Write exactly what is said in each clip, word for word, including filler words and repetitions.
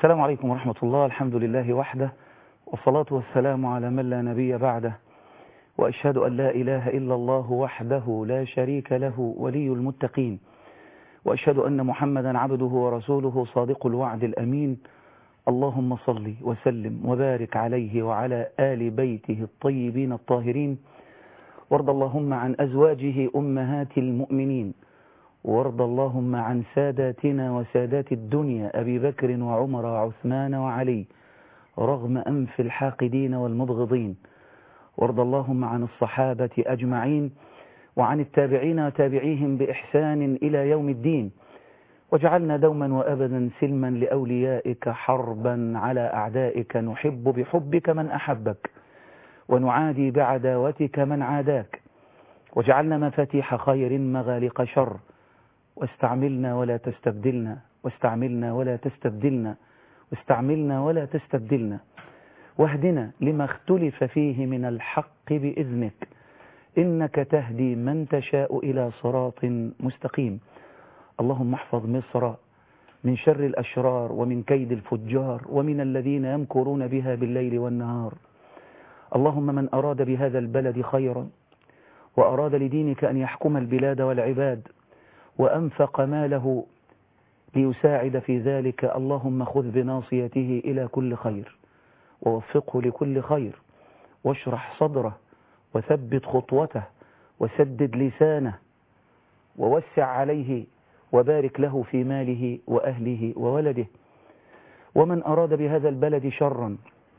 السلام عليكم ورحمة الله. الحمد لله وحده، والصلاة والسلام على من لا نبي بعده، وأشهد أن لا إله إلا الله وحده لا شريك له ولي المتقين، وأشهد أن محمدا عبده ورسوله صادق الوعد الأمين. اللهم صل وسلم وبارك عليه وعلى آل بيته الطيبين الطاهرين، وارض اللهم عن أزواجه أمهات المؤمنين، وارض اللهم عن ساداتنا وسادات الدنيا أبي بكر وعمر وعثمان وعلي رغم أنف الحاقدين والمبغضين، وارض اللهم عن الصحابة أجمعين وعن التابعين وتابعيهم بإحسان إلى يوم الدين، وجعلنا دوما وأبدا سلما لأوليائك حربا على أعدائك، نحب بحبك من أحبك ونعادي بعداوتك من عاداك، وجعلنا مفاتيح خير مغالق شر، واستعملنا ولا تستبدلنا، واستعملنا ولا تستبدلنا، واستعملنا ولا تستبدلنا، واهدنا لما اختلف فيه من الحق بإذنك، إنك تهدي من تشاء إلى صراط مستقيم. اللهم احفظ مصر من شر الأشرار ومن كيد الفجار ومن الذين يمكرون بها بالليل والنهار. اللهم من أراد بهذا البلد خيرا وأراد لدينك أن يحكم البلاد والعباد وأنفق ماله ليساعد في ذلك، اللهم خذ بناصيته إلى كل خير ووفقه لكل خير، واشرح صدره وثبت خطوته وسدد لسانه ووسع عليه وبارك له في ماله وأهله وولده. ومن أراد بهذا البلد شرا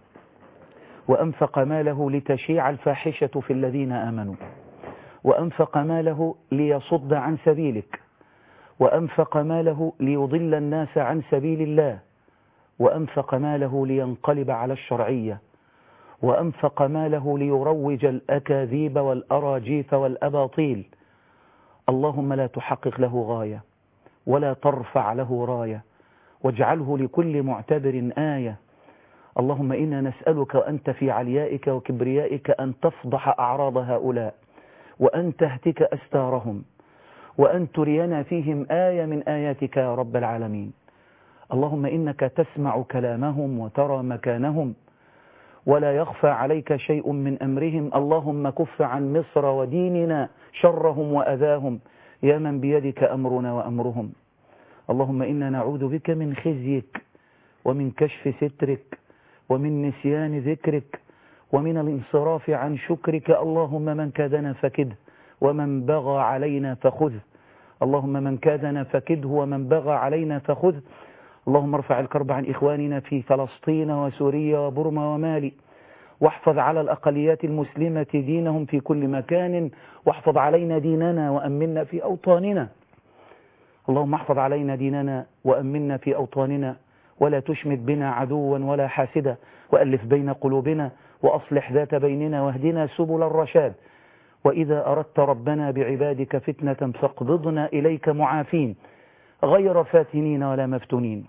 وأنفق ماله لتشيع الفاحشة في الذين آمنوا، وأنفق ماله ليصد عن سبيلك، وأنفق ماله ليضل الناس عن سبيل الله، وأنفق ماله لينقلب على الشرعية، وأنفق ماله ليروج الأكاذيب والأراجيف والأباطيل، اللهم لا تحقق له غاية ولا ترفع له راية، واجعله لكل معتبر آية. اللهم إنا نسألك وأنت في عليائك وكبريائك أن تفضح أعراض هؤلاء، وأن تهتك أستارهم، وأن ترينا فيهم آية من آياتك يا رب العالمين. اللهم إنك تسمع كلامهم وترى مكانهم ولا يخفى عليك شيء من أمرهم. اللهم كف عن مصر وديننا شرهم وأذاهم يا من بيدك أمرنا وأمرهم. اللهم إنا نعوذ بك من خزيك ومن كشف سترك ومن نسيان ذكرك ومن الانصراف عن شكرك. اللهم من كادنا فكده ومن بغى علينا فخذه، اللهم من كادنا فكده ومن بغى علينا فخذه. اللهم ارفع الكرب عن إخواننا في فلسطين وسوريا وبرما ومالي، واحفظ على الأقليات المسلمة دينهم في كل مكان، واحفظ علينا ديننا وأمنا في أوطاننا. اللهم احفظ علينا ديننا وأمنا في أوطاننا، ولا تشمت بنا عدوا ولا حاسدا، وألف بين قلوبنا، وأصلح ذات بيننا، واهدنا سبل الرشاد. وإذا أردت ربنا بعبادك فتنة فاقبضنا إليك معافين غير فاتنين ولا مفتونين.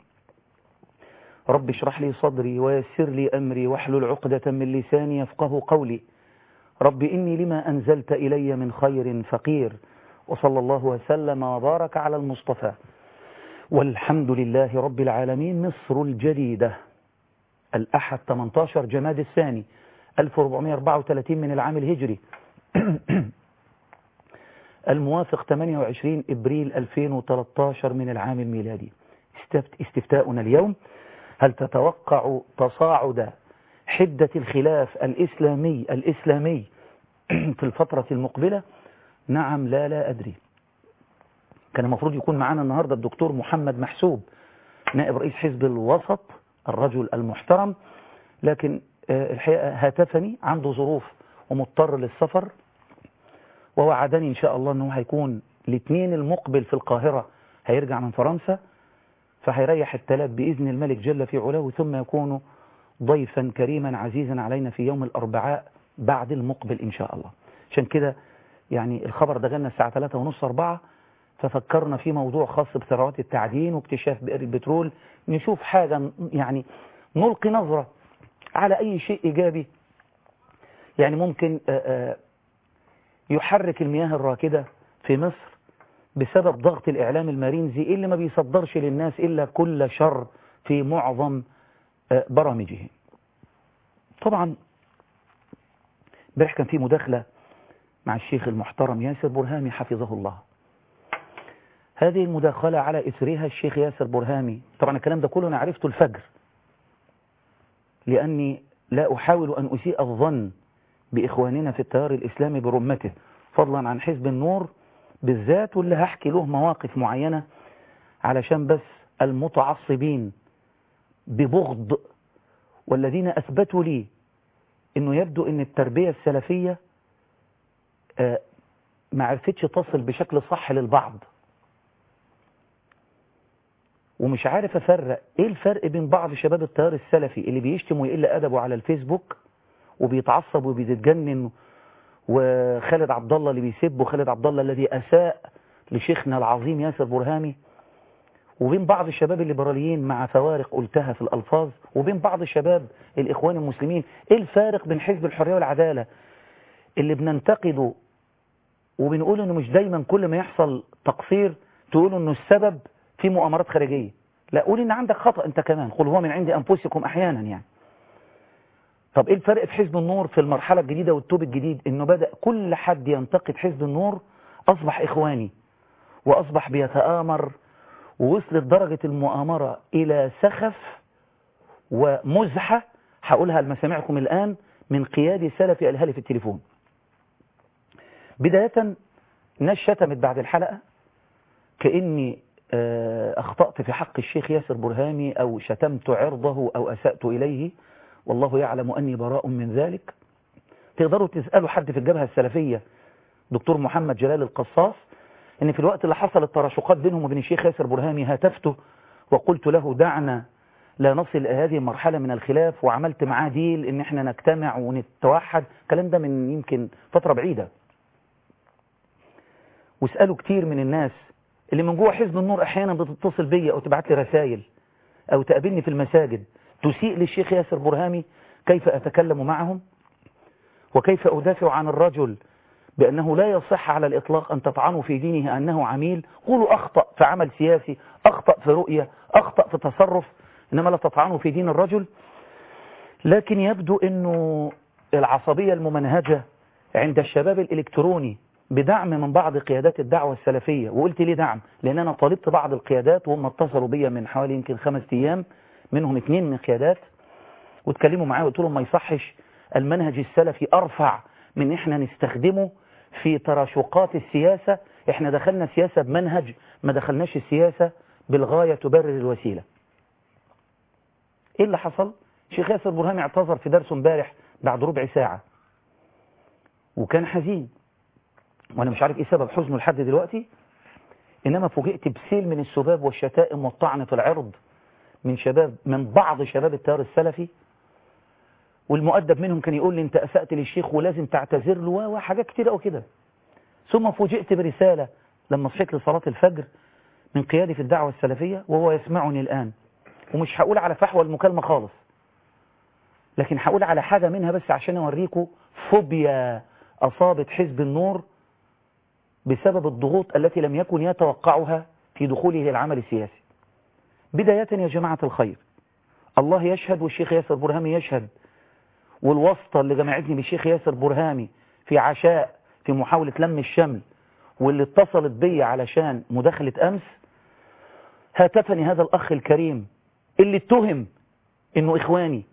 رب اشرح لي صدري ويسر لي أمري واحلل عقدة من لساني يفقه قولي. رب إني لما أنزلت إلي من خير فقير. وصلى الله وسلم وبارك على المصطفى، والحمد لله رب العالمين. مصر الجديدة، الأحد ثمانية عشر جماد الثاني ألف وأربعمائة وأربعة وثلاثين من العام الهجري، الموافق ثمانية وعشرين إبريل ألفين وثلاثة عشر من العام الميلادي. استفتاؤنا اليوم: هل تتوقع تصاعد حدة الخلاف الإسلامي الإسلامي في الفترة المقبلة؟ نعم، لا لا أدري. كان المفروض يكون معنا النهاردة الدكتور محمد محسوب نائب رئيس حزب الوسط، الرجل المحترم، لكن الحقيقة هاتفني عنده ظروف ومضطر للسفر، ووعدني إن شاء الله أنه هيكون الاثنين المقبل في القاهرة، هيرجع من فرنسا، فهيريح الثلاث بإذن الملك جل في علاه، ثم يكون ضيفا كريما عزيزا علينا في يوم الأربعاء بعد المقبل إن شاء الله. عشان كده يعني الخبر ده جالنا الساعة ثلاثة ونص أربعة، ففكرنا في موضوع خاص بثروات التعدين واكتشاف بئر البترول، نشوف حاجة يعني نلقي نظرة على أي شيء إيجابي يعني ممكن يحرك المياه الراكدة في مصر بسبب ضغط الإعلام المارينزي اللي ما بيصدرش للناس إلا كل شر في معظم برامجه. طبعا امبارح كان في مداخلة مع الشيخ المحترم ياسر برهامي حفظه الله. هذه المداخلة على إثرها الشيخ ياسر برهامي، طبعا الكلام ده كله أنا عرفته الفجر، لأني لا أحاول أن أسيء الظن بإخواننا في التيار الإسلامي برمته، فضلا عن حزب النور بالذات، واللي هحكي له مواقف معينة علشان بس المتعصبين ببغض والذين أثبتوا لي أنه يبدو أن التربية السلفية ما عرفتش تصل بشكل صح للبعض، ومش عارف أفرق إيه الفرق بين بعض شباب التيار السلفي اللي بيشتم ويقل أدبه على الفيسبوك وبيتعصب وبيتجنن، وخالد عبد الله اللي بيسب، وخالد عبد الله الذي أساء لشيخنا العظيم ياسر برهامي، وبين بعض الشباب الليبراليين مع فوارق قلتها في الألفاظ، وبين بعض الشباب الإخوان المسلمين. إيه الفارق بين حزب الحرية والعدالة اللي بننتقده وبنقول إنه مش دايما كل ما يحصل تقصير تقولوا إنه السبب في مؤامرات خارجية؟ لا، قول إن عندك خطأ أنت كمان، قل هو من عند أنفسكم أحيانا يعني. طب إيه الفرق في حزب النور في المرحلة الجديدة والتوب الجديد؟ إنه بدأ كل حد ينتقد حزب النور أصبح إخواني، وأصبح بيتآمر، ووصلت درجة المؤامرة إلى سخف ومزحة، هقولها لمسامعكم الآن من قيادي سلفي قالها لي في التليفون. بداية ناس شتمت بعد الحلقة كأني أخطأت في حق الشيخ ياسر برهامي أو شتمت عرضه أو أسأت إليه، والله يعلم أني براء من ذلك. تقدروا تسألوا حد في الجبهة السلفية دكتور محمد جلال القصاص إن في الوقت اللي حصل التراشقات بينهم وبين الشيخ ياسر برهامي هاتفته وقلت له دعنا لا نصل إلى هذه المرحلة من الخلاف، وعملت معاه ديل إن احنا نجتمع ونتوحد. الكلام ده من يمكن فترة بعيدة. واسألوا كتير من الناس اللي من جوه حزب النور أحيانا بتتصل بي أو تبعت لي رسائل أو تقابلني في المساجد تسيء للشيخ ياسر برهامي، كيف أتكلم معهم وكيف أدافع عن الرجل بأنه لا يصح على الإطلاق أن تطعنوا في دينه أنه عميل. قولوا أخطأ في عمل سياسي، أخطأ في رؤية، أخطأ في تصرف، إنما لا تطعنوا في دين الرجل. لكن يبدو أنه العصبية الممنهجة عند الشباب الإلكتروني بدعم من بعض قيادات الدعوة السلفية. وقلت ليه دعم؟ لأن أنا طالبت بعض القيادات وهم اتصلوا بي من حوالي يمكن خمس أيام، منهم اثنين من القيادات، واتكلموا معايا وقلت لهم ما يصحش المنهج السلفي أرفع من إحنا نستخدمه في تراشقات السياسة. إحنا دخلنا سياسة بمنهج، ما دخلناش السياسة بالغاية تبرر الوسيلة. إيه اللي حصل؟ شيخ ياسر برهامي اعتذر في درسه امبارح بعد ربع ساعة وكان حزين، وأنا مش عارف إيه سبب حزنه لحد دلوقتي، إنما فوجئت بسيل من السباب والشتائم والطعن في العرض من شباب، من بعض شباب التيار السلفي، والمؤدب منهم كان يقول لي أنت أسأت للشيخ ولازم تعتذر له وحاجات كتير أو كده. ثم فوجئت برسالة لما صحيت لصلاة الفجر من قيادي في الدعوة السلفية وهو يسمعني الآن، ومش هقول على فحوى المكالمة خالص، لكن هقول على حاجة منها بس عشان أوريكم فوبيا أصابت حزب النور بسبب الضغوط التي لم يكن يتوقعها في دخوله العمل السياسي. بداية يا جماعة الخير، الله يشهد والشيخ ياسر برهامي يشهد، والواسطة اللي جمعتني بالشيخ ياسر برهامي في عشاء في محاولة لم الشمل، واللي اتصلت بي علشان مداخلة أمس، هاتفني هذا الأخ الكريم اللي اتهم إنه إخواني.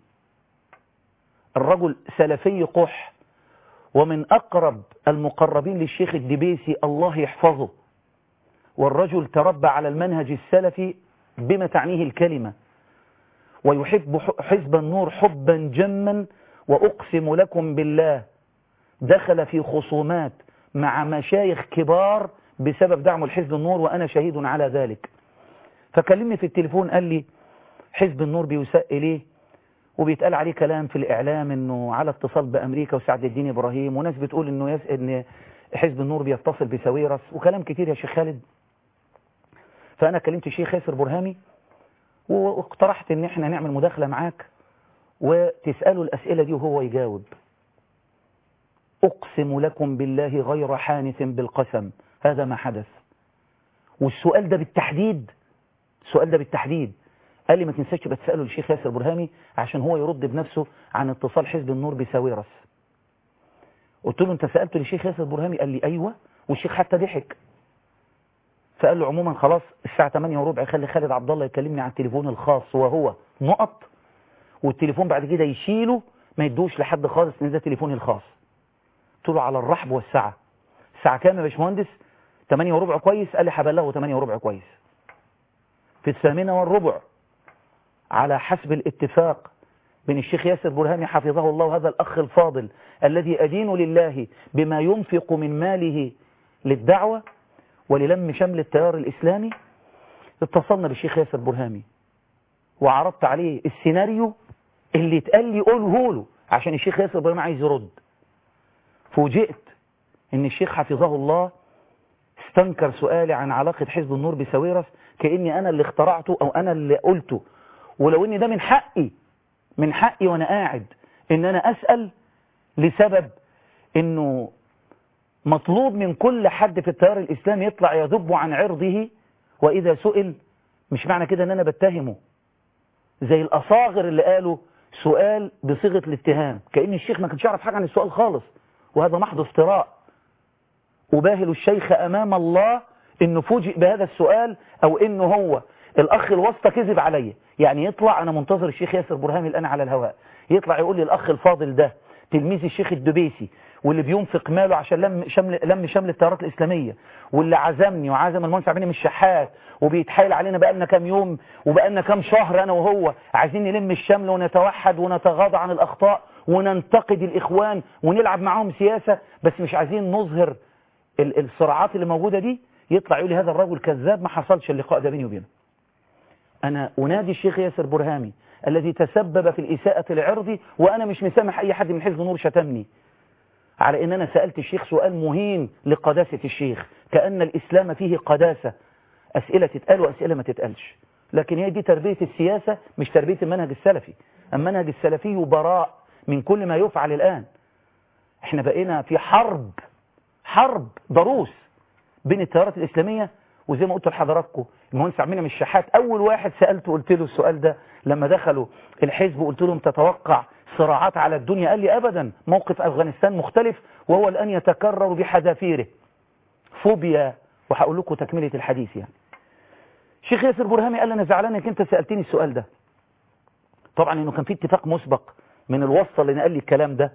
الرجل سلفي قح ومن أقرب المقربين للشيخ الدبيسي الله يحفظه، والرجل تربى على المنهج السلفي بما تعنيه الكلمة، ويحب حزب النور حبا جما، وأقسم لكم بالله دخل في خصومات مع مشايخ كبار بسبب دعمه لحزب النور وأنا شهيد على ذلك. فكلمني في التليفون قال لي حزب النور بيساء إليه وبيتقال عليه كلام في الإعلام إنه على اتصال بأمريكا وسعد الدين إبراهيم، وناس بتقول إنه يس... إن حزب النور بيتصل بساويرس وكلام كتير يا شيخ خالد. فأنا كلمت الشيخ ياسر برهامي واقترحت إن إحنا نعمل مداخلة معاك وتسأله الأسئلة دي وهو يجاوب. أقسم لكم بالله غير حانث بالقسم هذا ما حدث. والسؤال ده بالتحديد، السؤال ده بالتحديد قال لي ما تنساش تبقى تساله الشيخ ياسر برهامي عشان هو يرد بنفسه عن اتصال حزب النور بساويرس. قلت له انت سالته للشيخ ياسر برهامي؟ قال لي ايوه، والشيخ حتى ضحك. فقال له عموما خلاص الساعه ثمانية وربع خلي خالد عبد الله يكلمني على التليفون الخاص وهو نقط، والتليفون بعد كده يشيله ما يدوش لحد خالص ان ده تليفوني الخاص. قلت له على الرحب والسعه. الساعه كام يا باشمهندس؟ ثمانية وربع كويس؟ قال لي هبلغه ثمانية وربع كويس. في الثامنة والربع على حسب الاتفاق بين الشيخ ياسر برهامي حفظه الله وهذا الأخ الفاضل الذي أدين لله بما ينفق من ماله للدعوة وللم شمل التيار الإسلامي، اتصلنا بالشيخ ياسر برهامي وعرضت عليه السيناريو اللي اتقال لي قوله له عشان الشيخ ياسر برهامي عايز يرد. فوجئت ان الشيخ حفظه الله استنكر سؤالي عن علاقة حزب النور بساويرس كأني أنا اللي اخترعته أو أنا اللي قلته، ولو إن ده من حقي من حقي وأنا قاعد إن أنا أسأل، لسبب إنه مطلوب من كل حد في التيار الإسلامي يطلع يذب عن عرضه، وإذا سئل مش معنى كده إن أنا بتهمه زي الأصاغر اللي قالوا سؤال بصيغة الاتهام كأن الشيخ ما كانش يعرف حاجة عن السؤال خالص، وهذا محض افتراء. أباهل الشيخ أمام الله إنه فوجئ بهذا السؤال أو إنه هو الأخ الوسطى كذب علي. يعني يطلع، أنا منتظر الشيخ ياسر برهامي الآن على الهواء، يطلع يقول لي الأخ الفاضل ده تلميذ الشيخ الدبيسي واللي بينفق ماله عشان لم شمل لم شمل التيارات الإسلامية، واللي عزمني وعزم المهندس عبد المنعم الشحات وبيتحايل علينا بقالنا كام يوم وبقالنا كام شهر أنا وهو عايزين نلم الشمل ونتوحد ونتغاضى عن الأخطاء وننتقد الإخوان ونلعب معاهم سياسة، بس مش عايزين نظهر الصراعات اللي موجودة دي. يطلع يقول لي هذا الرجل كذاب، ما حصلش اللقاء ده بيني وبينه. أنا أنادي الشيخ ياسر برهامي الذي تسبب في الإساءة لعرضي، وأنا مش مسامح أي حد من حزب النور شتمني على إن أنا سألت الشيخ سؤال مهين لقداسة الشيخ، كأن الإسلام فيه قداسة، أسئلة تتقال وأسئلة ما تتقالش. لكن هي دي تربية السياسة مش تربية المنهج السلفي. المنهج السلفي براء من كل ما يفعل الآن. احنا بقينا في حرب حرب ضروس بين التيارات الإسلامية، وزي ما قلت لحضراتكم المهندس عبد المنعم الشحات أول واحد سألته قلت له السؤال ده لما دخلوا الحزب، قلت لهم تتوقع صراعات على الدنيا؟ قال لي أبدا، موقف أفغانستان مختلف وهو الآن يتكرر بحذافيره. فوبيا. وهقول لكم تكملة الحديث. يعني الشيخ ياسر برهامي قال لي أنا زعلان إنك أنت سألتني السؤال ده. طبعا إنه كان في اتفاق مسبق من الوسطى اللي قال لي الكلام ده.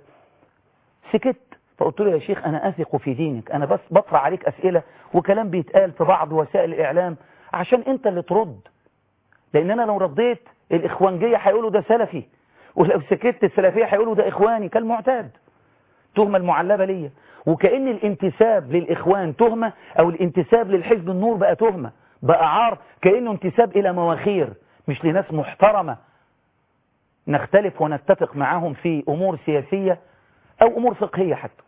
سكت. فقلت له يا شيخ أنا أثق في دينك، أنا بس بطرح عليك أسئلة وكلام بيتقال في بعض وسائل الإعلام عشان أنت اللي ترد، لأن أنا لو رديت الإخوانجية هيقولوا ده سلفي، ولو سكت السلفية هيقولوا ده إخواني كالمعتاد. تهمة المعلبة ليا، وكأن الانتساب للإخوان تهمة أو الانتساب للحزب النور بقى تهمة، بقى عار، كأنه انتساب إلى مواخير مش لناس محترمة نختلف ونتفق معاهم في أمور سياسية أو أمور فقهية حتى.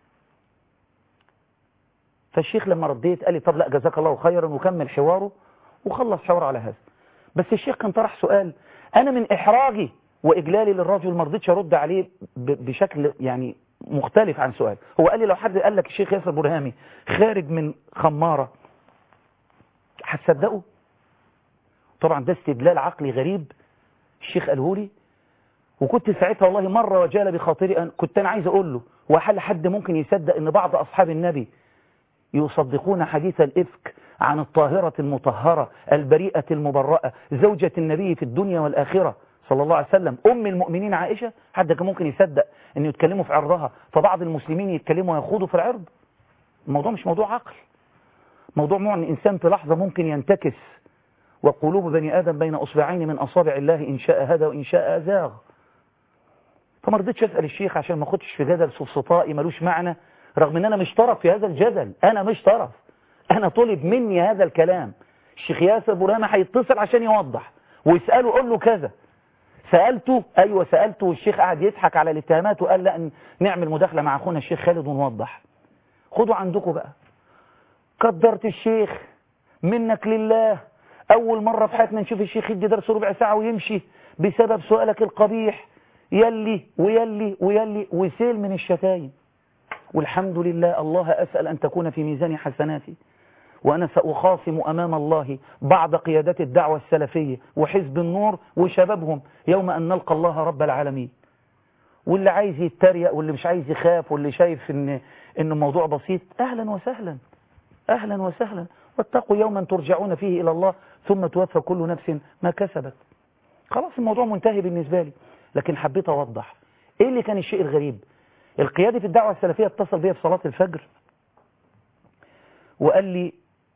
فالشيخ لما رديت قال لي طب لا جزاك الله خيرا، وكمل حواره وخلص حواره على هذا. بس الشيخ كان طرح سؤال أنا من إحراجي وإجلالي للرجل ما رضيتش أرد عليه بشكل يعني مختلف عن سؤال. هو قال لي لو حد قال لك الشيخ ياسر برهامي خارج من خمارة هتصدقه؟ طبعا ده استدلال عقلي غريب الشيخ قاله لي، وكنت ساعتها والله مرة وجال بخاطري أن كنت أنا عايز أقول له وهل حد ممكن يصدق أن بعض أصحاب النبي يصدقون حديث الإفك عن الطاهرة المطهرة البريئة المبرأة زوجة النبي في الدنيا والآخرة صلى الله عليه وسلم أم المؤمنين عائشة؟ حد كان ممكن يصدق أن يتكلموا في عرضها فبعض المسلمين يتكلموا ويخوضوا في العرض؟ الموضوع مش موضوع عقل، موضوع معنى إنسان في لحظة ممكن ينتكس، وقلوب بني آدم بين أصبعين من أصابع الله إن شاء هدى وإن شاء أزاغ. فما رضيتش أسأل الشيخ عشان ما أخدش في جدل سفسطائي ملوش معنى، رغم ان انا مش طرف في هذا الجدل، انا مش طرف، انا طلب مني هذا الكلام. الشيخ ياسر برهامي هيتصل عشان يوضح ويسأله قول له كذا. سألته، ايوه سألته، والشيخ قاعد يضحك على الاتهامات وقال لا نعمل مداخلة مع اخونا الشيخ خالد ونوضح. خدوا عندكم بقى. قدرت الشيخ منك لله، اول مرة في حياتنا نشوف الشيخ يدي درس ربع ساعة ويمشي بسبب سؤالك القبيح، يلي ويلي ويلي وسيل من الشتايم. والحمد لله، الله أسأل أن تكون في ميزان حسناتي، وأنا سأخاصم أمام الله بعض قيادات الدعوة السلفية وحزب النور وشبابهم يوم أن نلقى الله رب العالمين. واللي عايز يتريق واللي مش عايز يخاف واللي شايف إن, إن الموضوع بسيط، أهلا وسهلا أهلا وسهلا. واتقوا يوما ترجعون فيه إلى الله ثم توفى كل نفس ما كسبت. خلاص الموضوع منتهي بالنسبة لي. لكن حبيت أوضح إيه اللي كان الشيء الغريب. القيادي في الدعوة السلفية اتصل بي في صلاة الفجر وقال لي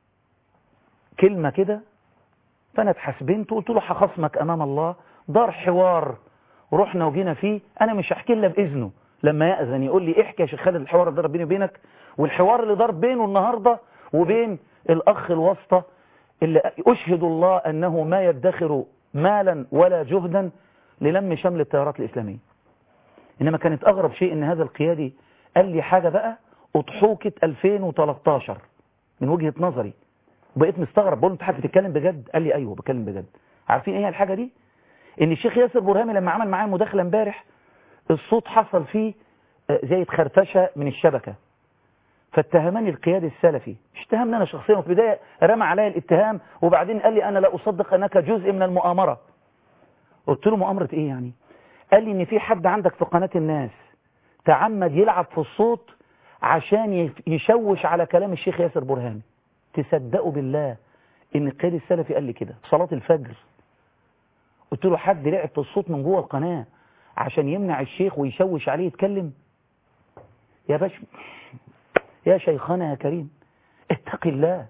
كلمة كده، فأنا اتحسبنت وقلت له هخصمك أمام الله. دار حوار ورحنا وجينا فيه، أنا مش هحكي إلا بإذنه لما يأذن يقول لي احكي يا شيخ خالد الحوار اللي ضرب بيني وبينك. والحوار اللي ضرب بينه النهاردة وبين الأخ الوسطى اللي أشهد الله أنه ما يدخر مالا ولا جهدا للم شمل التيارات الإسلامية. إنما كانت أغرب شيء إن هذا القيادي قال لي حاجة بقى أضحوكة ألفين وثلاثة عشر من وجهة نظري. بقيت مستغرب، بقول له انت حضرتك بتتكلم بجد؟ قال لي ايوه بتكلم بجد. عارفين ايه الحاجه دي؟ ان الشيخ ياسر برهامي لما عمل معايا مداخله امبارح الصوت حصل فيه زي خرفشه من الشبكه، فاتهمني القيادي السلفي، مش اتهمني انا شخصيا، وفي البدايه رمى عليا الاتهام وبعدين قال لي انا لا اصدق انك جزء من المؤامره. قلت له مؤامره ايه يعني؟ قال لي ان في حد عندك في قناه الناس تعمد يلعب في الصوت عشان يشوش على كلام الشيخ ياسر برهامي. تصدقوا بالله ان القيادي السلفي قال لي كده في صلاة الفجر. قلت له حد لعب في الصوت من جوه القناة عشان يمنع الشيخ ويشوش عليه يتكلم؟ يا باش يا شيخنا يا كريم اتق الله.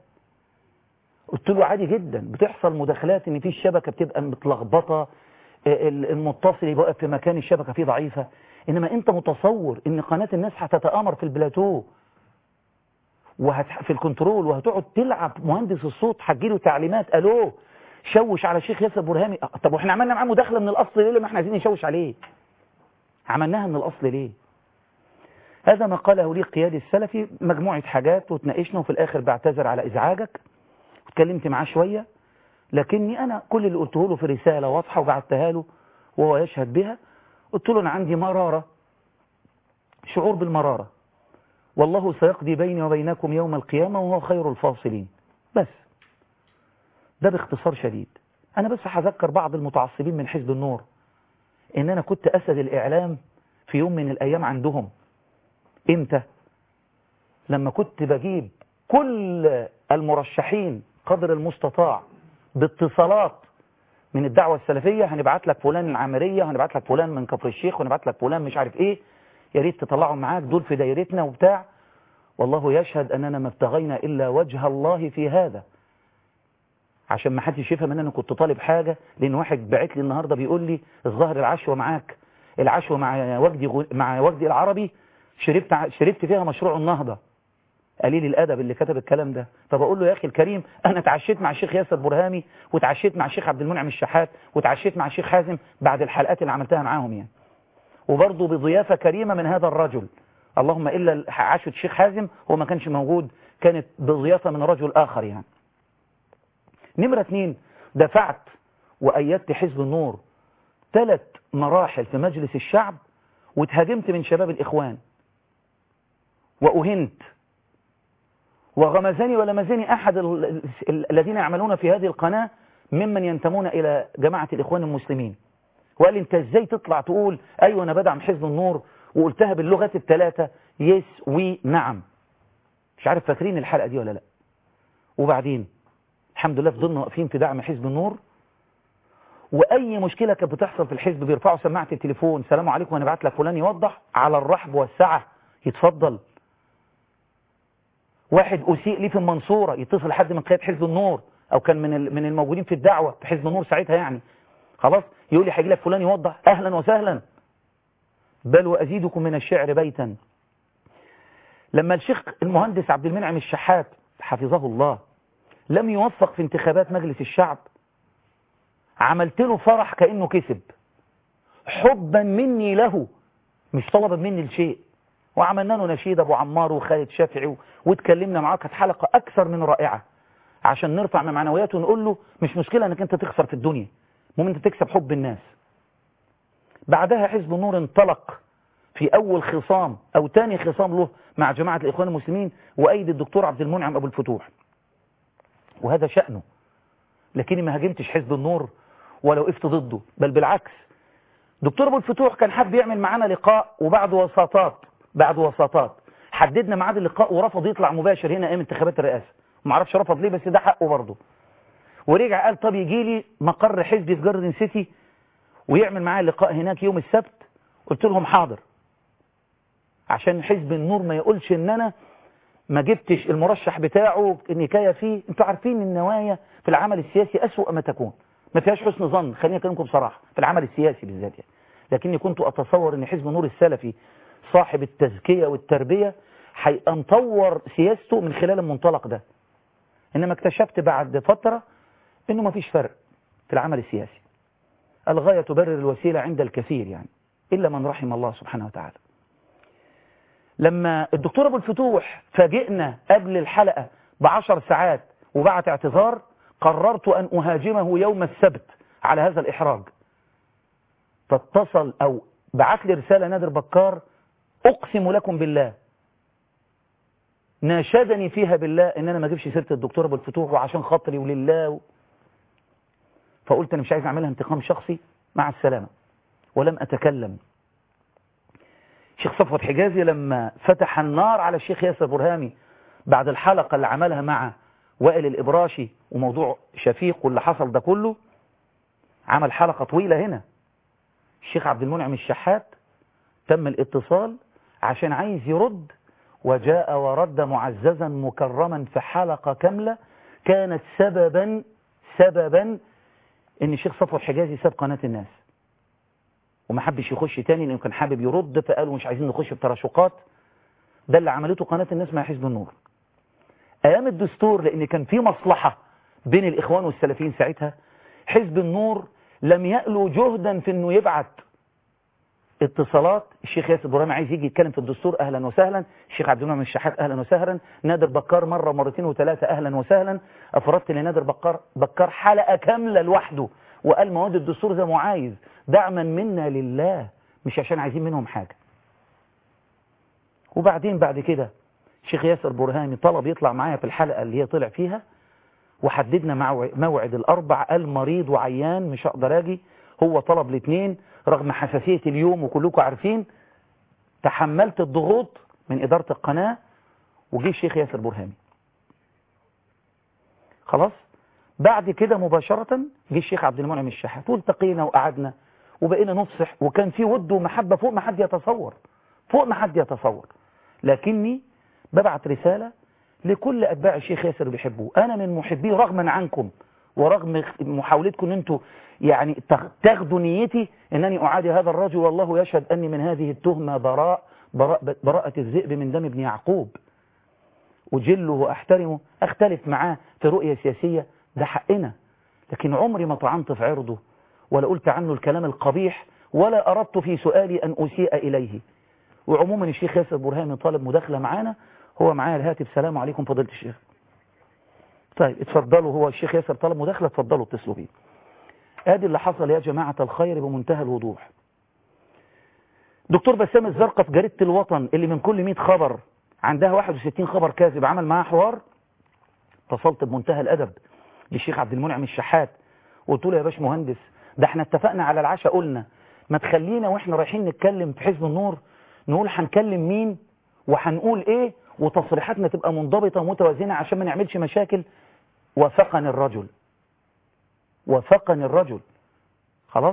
قلت له عادي جدا بتحصل مداخلات ان في الشبكة بتبقى متلخبطة، المتصل يبقى في مكان الشبكة فيه ضعيفة، انما انت متصور ان قناة الناس هتتآمر في البلاتو وهت في الكنترول وهتقعد تلعب مهندس الصوت هتجيله تعليمات الو شوش على الشيخ ياسر برهامي؟ طب واحنا عملنا معاه مداخله من الاصل ليه لما احنا عايزين نشوش عليه؟ عملناها من الاصل ليه؟ هذا ما قاله لي القيادي السلفي، مجموعه حاجات وتناقشنا وفي الاخر بعتذر على ازعاجك واتكلمت معاه شويه، لكني انا كل اللي قلته له في رساله واضحه وبعتها له وهو يشهد بها. قلت له انا عندي مراره، شعور بالمراره، والله سيقضي بيني وبينكم يوم القيامة وهو خير الفاصلين. بس ده باختصار شديد. أنا بس هذكر بعض المتعصبين من حزب النور إن أنا كنت أسد الإعلام في يوم من الأيام عندهم. إمتى؟ لما كنت بجيب كل المرشحين قدر المستطاع باتصالات من الدعوة السلفية، هنبعت لك فلان العامرية، هنبعت لك فلان من كفر الشيخ، ونبعت لك فلان مش عارف إيه، يا ريت تطلعوا معاك دول في دايرتنا وبتاع. والله يشهد أننا ما ابتغينا إلا وجه الله في هذا، عشان ما حدش يفهم ان انا كنت طالب حاجة. لأن واحد بعت لي النهاردة بيقول لي الظاهر العشوة معاك، العشوة مع وجدي غ... مع وجدي العربي شربت ع... شربت فيها مشروع النهضة. قليل الأدب اللي كتب الكلام ده. فبقول له يا أخي الكريم أنا اتعشيت مع الشيخ ياسر برهامي وتعشيت مع الشيخ عبد المنعم الشحات وتعشيت مع الشيخ حازم بعد الحلقات اللي عملتها معاهم يعني، وبرضه بضيافة كريمة من هذا الرجل. اللهم إلا عاشت الشيخ حازم هو ما كانش موجود، كانت بضيافة من رجل آخر يعني. نمرة اتنين، دفعت وأيدت حزب النور ثلاث مراحل في مجلس الشعب واتهاجمت من شباب الإخوان وأهنت، وغمزني ولمزني أحد الذين يعملون في هذه القناة ممن ينتمون إلى جماعة الإخوان المسلمين، وقال لي أنت إزاي تطلع تقول أيوة أنا بدعم حزب النور، وقلتها باللغات الثلاثة يس وي نعم. مش عارف فاكرين الحلقة دي ولا لا. وبعدين الحمد لله فضلنا واقفين في دعم حزب النور، وأي مشكلة كانت بتحصل في الحزب بيرفعوا سماعة التليفون سلام عليكم هنبعت لك فلان يوضح على الرحب والسعة يتفضل. واحد أسيء لي في المنصورة يتصل حد من قيادة حزب النور أو كان من من الموجودين في الدعوة في حزب النور ساعتها يعني، خلاص يقول لي هيجي لك فلان يوضح، أهلا وسهلا. بل وأزيدكم من الشعر بيتا. لما الشيخ المهندس عبد المنعم الشحات حفظه الله لم يوفق في انتخابات مجلس الشعب، عملت له فرح كأنه كسب حبا مني له مش طلبا مني الشيء، وعملنا له نشيد أبو عمار وخالد شافعي واتكلمنا معاه. كانت حلقة أكثر من رائعة عشان نرفع من معنوياته ونقول له مش مشكلة أنك أنت تخسر في الدنيا، المهم أنت تكسب حب الناس. بعدها حزب النور انطلق في أول خصام أو تاني خصام له مع جماعة الإخوان المسلمين وأيد الدكتور عبد المنعم أبو الفتوح. وهذا شأنه، لكني ما هاجمتش حزب النور ولا وقفت ضده، بل بالعكس. دكتور ابو الفتوح كان حابب يعمل معانا لقاء، وبعد وساطات بعد وساطات حددنا ميعاد اللقاء ورفض يطلع مباشر هنا ايام انتخابات الرئاسه، ما اعرفش رفض ليه، بس ده حقه برضه. ورجع قال طب يجي لي مقر حزبي في جاردن سيتي ويعمل معايا لقاء هناك يوم السبت. قلت لهم حاضر، عشان حزب النور ما يقولش ان انا ما جبتش المرشح بتاعه النكايه فيه. انتوا عارفين النوايا في العمل السياسي اسوأ ما تكون، ما فيهاش حسن ظن، خليني اكلمكم بصراحه في العمل السياسي بالذات يعني. لكني كنت اتصور ان حزب النور السلفي صاحب التزكيه والتربيه هيبقى مطور سياسته من خلال المنطلق ده، انما اكتشفت بعد فتره انه ما فيش فرق في العمل السياسي. الغايه تبرر الوسيله عند الكثير يعني، الا من رحم الله سبحانه وتعالى. لما الدكتور ابو الفتوح فاجئنا قبل الحلقه بعشر ساعات وبعت اعتذار، قررت ان اهاجمه يوم السبت على هذا الاحراج. فاتصل او بعت لي رساله نادر بكار، اقسم لكم بالله ناشدني فيها بالله ان انا ما اجيبش سيره الدكتور ابو الفتوح وعشان خاطري ولله. فقلت انا مش عايز اعملها انتقام شخصي، مع السلامه، ولم اتكلم. الشيخ صفوت حجازي لما فتح النار على الشيخ ياسر برهامي بعد الحلقه اللي عملها مع وائل الابراشي وموضوع شفيق واللي حصل ده كله، عمل حلقه طويله هنا. الشيخ عبد المنعم الشحات تم الاتصال عشان عايز يرد، وجاء ورد معززا مكرما في حلقة كاملة كانت سببا سببا ان الشيخ صفوت حجازي ساب قناة الناس وما حبش يخش تاني لانه كان حابب يرد، فقالوا مش عايزين نخش بتراشقات. ده اللي عملته قناة الناس مع حزب النور ايام الدستور، لان كان في مصلحة بين الاخوان والسلفيين ساعتها. حزب النور لم يألو جهدا في انه يبعت اتصالات، الشيخ ياسر برهامي عايز يجي يتكلم في الدستور اهلا وسهلا، الشيخ عبد المنعم الشحات اهلا وسهلا، نادر بكار مره مرتين وثلاثه اهلا وسهلا. افردت لنادر بكار بكار حلقه كامله لوحده وقال مواد الدستور زي ما عايز، دعما منا لله، مش عشان عايزين منهم حاجه. وبعدين بعد كده الشيخ ياسر برهامي طلب يطلع معايا في الحلقه اللي هي طلع فيها، وحددنا موعد الاربع، قال مريض وعيان مش هقدر اجي. هو طلب الاثنين رغم حساسية اليوم وكلكم عارفين. تحملت الضغوط من إدارة القناة وجي الشيخ ياسر برهامي. خلاص بعد كده مباشرة جه الشيخ عبد المنعم الشحات والتقينا وقعدنا وبقينا نفصح، وكان في ود ومحبة فوق ما حد يتصور، فوق ما حد يتصور. لكني ببعت رسالة لكل أتباع الشيخ ياسر اللي بيحبوه، أنا من محبيه رغما عنكم ورغم محاولتكم ان انتوا يعني تاخدوا نيتي انني اعادي هذا الرجل، والله يشهد اني من هذه التهمة براء براء براءة الذئب من دم ابن يعقوب. اجله واحترمه، اختلف معاه في رؤية سياسية ده حقنا، لكن عمري ما طعنت في عرضه ولا قلت عنه الكلام القبيح ولا اردت في سؤالي ان اسيء اليه. وعموما الشيخ ياسر برهامي طالب مداخلة معانا، هو معايا الهاتف. سلام عليكم فضيلة الشيخ. طيب اتفضلوا، هو الشيخ ياسر طلب مداخلة، اتفضلوا اتصلوا بيه. ادي اللي حصل يا جماعة الخير بمنتهى الوضوح. دكتور بسام الزرقاء في جريدة الوطن اللي من كل مئة خبر عندها واحد وستين خبر كاذب عمل معاه حوار. اتصلت بمنتهى الادب للشيخ عبد المنعم الشحات وقلت له يا باش مهندس، ده احنا اتفقنا على العشاء، قلنا ما تخلينا واحنا رايحين نتكلم في حزب النور نقول هنكلم مين وهنقول ايه وتصريحاتنا تبقى منضبطة ومتوازنة عشان ما نعملش مشاكل. وافقني الرجل وافقني الرجل خلاص.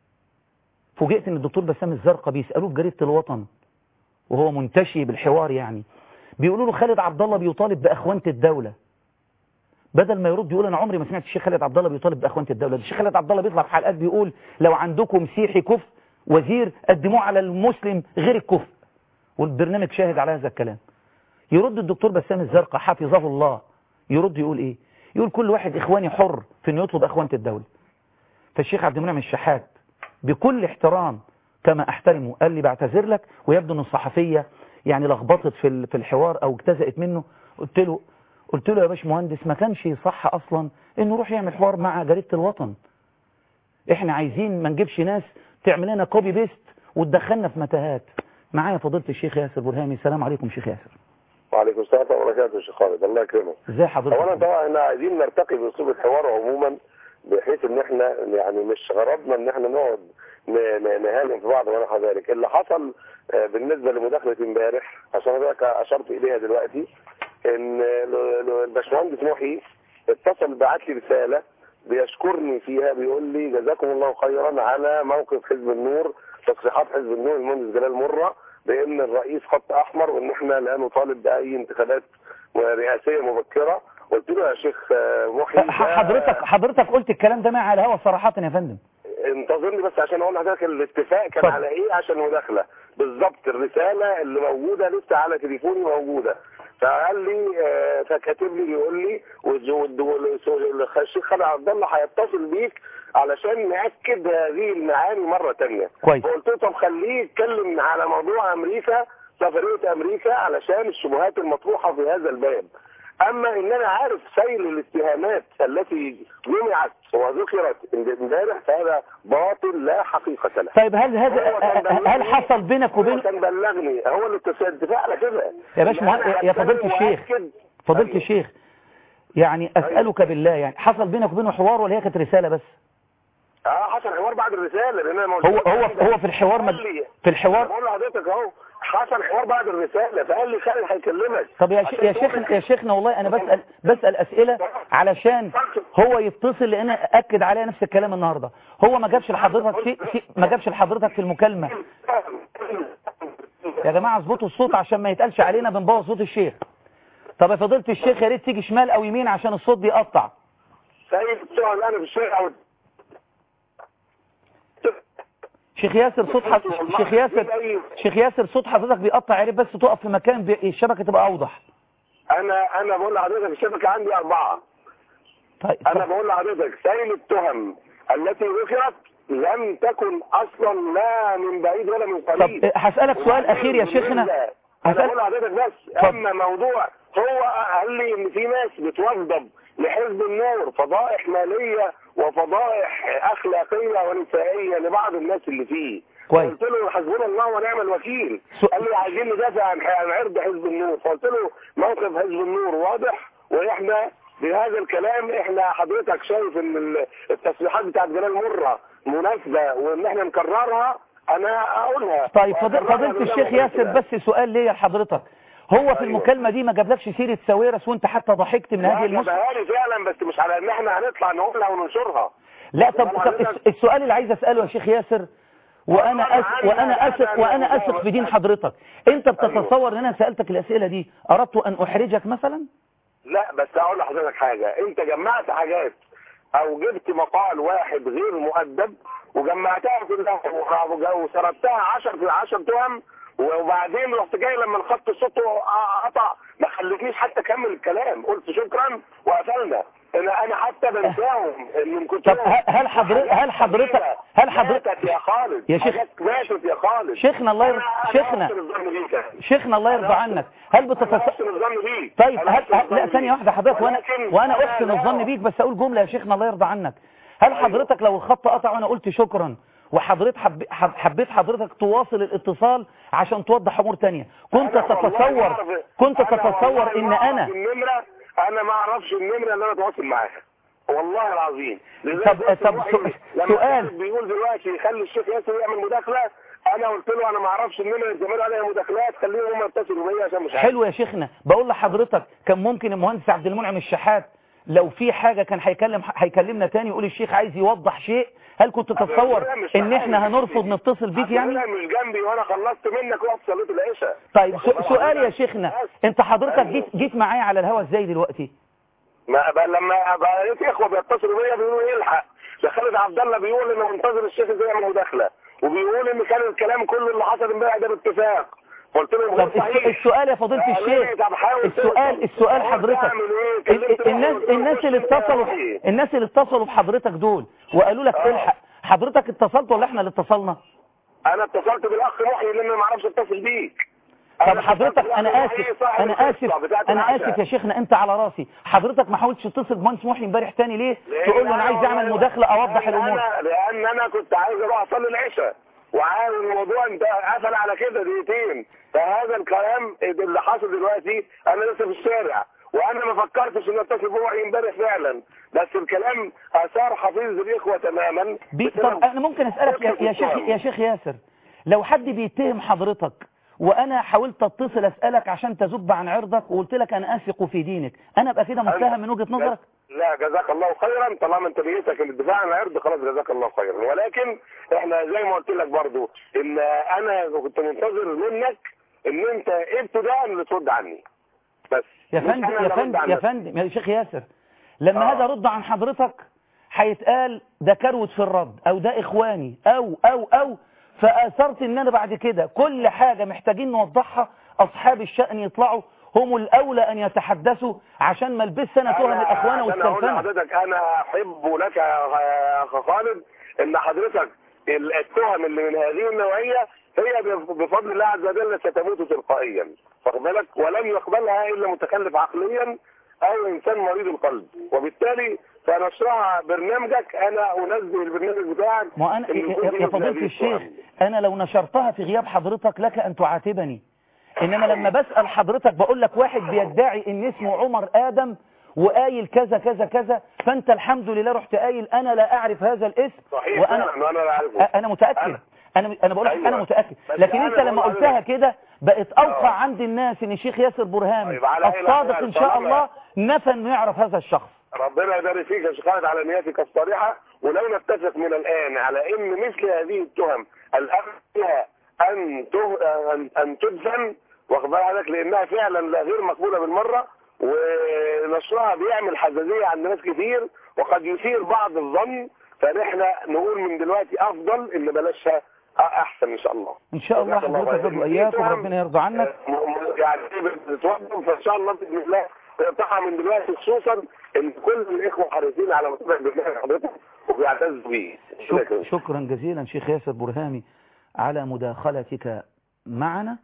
فوجئت ان الدكتور بسام الزرقاء بيسألوه في جريدة الوطن وهو منتشي بالحوار، يعني بيقولوا له خالد عبد الله بيطالب بأخوانة الدولة. بدل ما يرد يقول انا عمري ما سمعت الشيخ خالد عبد الله بيطالب بأخوانة الدولة. الشيخ خالد عبد الله بيطلع في حلقات بيقول لو عندكم مسيحي كفء وزير قدموه على المسلم غير الكفء، والبرنامج شاهد على هذا الكلام. يرد الدكتور بسام الزرقاء حفظه الله، يرد يقول ايه؟ يقول كل واحد اخواني حر في انه يطلب اخوانة الدولة. فالشيخ عبد المنعم الشحات بكل احترام كما احترمه قال لي بعتذر لك، ويبدو ان الصحفية يعني لخبطت في في الحوار او اجتزأت منه. قلت له قلت له يا باش مهندس ما كانش صح اصلا انه يروح يعمل حوار مع جريدة الوطن. احنا عايزين ما نجيبش ناس تعمل لنا كوبي بيست وتدخلنا في متاهات. معايا فضيلة الشيخ ياسر برهامي. السلام عليكم شيخ ياسر. وعليكم السلام ورحمه الله وبركاته يا شيخ خالد، الله يكرمك. ازي حضرتك؟ اولا طبعا احنا عايزين نرتقي باسلوب الحوار عموما، بحيث ان احنا يعني مش غرضنا ان احنا نقعد نهاجم في بعض ونحو ذلك. اللي حصل بالنسبه لمداخله امبارح عشان حضرتك اشرت اليها دلوقتي، ان الباشمهندس محي اتصل بعت لي رساله بيشكرني فيها، بيقول لي جزاكم الله خيرا على موقف حزب النور، تصريحات حزب النور المهندس جلال مرة بان الرئيس خط احمر وان احنا لا نطالب باي انتخابات رئاسيه مبكره. قلت له يا شيخ محي حضرتك حضرتك قلت الكلام ده معي على الهوا صراحه يا فندم. انتظرني بس عشان اقول لحضرتك الاتفاق كان على ايه عشان المداخله بالظبط. الرساله اللي موجوده لسه على تليفوني موجوده. فقال لي فكاتب لي بيقول لي الشيخ خالد عبد الله هيتصل بيك علشان ناكد هذه المعاني مره ثانيه. فقلت له طب خليه يتكلم على موضوع امريكا، سفريه امريكا، علشان الشبهات المطروحه في هذا الباب. اما ان انا عارف سيل الاتهامات التي جمعت وذكرت امبارح فهذا باطل لا حقيقه له. طيب هل هذا هل حصل بينك وبين هو كان بلغني، هو اللي اتفق على كده يا باشا يا فضيله الشيخ فضيله الشيخ يعني اسالك بالله، يعني حصل بينك وبينه حوار ولا هي كانت رساله بس؟ اه حصل حوار بعد الرساله، لان انا هو هو هو في الحوار مد... في الحوار بقول لحضرتك اهو حصل حوار بعد الرساله، فقال لي خالد هيكلمك. طب يا يا شيخ يا شيخنا والله انا بسال بسال اسئله علشان هو يتصل، لان اكد عليها نفس الكلام النهارده. هو ما جابش لحضرتك في, في ما جابش لحضرتك في المكالمه. يا جماعه اظبطوا الصوت عشان ما يتقالش علينا بنبوظ صوت الشيخ. طب يا فضيله الشيخ يا ريت تيجي شمال او يمين عشان الصوت بيقطع. سيد السؤال انا في الشارع شيخ ياسر صوت حضرتك شيخ ياسر شيخ ياسر صوت حضرتك بيقطع، عارف بس تقف في مكان بي... الشبكه تبقى اوضح. انا انا بقول لحضرتك الشبكه عندي اربعه. طيب انا بقول لحضرتك سيل التهم التي ذكرت لم تكن اصلا لا من بعيد ولا من قريب. طب هسالك سؤال اخير يا شيخنا. انا بقول لحضرتك بس اما موضوع هو قال لي ان في ناس بتوظف لحزب النور فضائح ماليه وفضائح اخلاقيه ونسائيه لبعض الناس اللي فيه. قلت له حسبنا الله ونعم الوكيل. قال لي عايزين ندافع عن عرض حزب النور، فقلت له موقف حزب النور واضح، واحنا بهذا الكلام احنا حضرتك شايف ان التصريحات بتاعت جلال مرة مناسبه وان احنا نكررها، انا اقولها. طيب فضيله الشيخ ياسر بس سؤال ليا لحضرتك، هو في المكالمه دي ما جابلكش سيره ساويرس وانت حتى ضحكت من هذه المشكله؟ لا جابها فعلا بس مش على ان احنا هنطلع نقولها وننشرها. لا طب, طب السؤال اللي عايز اساله يا شيخ ياسر، وانا أس... وانا اثق وانا اثق في دين حضرتك، انت بتتصور ان انا سالتك الاسئله دي اردت ان احرجك مثلا؟ لا بس اقول لحضرتك حاجه، انت جمعت حاجات او جبت مقال واحد غير مؤدب وجمعتها كلها وسردتها عشرة في عشرة تهم، وبعدين رحت جاي لما الخط الصوت قطع ما خلتنيش حتى اكمل الكلام، قلت شكرا وقفلنا. انا انا حتى بنساهم ان كنت. طب هل حضرتك هل حضرتك هل حضرتك يا خالد يا شيخ ماتت يا خالد شيخنا الله يرضى شيخنا شيخنا الله يرضى عنك، هل بتتصور؟ طيب هل... لا ثانيه واحده حضرتك، وانا وانا احسن الظن بيك، بس اقول جمله يا شيخنا الله يرضى عنك. هل حضرتك لو الخط قطع وانا قلت شكرا وحضرتك حب... حبيت حضرتك تواصل الاتصال عشان توضح امور ثانيه، كنت تتصور كنت تتصور ان انا النمره انا ما اعرفش النمره اللي انا اتواصل معاها والله العظيم. طب طب سؤال بيقول دلوقتي خلي الشيخ ياسر يعمل مداخله، انا قلت له انا ما اعرفش النمره اللي بيعملوا عليها مداخلات، خليهم هم يتصلوا بيا عشان مش عارف. حلو يا شيخنا، بقول لحضرتك كان ممكن المهندس عبد المنعم الشحات لو في حاجه كان هيكلم هيكلمنا تاني يقول الشيخ عايز يوضح شيء، هل كنت تتصور ان احنا هنرفض نتصل بيك يعني؟ انا مش جنبي وانا خلصت منك ورحت صليت العشاء. طيب سؤال يا شيخنا، انت حضرتك جيت جيت معايا على الهوا ازاي دلوقتي؟ ما بقى لما بقى لقيت اخوه بيتصلوا بيا بيقولوا ايه الحق ده خالد عبد الله بيقول انه منتظر الشيخ ازاي يعمل مداخله، وبيقول ان كان الكلام كله اللي حصل امبارح ده باتفاق. قلت له طب السؤال يا فضيله الشيخ، السؤال السؤال حضرتك الناس الناس اللي اتصلوا الناس اللي اتصلوا بحضرتك دول وقالوا لك الحق، حضرتك اتصلت ولا احنا اللي اتصلنا؟ انا اتصلت بالاخ محي لان ما اعرفش اتصل بيك. طب حضرتك انا اسف انا اسف انا اسف يا شيخنا، انت على راسي، حضرتك ما حاولتش تتصل بمهندس محي امبارح تاني ليه؟ تقول له انا عايز اعمل مداخله اوضح الامور. لان انا كنت عايز اروح اصلي العشاء وعامل الموضوع انت قفل على كده دقيقتين. فهذا الكلام اللي حاصل دلوقتي انا لسه في الشارع، وانا ما فكرتش ان اتصل بوعي امبارح فعلا، بس الكلام اثار حفيظ الاخوه تماما. بي... طب انا ممكن اسالك يا, يا شيخ يا شيخ ياسر، لو حد بيتهم حضرتك وانا حاولت اتصل اسالك عشان تذب عن عرضك وقلت لك انا اثق في دينك، انا ابقى كده متهم من وجهه نظرك؟ لا جزاك الله خيرا، طالما انت نيتك الدفاع عن العرض خلاص جزاك الله خيرا، ولكن احنا زي ما قلت لك برضو ان انا كنت منتظر منك ان انت ابتداء اللي ترد عني بس. يا فندم يا فندم يا فندم يا شيخ ياسر، لما آه. هذا رد عن حضرتك هيتقال ده كروت في الرد او ده اخواني او او او فاثرت ان انا بعد كده كل حاجه محتاجين نوضحها اخ الشأن يطلعوا هم الاولى ان يتحدثوا عشان ما البس انا تهم الاخوان والسلفنه. انا اقول لحضرتك انا احب لك يا اخ خالد ان حضرتك التهم اللي من هذه النوعيه هي بفضل الله عز وجل ستموت تلقائيا، واخد بالك، ولن يقبلها الا متخلف عقليا او انسان مريض القلب، وبالتالي فنشرها برنامجك انا انزل البرنامج بتاعك. ما انا يا فضيله الشيخ انا لو نشرتها في غياب حضرتك لك ان تعاتبني، انما لما بسال حضرتك بقول لك واحد بيدعي ان اسمه عمر ادم وقايل كذا كذا كذا، فانت الحمد لله رحت قايل انا لا اعرف هذا الاسم. صحيح وانا انا لا اعرفه. انا متاكد أنا. انا انا بقول لك أيوة. انا متاكد، لكن انت لما قلتها كده بقت اوقع عند الناس ان الشيخ ياسر برهامي الصادق ان شاء الله نفى انه يعرف هذا الشخص. ربنا يبارك فيك يا شيخ خالد على نياتك الصريحه، ولو نتفق من الان على ان مثل هذه التهم الامر فيها ان ان ان تدفن، واخد بالك، لانها فعلا لا غير مقبوله بالمره، ونشرها بيعمل حساسيه عند ناس كتير وقد يثير بعض الظن، فنحن نقول من دلوقتي افضل ان بلاشها احسن ان شاء الله. ان شاء الله حضرتك برضه اياك وربنا يرضى عنك. يعني بتتوضم فان شاء الله باذن الله تقطعها من دلوقتي، خصوصا ان كل الاخوه حريصين على متابعه برنامج حضرتك وبيعتزوا بيه. شك شكرا جزيلا شيخ ياسر برهامي على مداخلتك معنا.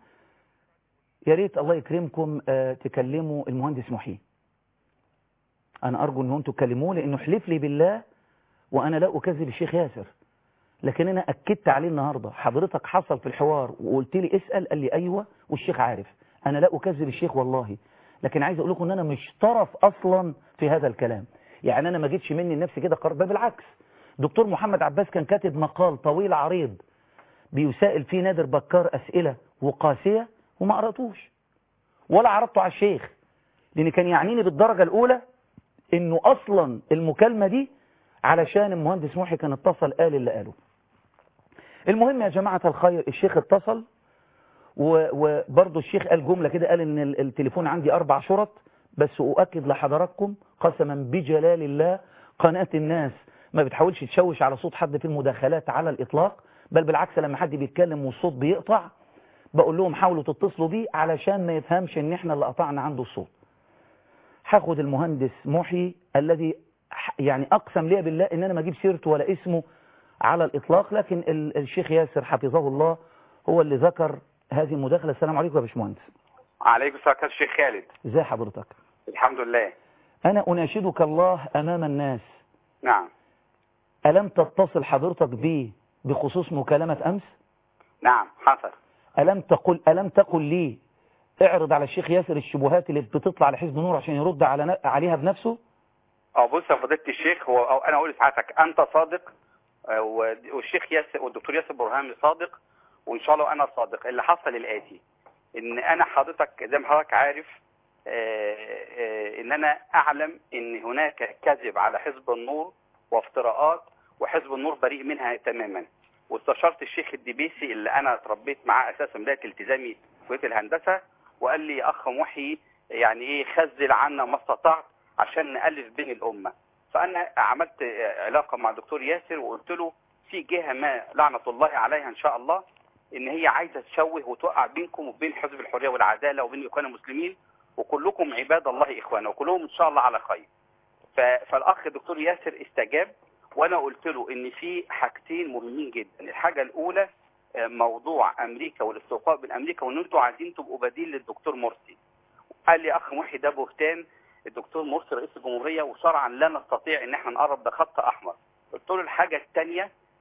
يا ريت الله يكرمكم تكلموا المهندس محي. انا ارجو ان انتم تكلموه لانه حلف لي بالله وانا لا اكذب الشيخ ياسر، لكن انا اكدت عليه النهارده. حضرتك حصل في الحوار وقلت لي اسال، قال لي ايوه والشيخ عارف. انا لا اكذب الشيخ والله، لكن عايز اقول لكم ان انا مش طرف اصلا في هذا الكلام. يعني انا ما جيتش مني لنفسي كده قرار، بالعكس. دكتور محمد عباس كان كاتب مقال طويل عريض بيسائل فيه نادر بكار اسئله وقاسيه وما قراتوش ولا عرضته على الشيخ، لان كان يعنيني بالدرجه الاولى انه اصلا المكالمه دي علشان المهندس محي كان اتصل قال اللي قاله. المهم يا جماعه الخير، الشيخ اتصل وبرضه الشيخ قال جمله كده، قال ان التليفون عندي اربع شرط، بس اؤكد لحضراتكم قسما بجلال الله قناه الناس ما بتحاولش تشوش على صوت حد في المداخلات على الاطلاق، بل بالعكس لما حد بيتكلم والصوت بيقطع بقول لهم حاولوا تتصلوا بيه علشان ما يفهمش ان احنا اللي قطعنا عنده الصوت. هاخد المهندس محي الذي يعني اقسم لي بالله ان انا ما اجيب سيرته ولا اسمه على الاطلاق، لكن الشيخ ياسر حفظه الله هو اللي ذكر هذه المداخله. السلام عليكم يا باشمهندس. عليكم السلام يا شيخ خالد. ازي حضرتك؟ الحمد لله. انا اناشدك الله امام الناس. نعم. الم تتصل حضرتك بي بخصوص مكالمه امس؟ نعم حصل. الم تقل الم تقل لي اعرض على الشيخ ياسر الشبهات اللي بتطلع على حزب نور عشان يرد على عليها بنفسه؟ اه بص يا فضيله الشيخ، هو أو انا اقول لسعادتك انت صادق والشيخ ياسر والدكتور ياسر برهامي صادق، وان شاء الله انا صادق. اللي حصل الاتي، ان انا حضرتك زي ما حضرتك عارف آآ آآ ان انا اعلم ان هناك كذب على حزب النور وافتراءات، وحزب النور بريء منها تماما. واستشرت الشيخ الدبيسي اللي انا اتربيت معاه اساسا بدايه التزامي في كليه الهندسه، وقال لي يا اخ محي يعني ايه خذل عنا ما استطعت عشان نالف بين الامه. فانا عملت علاقه مع الدكتور ياسر وقلت له في جهه ما لعنه الله عليها ان شاء الله ان هي عايزه تشوه وتوقع بينكم وبين حزب الحريه والعداله وبين اخوان المسلمين، وكلكم عباد الله اخوانا وكلهم ان شاء الله على خير. فالاخ الدكتور ياسر استجاب، وانا قلت له ان في حاجتين مهمين جدا. الحاجه الاولى موضوع امريكا والاستوقاء بين امريكا، وان انتوا عايزين تبقوا بديل للدكتور مرسي. قال لي اخ محي ده بهتان، الدكتور مرسي رئيس الجمهوريه وشرعا لا نستطيع ان احنا نقرب، ده خط احمر. قلت له الحاجه الثانيه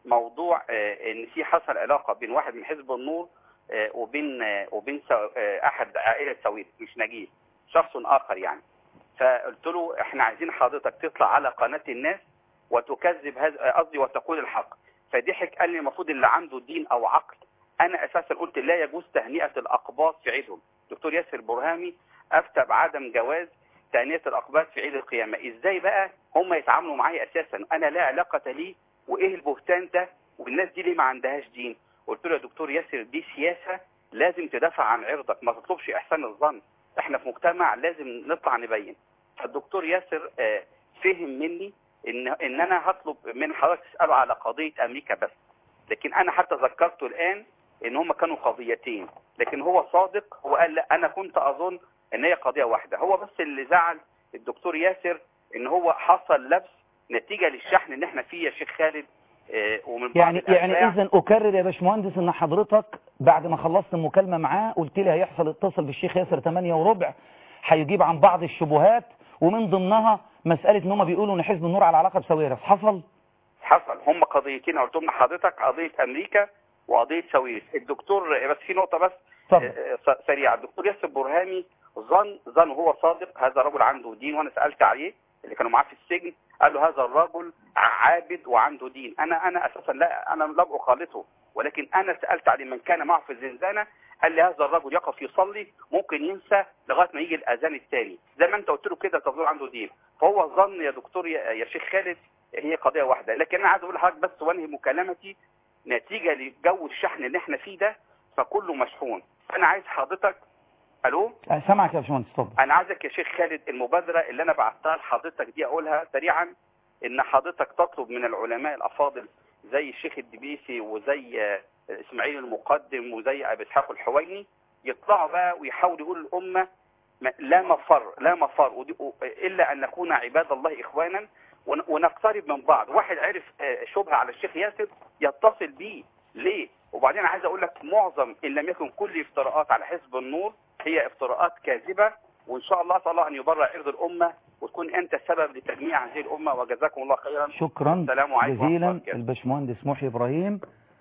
موضوع آه، ان في حصل علاقه بين واحد من حزب النور آه، وبين آه، وبين سو- آه، احد عائله سويد، مش نجيب، شخص اخر يعني. فقلت له احنا عايزين حضرتك تطلع على قناه الناس وتكذب هذا، قصدي وتقول الحق. فضحك قال لي المفروض اللي عنده دين او عقل. انا اساسا قلت لا يجوز تهنئه الاقباط في عيدهم. دكتور ياسر برهامي افتى بعدم جواز تهنئه الاقباط في عيد القيامه. ازاي بقى هم يتعاملوا معايا اساسا؟ انا لا علاقه لي، وايه البهتان ده؟ والناس دي ليه ما عندهاش دين؟ قلت له يا دكتور ياسر دي سياسه، لازم تدافع عن عرضك، ما تطلبش احسان الظن. احنا في مجتمع لازم نطلع نبين. فالدكتور ياسر آه، فهم مني ان ان انا هطلب من حضرتك تساله على قضيه امريكا بس، لكن انا حتى ذكرته الان ان هم كانوا قضيتين، لكن هو صادق. هو قال لا انا كنت اظن ان هي قضيه واحده. هو بس اللي زعل الدكتور ياسر ان هو حصل لبس نتيجه للشحن اللي احنا فيه يا شيخ خالد. آه، ومن بعض يعني يعني الأتباع. اذا اكرر يا باشمهندس ان حضرتك بعد ما خلصت المكالمه معاه قلت لي هيحصل اتصل بالشيخ ياسر ثمانية وربع هيجيب عن بعض الشبهات، ومن ضمنها مساله ان هم بيقولوا ان حزب النور على علاقه بساويرس. حصل؟ حصل. هم قضيتين قلت لهم لحضرتك، قضيه امريكا وقضيه ساويرس. الدكتور بس في نقطه بس طبعا. آه، آه، سريعه. الدكتور ياسر برهامي ظن ظن هو صادق، هذا رجل عنده دين، وانا سالت عليه اللي كانوا معاه في السجن قال له هذا الرجل عابد وعنده دين. انا انا اساسا لا، انا لم اخالطه، ولكن انا سالت عليه من كان معه في الزنزانه، قال لي هذا الرجل يقف يصلي ممكن ينسى لغايه ما يجي الاذان الثاني، زي ما انت قلت له كده تظن عنده دين. فهو ظن يا دكتور يا يا شيخ خالد هي قضيه واحده. لكن انا عايز اقول لحضرتك بس وانهي مكالمتي، نتيجه لجو الشحن اللي احنا فيه ده فكله مشحون. انا عايز حضرتك. الو، سامعك يا باشمهندس، اتفضل. انا عايزك يا شيخ خالد المبادره اللي انا بعتها لحضرتك دي اقولها سريعا، ان حضرتك تطلب من العلماء الافاضل زي الشيخ الدبيسي وزي آه، اسماعيل المقدم وزي ابي اسحاق الحويني يطلعوا بقى ويحاولوا يقولوا الامه ما- لا مفر لا مفر ودي- الا ان نكون عباد الله اخوانا ون- ونقترب من بعض. واحد عرف آه، شبهه على الشيخ ياسر يتصل بيه ليه. وبعدين عايز اقول لك معظم ان لم يكن كل افتراءات على حزب النور هي افتراءات كاذبه، وان شاء الله اسال الله ان يبرع عرض الامه وتكون انت السبب لتجميع هذه الامه، وجزاكم الله خيرا. شكرا السلام عليكم ورحمة الله جزيلا وبركاته. الباشمهندس محي ابراهيم.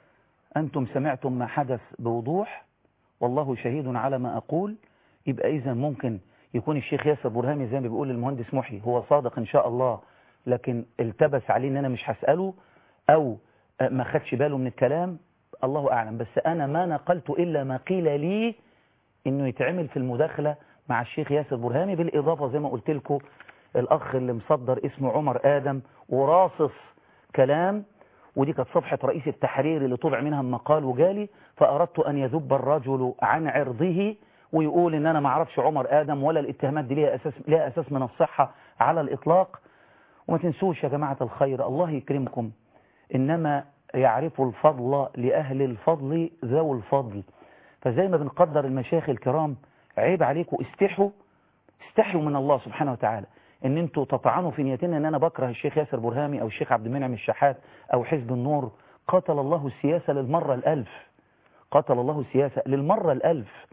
انتم سمعتم ما حدث بوضوح، والله شهيد على ما اقول. يبقى اذا ممكن يكون الشيخ ياسر برهامي زي ما بيقول المهندس محي هو صادق ان شاء الله، لكن التبس عليه ان انا مش هساله او ما خدش باله من الكلام، الله اعلم. بس انا ما نقلت الا ما قيل لي انه يتعمل في المداخله مع الشيخ ياسر برهامي، بالاضافه زي ما قلت لكم الاخ اللي مصدر اسمه عمر ادم وراصص كلام، ودي كانت صفحه رئيس التحرير اللي طبع منها المقال وجالي، فاردت ان يذب الرجل عن عرضه ويقول ان انا ما اعرفش عمر ادم ولا الاتهامات دي ليها اساس ليها اساس من الصحه على الاطلاق. وما تنسوش يا جماعه الخير، الله يكرمكم، انما يعرف الفضل لاهل الفضل ذو الفضل. فزي ما بنقدر المشايخ الكرام، عيب عليكم، استحوا استحوا من الله سبحانه وتعالى ان انتوا تطعنوا في نيتنا ان انا بكره الشيخ ياسر برهامي او الشيخ عبد المنعم الشحات او حزب النور. قاتل الله السياسة للمرة الألف، قاتل الله السياسة للمرة الألف.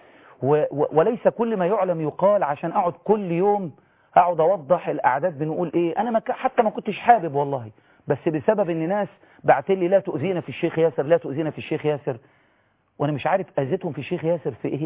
و و وليس كل ما يعلم يقال عشان اقعد كل يوم اقعد اوضح الاعداد بنقول ايه. انا ما حتى ما كنتش حابب والله، بس بسبب ان ناس بعت لي لا تؤذينا في الشيخ ياسر لا تؤذينا في الشيخ ياسر، وانا مش عارف اذيتهم في الشيخ ياسر في ايه.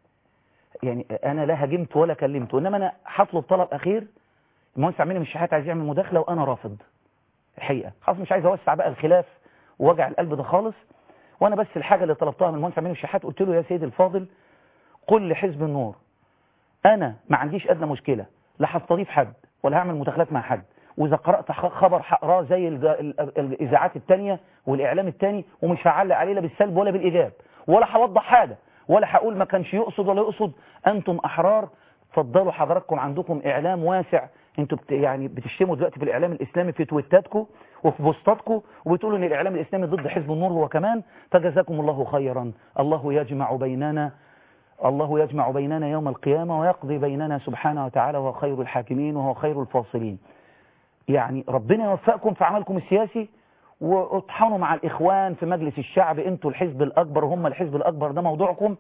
يعني انا لا هاجمت ولا كلمته، انما انا هطلب طلب اخير. المهندس عمنا من الشحات عايز يعمل مداخله وانا رافض الحقيقه، خلاص مش عايز اوسع بقى الخلاف ووجع القلب ده خالص. وانا بس الحاجه اللي طلبتها من المهندس عمنا من الشحات قلت له يا سيدي الفاضل قل لحزب النور انا ما عنديش ادنى مشكله، لا هستضيف حد ولا هعمل مداخلات مع حد، واذا قرات خبر هقراه زي الاذاعات الثانيه والاعلام الثاني، ومش هعلق عليه لا بالسلب ولا بالايجاب ولا هوضح حاجه ولا هقول ما كانش يقصد ولا يقصد. انتم احرار، اتفضلوا حضراتكم، عندكم اعلام واسع. انتوا بت يعني بتشتموا دلوقتي في الاعلام الاسلامي في تويتاتكم وفي بوستاتكم وبتقولوا ان الاعلام الاسلامي ضد حزب النور هو كمان، فجزاكم الله خيرا. الله يجمع بيننا الله يجمع بيننا يوم القيامة ويقضي بيننا سبحانه وتعالى، وهو خير الحاكمين وهو خير الفاصلين. يعني ربنا يوفقكم في عملكم السياسي، واطحنوا مع الإخوان في مجلس الشعب، انتوا الحزب الأكبر وهم الحزب الأكبر، ده موضوعكم.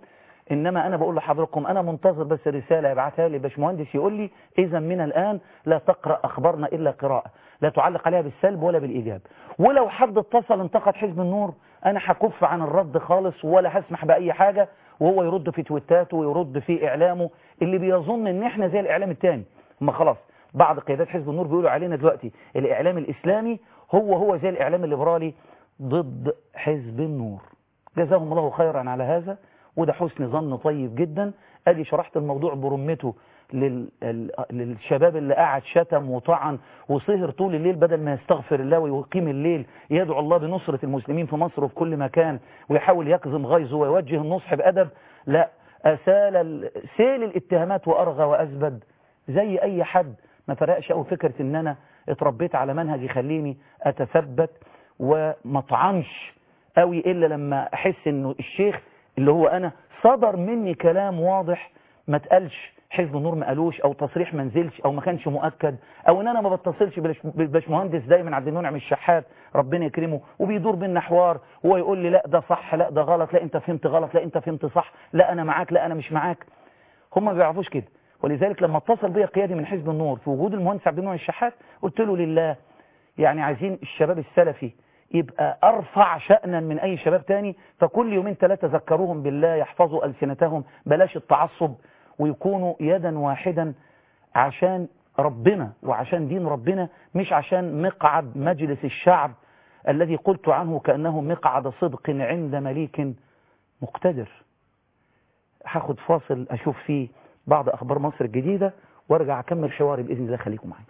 إنما أنا بقول لحضراتكم أنا منتظر بس رسالة يبعتها لي باشمهندس يقول لي إذا من الآن لا تقرأ أخبارنا إلا قراءة، لا تعلق عليها بالسلب ولا بالإيجاب. ولو حد اتصل انتقد حزب النور أنا هكف عن الرد خالص ولا هسمح بأي حاجة، وهو يرد في تويتاته ويرد في إعلامه اللي بيظن إن إحنا زي الإعلام التاني. هم خلاص بعض قيادات حزب النور بيقولوا علينا دلوقتي الإعلام الإسلامي هو هو زي الإعلام الليبرالي ضد حزب النور. جزاهم الله خيرا على هذا، وده حسن ظن طيب جدا. ادي شرحت الموضوع برمته لل... للشباب اللي قاعد شتم وطعن وسهر طول الليل بدل ما يستغفر الله ويقيم الليل يدعو الله بنصرة المسلمين في مصر وفي كل مكان ويحاول يكظم غيظه ويوجه النصح بأدب. لا، أسال سيل الاتهامات وأرغى وأزبد زي أي حد. ما فرقش أو فكرة إن أنا اتربيت على منهج يخليني أتثبت وما طعنش قوي إلا لما أحس إنه الشيخ اللي هو أنا صدر مني كلام واضح ما تقالش حزب النور ما قالوش أو تصريح ما نزلش أو ما كانش مؤكد أو إن أنا ما بتصلش بالباشمهندس دايما عبد المنعم الشحات ربنا يكرمه وبيدور بينا حوار وهو يقول لي لا ده صح لا ده غلط لا أنت فهمت غلط لا أنت فهمت صح لا أنا معاك لا أنا مش معاك. هم ما بيعرفوش كده. ولذلك لما اتصل بيا قيادي من حزب النور في وجود المهندس عبد المنعم الشحات قلت له لله يعني عايزين الشباب السلفي يبقى أرفع شأنا من أي شباب تاني، فكل يومين ثلاثة ذكروهم بالله يحفظوا ألسنتهم بلاش التعصب ويكونوا يدا واحدا عشان ربنا وعشان دين ربنا مش عشان مقعد مجلس الشعب الذي قلت عنه كأنه مقعد صدق عند مليك مقتدر. هاخد فاصل أشوف فيه بعض أخبار مصر الجديدة وارجع أكمل حواري بإذن الله. خليكم معي.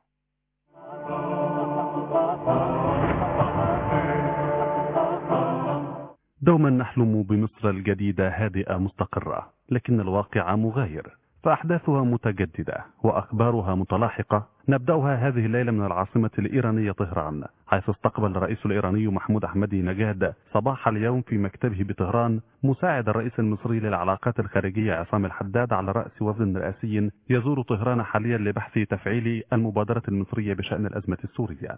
دوما نحلم بمصر الجديدة هادئة مستقرة، لكن الواقع مغاير، فأحداثها متجددة وأخبارها متلاحقة. نبدأها هذه الليلة من العاصمة الإيرانية طهران، حيث استقبل الرئيس الإيراني محمود أحمدي نجاد صباح اليوم في مكتبه بطهران مساعد الرئيس المصري للعلاقات الخارجية عصام الحداد على رأس وفد رئاسي يزور طهران حاليا لبحث تفعيل المبادرة المصرية بشأن الأزمة السورية.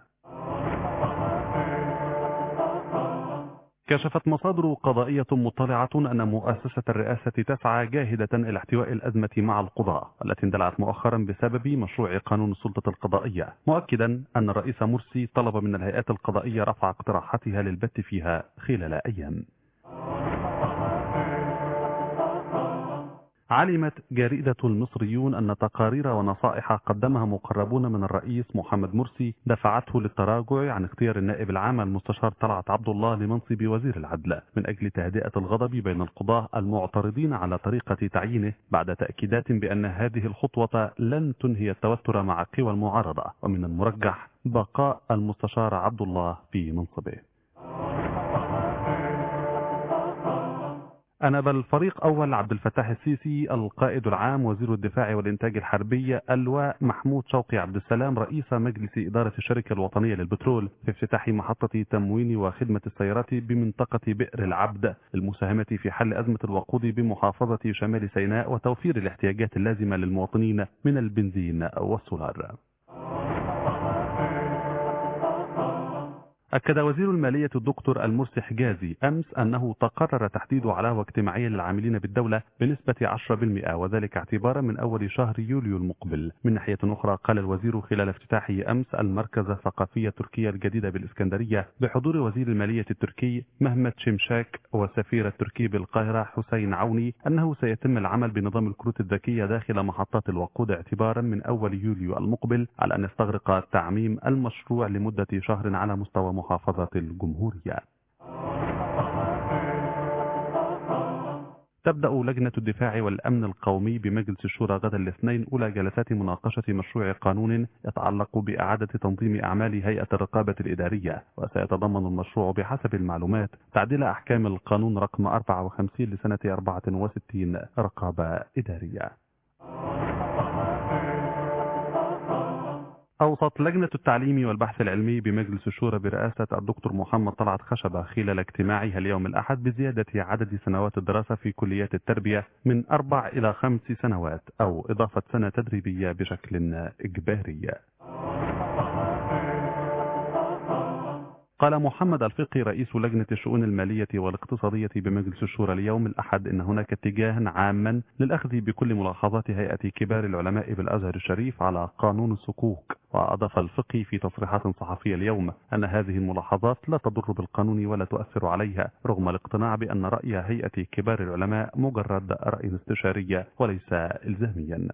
كشفت مصادر قضائية مطلعة أن مؤسسة الرئاسة تسعى جاهدة إلى احتواء الأزمة مع القضاء التي اندلعت مؤخرا بسبب مشروع قانون السلطة القضائية، مؤكدا أن الرئيس مرسي طلب من الهيئات القضائية رفع اقتراحاتها للبت فيها خلال أيام. علمت جريدة المصريون أن تقارير ونصائح قدمها مقربون من الرئيس محمد مرسي دفعته للتراجع عن اختيار النائب العام المستشار طلعت عبد الله لمنصب وزير العدل من أجل تهدئة الغضب بين القضاة المعترضين على طريقة تعيينه، بعد تأكيدات بأن هذه الخطوة لن تنهي التوتر مع قوى المعارضة ومن المرجح بقاء المستشار عبد الله في منصبه. أنب الفريق أول عبد الفتاح السيسي القائد العام وزير الدفاع والإنتاج الحربي اللواء محمود شوقي عبد السلام رئيس مجلس إدارة الشركة الوطنية للبترول في افتتاح محطة تموين وخدمة السيارات بمنطقة بئر العبد للمساهمة في حل أزمة الوقود بمحافظة شمال سيناء وتوفير الاحتياجات اللازمة للمواطنين من البنزين والسولار. أكد وزير المالية الدكتور المرسي حجازي أمس أنه تقرر تحديد علاوة اجتماعية للعاملين بالدولة بنسبة عشرة بالمئة وذلك اعتبارا من أول شهر يوليو المقبل. من ناحية أخرى قال الوزير خلال افتتاحه أمس المركز الثقافي التركي الجديد بالإسكندرية بحضور وزير المالية التركي مهمت شمشاك وسفير التركي بالقاهرة حسين عوني أنه سيتم العمل بنظام الكروت الذكية داخل محطات الوقود اعتبارا من أول يوليو المقبل، على أن يستغرق تعميم المشروع لمدة شهر على مستوى محافظة الجمهورية. تبدأ لجنة الدفاع والأمن القومي بمجلس الشورى غدا الاثنين أولى جلسات مناقشة مشروع قانون يتعلق بإعادة تنظيم أعمال هيئة الرقابة الإدارية، وسيتضمن المشروع بحسب المعلومات تعديل أحكام القانون رقم أربعة وخمسين لسنة أربعة وستين رقابة إدارية. أوصت لجنة التعليم والبحث العلمي بمجلس الشورى برئاسة الدكتور محمد طلعت خشبة خلال اجتماعها اليوم الأحد بزيادة عدد سنوات الدراسة في كليات التربية من أربع إلى خمس سنوات أو إضافة سنة تدريبية بشكل إجباري. قال محمد الفقي رئيس لجنة الشؤون المالية والاقتصادية بمجلس الشورى اليوم الأحد إن هناك اتجاها عاما للأخذ بكل ملاحظات هيئة كبار العلماء بالأزهر الشريف على قانون الصكوك. وأضاف الفقي في تصريحات صحفية اليوم أن هذه الملاحظات لا تضر بالقانون ولا تؤثر عليها، رغم الاقتناع بأن رأي هيئة كبار العلماء مجرد رأي استشاري وليس إلزاميا.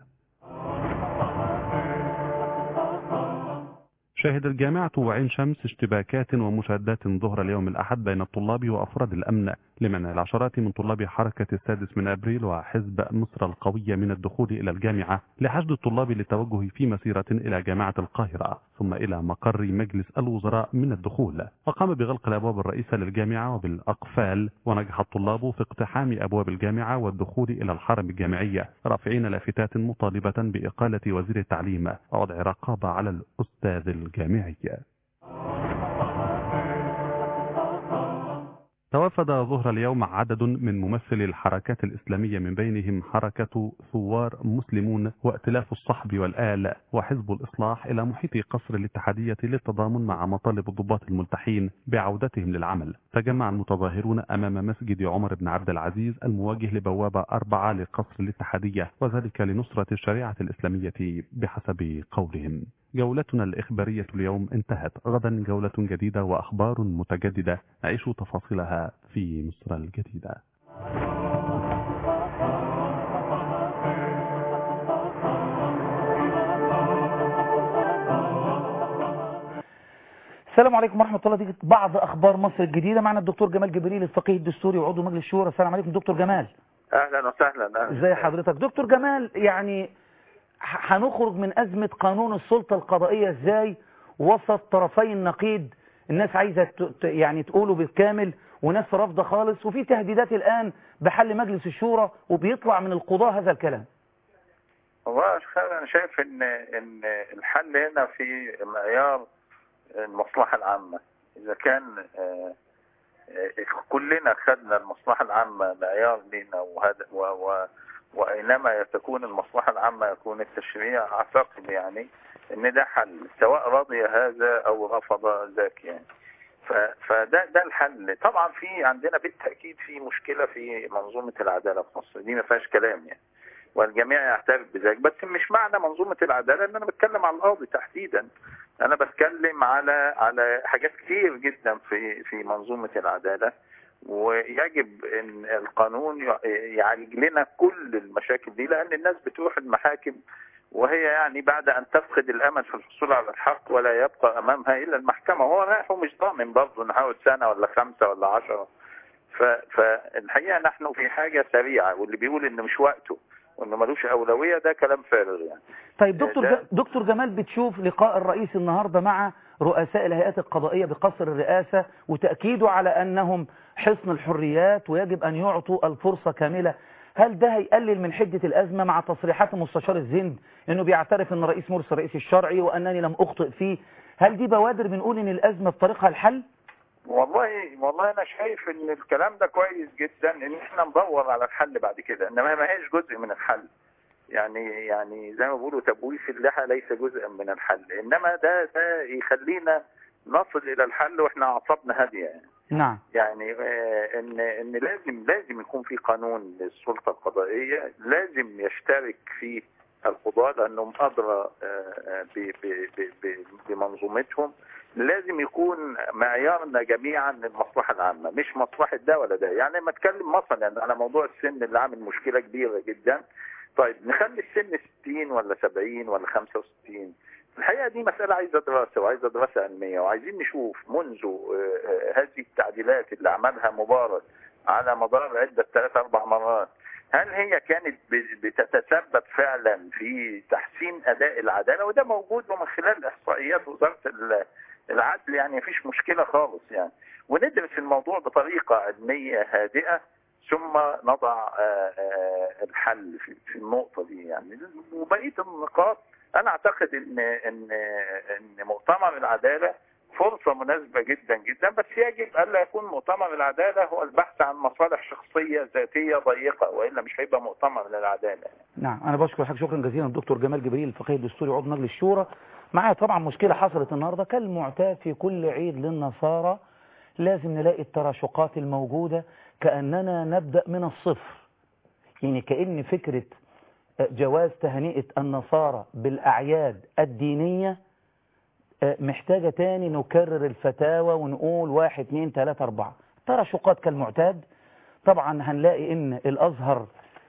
شهد الجامعة وعين شمس اشتباكات ومشادات ظهر اليوم الأحد بين الطلاب وأفراد الأمن لمنع العشرات من طلاب حركة السادس من أبريل وحزب مصر القوية من الدخول إلى الجامعة لحشد الطلاب للتوجه في مسيرة إلى جامعة القاهرة ثم إلى مقر مجلس الوزراء من الدخول. وقام بغلق الأبواب الرئيسة للجامعة وبالأقفال، ونجح الطلاب في اقتحام أبواب الجامعة والدخول إلى الحرم الجامعية رافعين لافتات مطالبة بإقالة وزير التعليم ووضع رقابة على الأستاذ الجامعي. توافد ظهر اليوم عدد من ممثلي الحركات الإسلامية من بينهم حركة ثوار مسلمون وائتلاف الصحب والآل وحزب الإصلاح إلى محيط قصر الاتحادية للتضامن مع مطالب الضباط الملتحين بعودتهم للعمل. تجمع المتظاهرون أمام مسجد عمر بن عبد العزيز المواجه لبوابة أربعة لقصر الاتحادية، وذلك لنصرة الشريعة الإسلامية بحسب قولهم. جولتنا الإخبارية اليوم انتهت، غدا جولة جديدة وأخبار متجددة نعيش تفاصيلها في مصر الجديدة. السلام عليكم ورحمة الله. دي بعض أخبار مصر الجديدة. معنا الدكتور جمال جبريل الفقيه الدستوري وعضو مجلس الشورى. السلام عليكم دكتور جمال. اهلا وسهلا. ازي حضرتك دكتور جمال؟ يعني هنخرج من أزمة قانون السلطة القضائية ازاي وسط طرفي النقيض؟ الناس عايزة يعني تقوله بالكامل وناس رافضة خالص، وفي تهديدات الآن بحل مجلس الشورى وبيطلع من القضاء هذا الكلام. والله أنا شايف إن إن الحل هنا في معيار المصلحة العامة. إذا كان كلنا خدنا المصلحة العامة معيار لنا، وهذا و و وأينما تكون المصلحة العامة يكون التشريع، أعتقد يعني إن ده حل، سواء رضي هذا أو رفض ذاك يعني. فده ده الحل. طبعا في عندنا بالتأكيد في مشكلة في منظومة العدالة في مصر، دي ما فيهاش كلام يعني، والجميع يعترف بذلك. بس مش معنى منظومة العدالة ان انا بتكلم على القاضي تحديدا، انا بتكلم على على حاجات كتير جدا في في منظومة العدالة، ويجب ان القانون يعالج لنا كل المشاكل دي، لان الناس بتروح المحاكم وهي يعني بعد ان تفقد الامل في الحصول على الحق ولا يبقى امامها الا المحكمة، وهو رايح ومش ضامن برضه نحاول سنة ولا خمسة ولا عشرة. فالحقيقة نحن في حاجة سريعة، واللي بيقول انه مش وقته وانه ملوش اولويه ده كلام فارغ يعني. طيب دكتور دكتور جمال، بتشوف لقاء الرئيس النهارده مع رؤساء الهيئات القضائيه بقصر الرئاسه وتاكيده على انهم حصن الحريات ويجب ان يعطوا الفرصه كامله، هل ده هيقلل من حده الازمه مع تصريحات المستشار الزند انه بيعترف ان رئيس مرسي الرئيس الشرعي وانني لم اخطئ فيه؟ هل دي بوادر بنقول ان الازمه في طريقها الحل؟ والله والله انا شايف ان الكلام ده كويس جدا، ان احنا ندور على الحل بعد كده، انما ما هيش جزء من الحل. يعني يعني زي ما بيقولوا تبويس اللحى ليس جزءا من الحل، انما ده ده يخلينا نصل الى الحل واحنا اعصابنا هاديه يعني. نعم. يعني آه ان ان لازم لازم يكون في قانون للسلطه القضائيه، لازم يشترك فيه القضاة لانهم ادرى آه بمنظومتهم، لازم يكون معيارنا جميعا المصلحة العامة مش مصلحة ده ولا ده. يعني لما اتكلم مثلا على موضوع السن اللي عامل مشكلة كبيرة جدا، طيب نخلي السن ستين ولا سبعين ولا خمسة وستين؟ الحقيقة دي مسألة عايزة دراسة وعايزة دراسة علمية، وعايزين نشوف منذ هذه التعديلات اللي عملها مبارك على مدار عدة ثلاث أربع مرات، هل هي كانت بتتسبب فعلا في تحسين أداء العدالة؟ وده موجود من خلال إحصائيات وزارة العدل، يعني مفيش مشكلة خالص يعني. وندرس الموضوع بطريقة علمية هادئة ثم نضع الحل في النقطة دي يعني. وبقية النقاط أنا أعتقد إن إن إن مؤتمر العدالة فرصة مناسبة جدا جدا، بس يجب ألا يكون مؤتمر العدالة هو البحث عن مصالح شخصية ذاتية ضيقة، وإلا مش هيبقى مؤتمر للعدالة. نعم، أنا بشكر حضرتك شكرا جزيلا الدكتور جمال جبريل الفقيه الدستوري عضو مجلس الشورى. معايا طبعا مشكلة حصلت النهاردة كالمعتاد في كل عيد للنصارى، لازم نلاقي التراشقات الموجودة كأننا نبدأ من الصفر، يعني كأن فكرة جواز تهنئة النصارى بالأعياد الدينية محتاجة تاني نكرر الفتاوى ونقول واحد اتنين تلاتة اربعة. تراشقات كالمعتاد. طبعا هنلاقي ان الازهر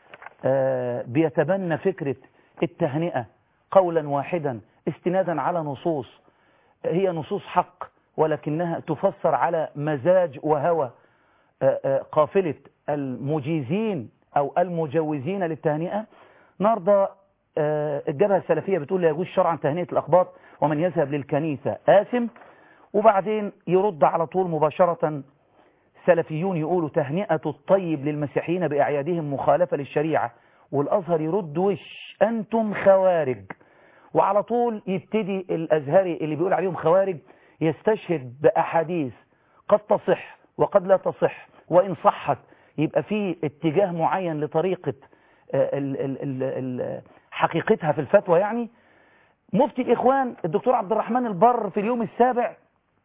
بيتبنى فكرة التهنئة قولا واحدا استنادا على نصوص هي نصوص حق، ولكنها تفسر على مزاج وهوى قافلة المجيزين او المجوزين للتهنئة. النهارده الجبهة السلفية بتقول لا يجوز شرعا تهنئة الأقباط ومن يذهب للكنيسة آثم، وبعدين يرد على طول مباشرة سلفيون يقولوا تهنئة الطيب للمسيحيين بأعيادهم مخالفة للشريعة، والأزهر يرد وش أنتم خوارج. وعلى طول يبتدي الأزهري اللي بيقول عليهم خوارج يستشهد بأحاديث قد تصح وقد لا تصح، وإن صحت يبقى في اتجاه معين لطريقة ال ال ال ال حقيقتها في الفتوى. يعني مفتي الإخوان الدكتور عبد الرحمن البر في اليوم السابع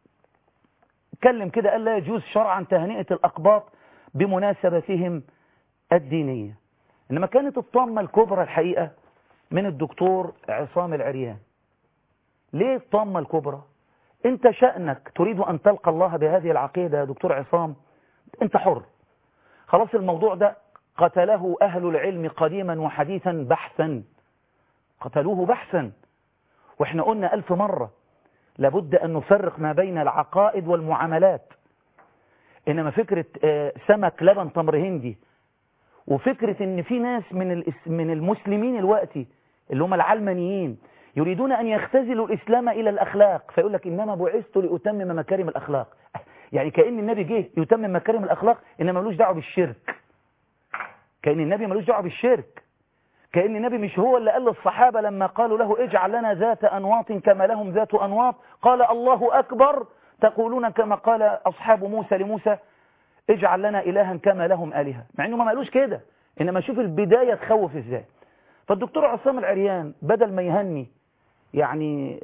اتكلم كده قال لا يجوز شرعا تهنئة الأقباط بمناسبتهم الدينية. إنما كانت الطامة الكبرى الحقيقة من الدكتور عصام العريان. ليه الطامة الكبرى؟ انت شأنك تريد أن تلقى الله بهذه العقيدة يا دكتور عصام، انت حر. خلاص الموضوع ده قتله أهل العلم قديما وحديثا بحثا، قتلوه بحثا. واحنا قلنا ألف مرة لابد أن نفرق ما بين العقائد والمعاملات. إنما فكرة سمك لبن تمر هندي وفكرة ان في ناس من من المسلمين الوقتي اللي هم العلمانيين يريدون أن يختزلوا الإسلام إلى الأخلاق، فيقول لك إنما بعثت لأتمم مكارم الأخلاق. يعني كأن النبي جه يتمم مكارم الأخلاق إنما ملوش دعوه بالشرك. كأن النبي ملوش دعوه بالشرك. كأن النبي مش هو اللي قال للصحابة لما قالوا له اجعل لنا ذات أنواط كما لهم ذات أنواط، قال الله أكبر تقولون كما قال أصحاب موسى لموسى اجعل لنا إلها كما لهم آلهة، مع إنه ما قالوش كده. إنما شوف البداية تخوف إزاي. فالدكتور عصام العريان بدل ما يهني يعني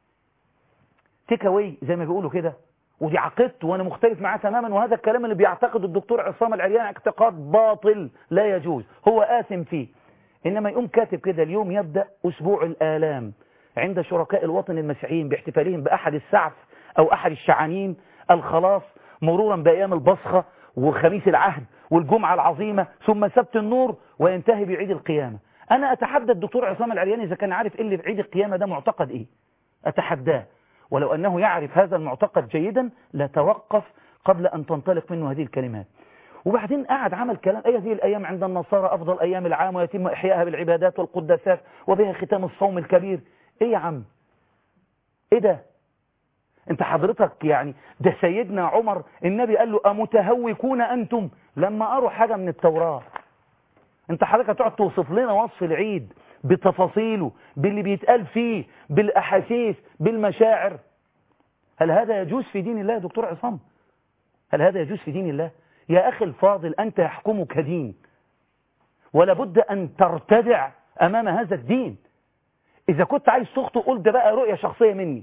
تيكاوي زي ما بيقولوا كده، ودي عقيدته وانا مختلف معاه تماما، وهذا الكلام اللي بيعتقده الدكتور عصام العريان اعتقاد باطل لا يجوز، هو آثم فيه. إنما يقوم كاتب كده اليوم يبدأ أسبوع الآلام عند شركاء الوطن المسيحيين باحتفالهم بأحد السعف أو أحد الشعانين الخلاص، مرورا بأيام البصخة وخميس العهد والجمعة العظيمة ثم سبت النور وينتهي بعيد القيامة. أنا أتحدى الدكتور عصام العريان إذا كان عارف إيه اللي بعيد القيامة ده معتقد إيه، أتحداه. ولو أنه يعرف هذا المعتقد جيدا لتوقف قبل أن تنطلق منه هذه الكلمات. وبعدين قعد عمل كلام أي هذه الأيام عند النصارى أفضل أيام العام ويتم إحيائها بالعبادات والقداسات وبها ختام الصوم الكبير. إيه يا عم إيه ده؟ أنت حضرتك يعني ده سيدنا عمر النبي قال له أمتهوكون أنتم لما أروا حاجة من التوراة. أنت حضرتك هتقعد توصف لنا وصف العيد بتفاصيله باللي بيتقال فيه بالأحاسيس بالمشاعر؟ هل هذا يجوز في دين الله يا دكتور عصام؟ هل هذا يجوز في دين الله؟ يا أخي الفاضل أنت يحكمك دين ولا بد أن ترتدع أمام هذا الدين. إذا كنت عايز تخطئ قول ده بقى رؤية شخصية مني.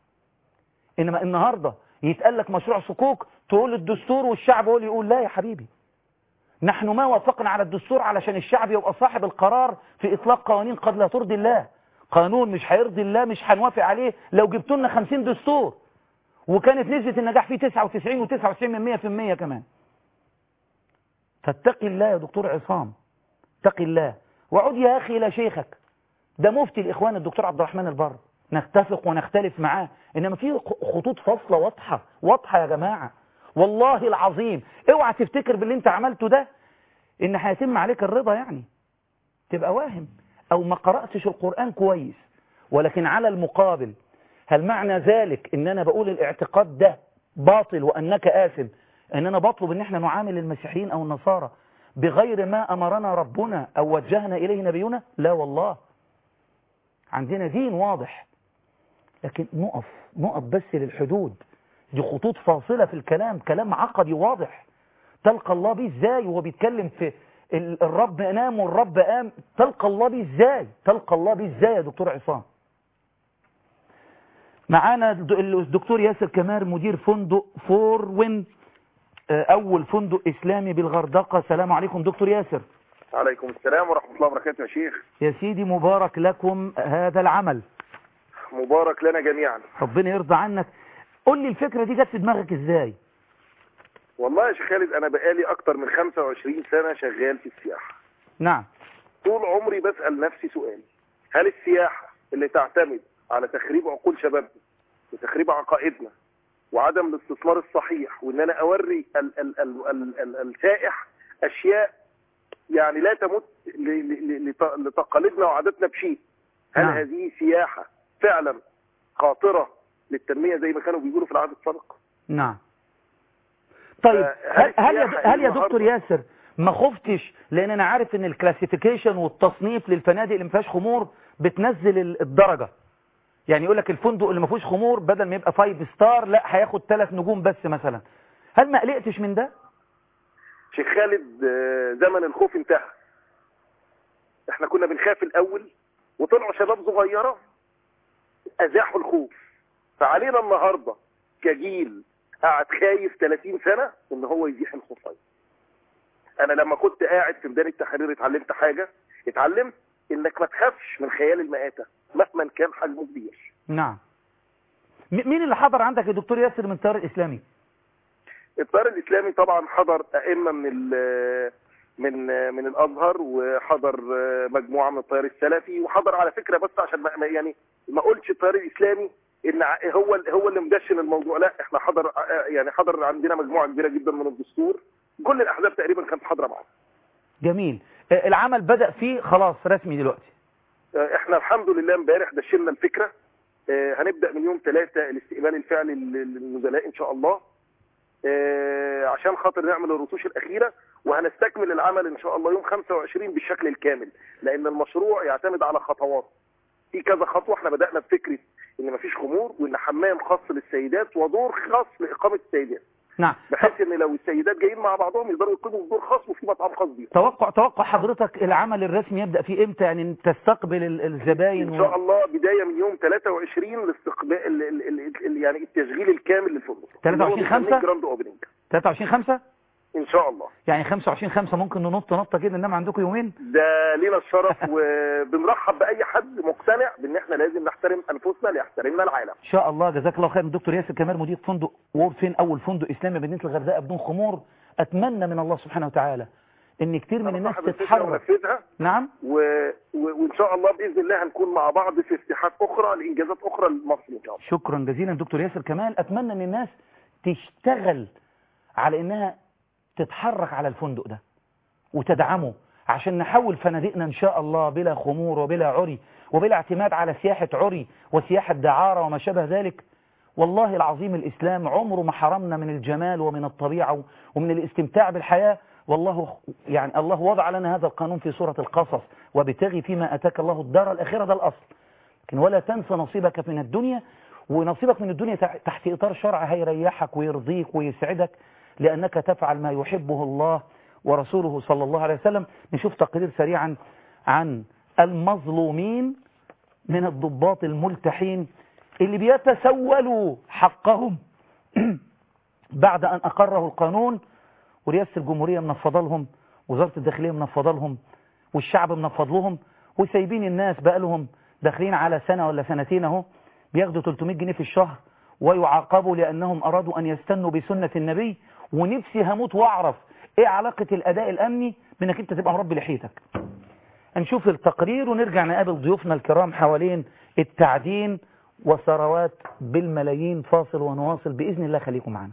إنما النهاردة يتقال لك مشروع صكوك تقول الدستور والشعب هو اللي يقول لا يا حبيبي، نحن ما وافقنا على الدستور علشان الشعب يبقى صاحب القرار في إطلاق قوانين قد لا ترضي الله. قانون مش هيرضي الله مش هنوافق عليه لو جبتوا لنا خمسين دستور وكانت نسبة النجاح فيه تسعة وتسعين وتسعة وتسعين من مية في المية كمان. فاتقي الله يا دكتور عصام، اتقي الله وعد يا أخي إلى شيخك. ده مفتي الإخوان الدكتور عبد الرحمن البر، نتفق ونختلف معاه، إنما في خطوط فاصلة واضحة واضحة يا جماعة. والله العظيم اوعى تفتكر باللي انت عملته ده إن هيتم عليك الرضا، يعني تبقى واهم أو ما قرأتش القرآن كويس. ولكن على المقابل هل معنى ذلك إن أنا بقول الاعتقاد ده باطل وأنك آثم ان انا بطلب ان احنا نعامل المسيحيين او النصارى بغير ما امرنا ربنا او وجهنا اليه نبينا؟ لا والله، عندنا دين واضح. لكن نقف نقف بس للحدود. دي خطوط فاصلة في الكلام، كلام عقدي واضح. تلقى الله بيه ازاي وهو بيتكلم في الرب نام والرب قام؟ تلقى الله بيه ازاي؟ تلقى الله بيه ازاي يا دكتور عصام؟ معانا الدكتور ياسر كمال مدير فندق فور وين، اول فندق اسلامي بالغردقة. السلام عليكم دكتور ياسر. عليكم السلام ورحمة الله وبركاته يا شيخ. يا سيدي مبارك لكم هذا العمل. مبارك لنا جميعا. ربنا يرضى عنك. قول لي الفكرة دي جت في دماغك ازاي؟ والله يا شيخ خالد انا بقالي اكتر من خمسة وعشرين سنة شغال في السياحة. نعم. طول عمري بسأل نفسي سؤال، هل السياحة اللي تعتمد على تخريب عقول شبابنا وتخريب عقائدنا وعدم الاستثمار الصحيح، وان انا اوري ال ال ال ال ال السائح اشياء يعني لا تمت لتقاليدنا وعاداتنا بشيء، هل نعم. هذه سياحة فعلا خاطرة للتنمية زي ما كانوا بيقولوا في العهد السابق؟ نعم. طيب هل هل يا, هل يا دكتور ياسر ما خفتش، لان انا عارف ان الكلاسيفيكيشن والتصنيف للفنادق اللي ما فيهاش خمور بتنزل الدرجة، يعني يقول لك الفندق اللي ما فيهوش خمور بدل ما يبقى فايف ستار لا هياخد ثلاث نجوم بس مثلا، هل ما قلقتش من ده؟ شيخ خالد زمن الخوف انتهى. احنا كنا بنخاف الاول وطلعوا شباب صغيرة ازاحوا الخوف، فعلينا النهاردة كجيل قاعد خايف ثلاثين سنة ان هو يزيح الخوف. انا لما كنت قاعد في ميدان التحرير اتعلمت حاجة، اتعلمت انك ما تخافش من خيال المآتة مهما كان حجمه كبير. نعم. مين اللي حضر عندك يا دكتور ياسر من التيار الاسلامي؟ التيار الاسلامي طبعا حضر ائمة من من من الازهر، وحضر مجموعة من التيار السلفي، وحضر على فكرة بس عشان ما يعني ما اقولش التيار الاسلامي ان هو هو اللي مدشن الموضوع، لا احنا حضر يعني حضر عندنا مجموعة كبيرة جدا من الدستور، كل الاحزاب تقريبا كانت حاضرة معانا. جميل. العمل بدأ فيه خلاص رسمي دلوقتي؟ احنا الحمد لله امبارح دشنا الفكرة، هنبدأ من يوم ثلاثة الاستقبال الفعلي للنزلاء ان شاء الله عشان خاطر نعمل الرتوش الاخيرة، وهنستكمل العمل ان شاء الله يوم خمسة وعشرين بالشكل الكامل، لان المشروع يعتمد على خطوات. في كذا خطوة. احنا بدأنا بفكرة ان مفيش خمور، وان حمام خاص للسيدات ودور خاص لاقامة السيدات. نعم. بحيث ان لو السيدات جايين مع بعضهم يقدروا يقيموا دور خاص وفي مطعم خاص بيهم. توقع توقع حضرتك العمل الرسمي يبدأ فيه امتى؟ يعني تستقبل الزباين ان شاء الله بداية من يوم ثلاثة وعشرين لاستقبال ال ال ال ال يعني التشغيل الكامل للفندق. ثلاثة وعشرين خمسة جراند اوبننج. ثلاثة وعشرين خمسة ان شاء الله. يعني خمسة وعشرين خمسة ممكن ننط نطه كده، انما عندكم يومين. ده لينا الشرف وبنرحب باي حد مقتنع بان احنا لازم نحترم انفسنا ليحترمنا العالم. ان شاء الله. جزاك الله خير. الدكتور ياسر كمال مدير فندق وورد فين، اول فندق اسلامي مدينه الغردقه بدون خمور. اتمنى من الله سبحانه وتعالى ان كتير من الناس تتحرك. نعم. و... و... وان شاء الله باذن الله هنكون مع بعض في افتتاحات اخرى لانجازات اخرى لمصر ان شاء الله. شكرا جزيلا دكتور ياسر كمال. اتمنى ان الناس تشتغل على انها تتحرك على الفندق ده وتدعمه عشان نحول فنادقنا ان شاء الله بلا خمور وبلا عري وبلا اعتماد على سياحة عري وسياحة دعارة وما شابه ذلك. والله العظيم الإسلام عمره ما حرمنا من الجمال ومن الطبيعة ومن الاستمتاع بالحياة. والله يعني الله وضع لنا هذا القانون في سورة القصص، وابتغي فيما أتاك الله الدار الآخرة، ده الأصل. لكن ولا تنسى نصيبك من الدنيا، ونصيبك من الدنيا تحت إطار شرع هيريحك ويرضيك ويسعدك، لأنك تفعل ما يحبه الله ورسوله صلى الله عليه وسلم. نشوف تقرير سريعا عن المظلومين من الضباط الملتحين اللي بيتسولوا حقهم بعد أن أقره القانون، ورئاسة الجمهورية منفضة لهم، وزارة الداخلية منفضة لهم، والشعب منفض لهم، وسايبين الناس بقى لهم داخلين على سنة ولا سنتين اهو بياخدوا ثلاثمائة جنيه في الشهر ويعاقبوا لأنهم أرادوا أن يستنوا بسنة النبي. ونفسي هموت وأعرف إيه علاقة الأداء الأمني بأنك أنت تبقى مربي لحيتك. هنشوف التقرير ونرجع نقابل ضيوفنا الكرام حوالين التعدين وثروات بالملايين. فاصل ونواصل بإذن الله، خليكم معنا.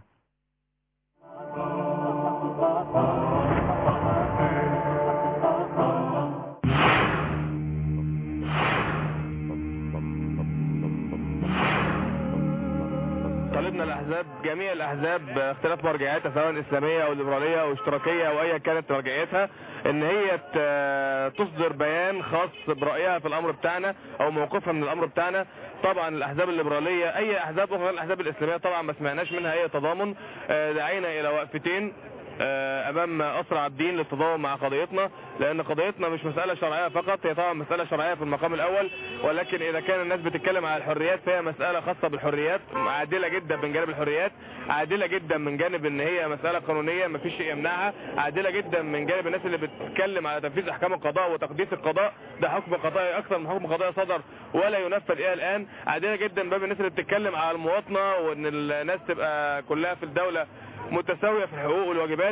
طالبنا الاحزاب، جميع الاحزاب باختلاف مرجعياتها سواء اسلاميه او ليبراليه او اشتراكيه او ايا كانت مرجعيتها، ان هي تصدر بيان خاص برايها في الامر بتاعنا او موقفها من الامر بتاعنا. طبعا الاحزاب الليبراليه اي احزاب اخرى الاحزاب الاسلاميه طبعا ما سمعناش منها اي تضامن. دعينا الى وقفتين امام اسرع الدين للتضامن مع قضيتنا، لان قضيتنا مش مساله شرعيه فقط، هي طبعا مساله شرعيه في المقام الاول، ولكن اذا كان الناس بتتكلم على الحريات فهي مساله خاصه بالحريات، عادله جدا من جانب الحريات، عادله جدا من جانب ان هي مساله قانونيه ما فيش شيء يمنعها، عادله جدا من جانب الناس اللي بتتكلم على تنفيذ احكام القضاء وتقديس القضاء، ده حكم قضائي اكثر من حكم قضائي صدر ولا ينفذ الى الان، عادله جدا باب الناس اللي بتتكلم على المواطنه وان الناس تبقى كلها في الدوله متساويه في الحقوق والواجبات.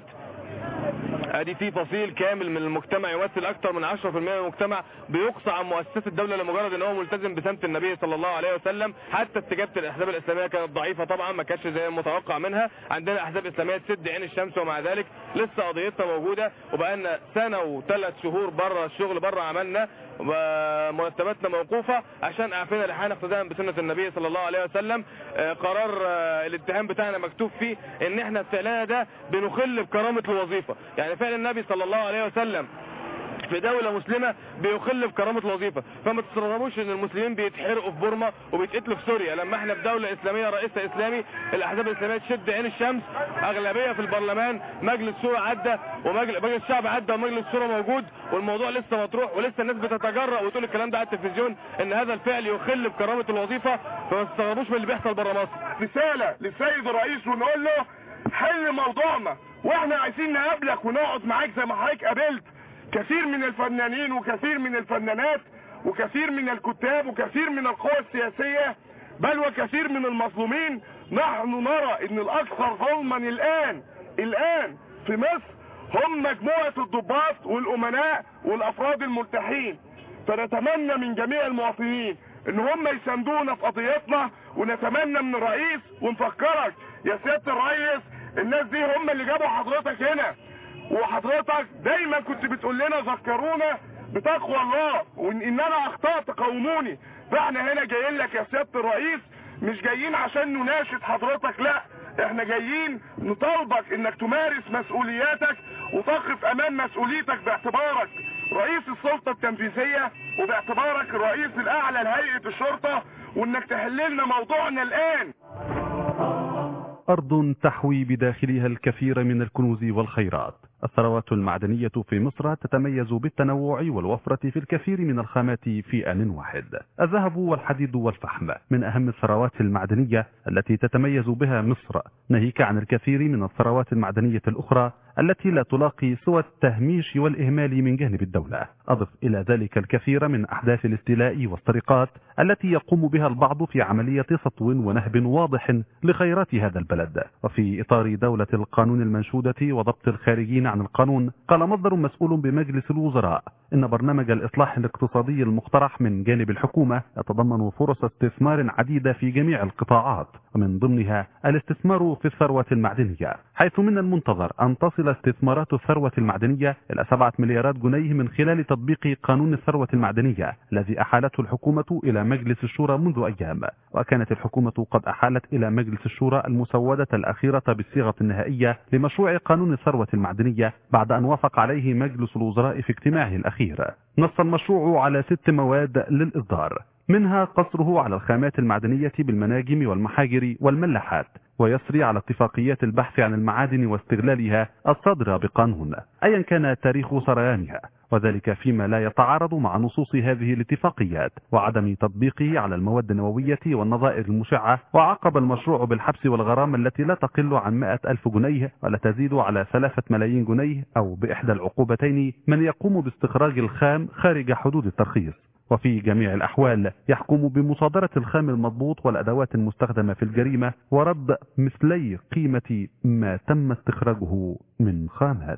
ادي في فصيل كامل من المجتمع يمثل اكثر من عشرة بالمئة من المجتمع بيقصى عن مؤسسات الدوله لمجرد ان هو ملتزم بسمت النبي صلى الله عليه وسلم. حتى استجابه الاحزاب الاسلاميه كانت ضعيفه طبعا، ما كانتش زي المتوقع منها، عندنا احزاب اسلاميه تسد عين الشمس ومع ذلك لسه قضيتنا موجوده، وبقالنا سنه وثلاث شهور بره الشغل بره عملنا، مرتباتنا موقوفه عشان اعفينا لحانا اقتداء بسنه النبي صلى الله عليه وسلم. قرار الاتهام بتاعنا مكتوب فيه ان احنا فعلنا ده بنخل بكرامه الوظيفه، يعني فعل النبي صلى الله عليه وسلم في دولة مسلمة بيخل بكرامة الوظيفة، فما تستغربوش ان المسلمين بيتحرقوا في بورما وبيتقتلوا في سوريا لما احنا في دولة اسلامية رئيسها اسلامي، الاحزاب الاسلامية تشد عين الشمس، اغلبية في البرلمان، مجلس شورى عدى ومجلس الشعب عدى ومجلس شورى موجود، والموضوع لسه مطروح ولسه الناس بتتجرأ وتقول الكلام ده على التلفزيون ان هذا الفعل يخل بكرامة الوظيفة، فما تستغربوش من اللي بيحصل بره مصر. رسالة للسيد الرئيس ونقول له حل موضوعنا، واحنا عايزين نقابلك ونقعد معاك زي ما حضرتك قابلت كثير من الفنانين وكثير من الفنانات وكثير من الكتاب وكثير من القوى السياسية، بل وكثير من المظلومين. نحن نرى ان الاكثر ظلما الان الان في مصر هم مجموعة الضباط والامناء والافراد الملتحين، فنتمنى من جميع المواطنين ان هم يساندونا في قضيتنا، ونتمنى من الرئيس ونفكرك يا سيادة الرئيس الناس دي هم اللي جابوا حضرتك هنا، وحضرتك دايما كنت بتقول لنا ذكرونا بتقوى الله وان ان انا اخطأت قوموني، فاحنا هنا جايين لك يا سيادة الرئيس، مش جايين عشان نناشد حضرتك، لا احنا جايين نطالبك انك تمارس مسؤولياتك وتقف امام مسؤوليتك باعتبارك رئيس السلطة التنفيذية وباعتبارك الرئيس الاعلى لهيئة الشرطة، وانك تحل لنا موضوعنا الان. أرض تحوي بداخلها الكثير من الكنوز والخيرات. الثروات المعدنية في مصر تتميز بالتنوع والوفرة في الكثير من الخامات في آن واحد. الذهب والحديد والفحم من أهم الثروات المعدنية التي تتميز بها مصر، ناهيك عن الكثير من الثروات المعدنية الأخرى التي لا تلاقي سوى التهميش والإهمال من جانب الدولة. أضف إلى ذلك الكثير من أحداث الاستيلاء والسرقات التي يقوم بها البعض في عملية سطو ونهب واضح لخيرات هذا البلد. وفي إطار دولة القانون المنشودة وضبط الخارجين عن القانون، قال مصدر مسؤول بمجلس الوزراء إن برنامج الإصلاح الاقتصادي المقترح من جانب الحكومة يتضمن فرص استثمار عديدة في جميع القطاعات، ومن ضمنها الاستثمار في الثروة المعدنية، حيث من المنتظر أن تصل استثمارات الثروة المعدنية إلى سبعة مليارات جنيه من خلال تطبيق قانون الثروة المعدنية الذي أحالته الحكومة إلى مجلس الشورى منذ أيام. وكانت الحكومة قد أحالت إلى مجلس الشورى المسودة الأخيرة بالصيغة النهائية لمشروع قانون الثروة المعدنية بعد أن وافق عليه مجلس الوزراء في اجتماعه الأخير. نص المشروع على ست مواد للإصدار، منها قصره على الخامات المعدنية بالمناجم والمحاجر والملاحات، ويسري على اتفاقيات البحث عن المعادن واستغلالها الصادرة بقانون أيا كان تاريخ سريانها، وذلك فيما لا يتعارض مع نصوص هذه الاتفاقيات، وعدم تطبيقه على المواد النووية والنظائر المشعة. وعاقب المشروع بالحبس والغرامة التي لا تقل عن مئة ألف جنيه ولا تزيد على ثلاثة ملايين جنيه، أو بإحدى العقوبتين من يقوم باستخراج الخام خارج حدود الترخيص. وفي جميع الأحوال يحكم بمصادرة الخام المضبوط والأدوات المستخدمة في الجريمة ورد مثلي قيمة ما تم استخراجه من خامات.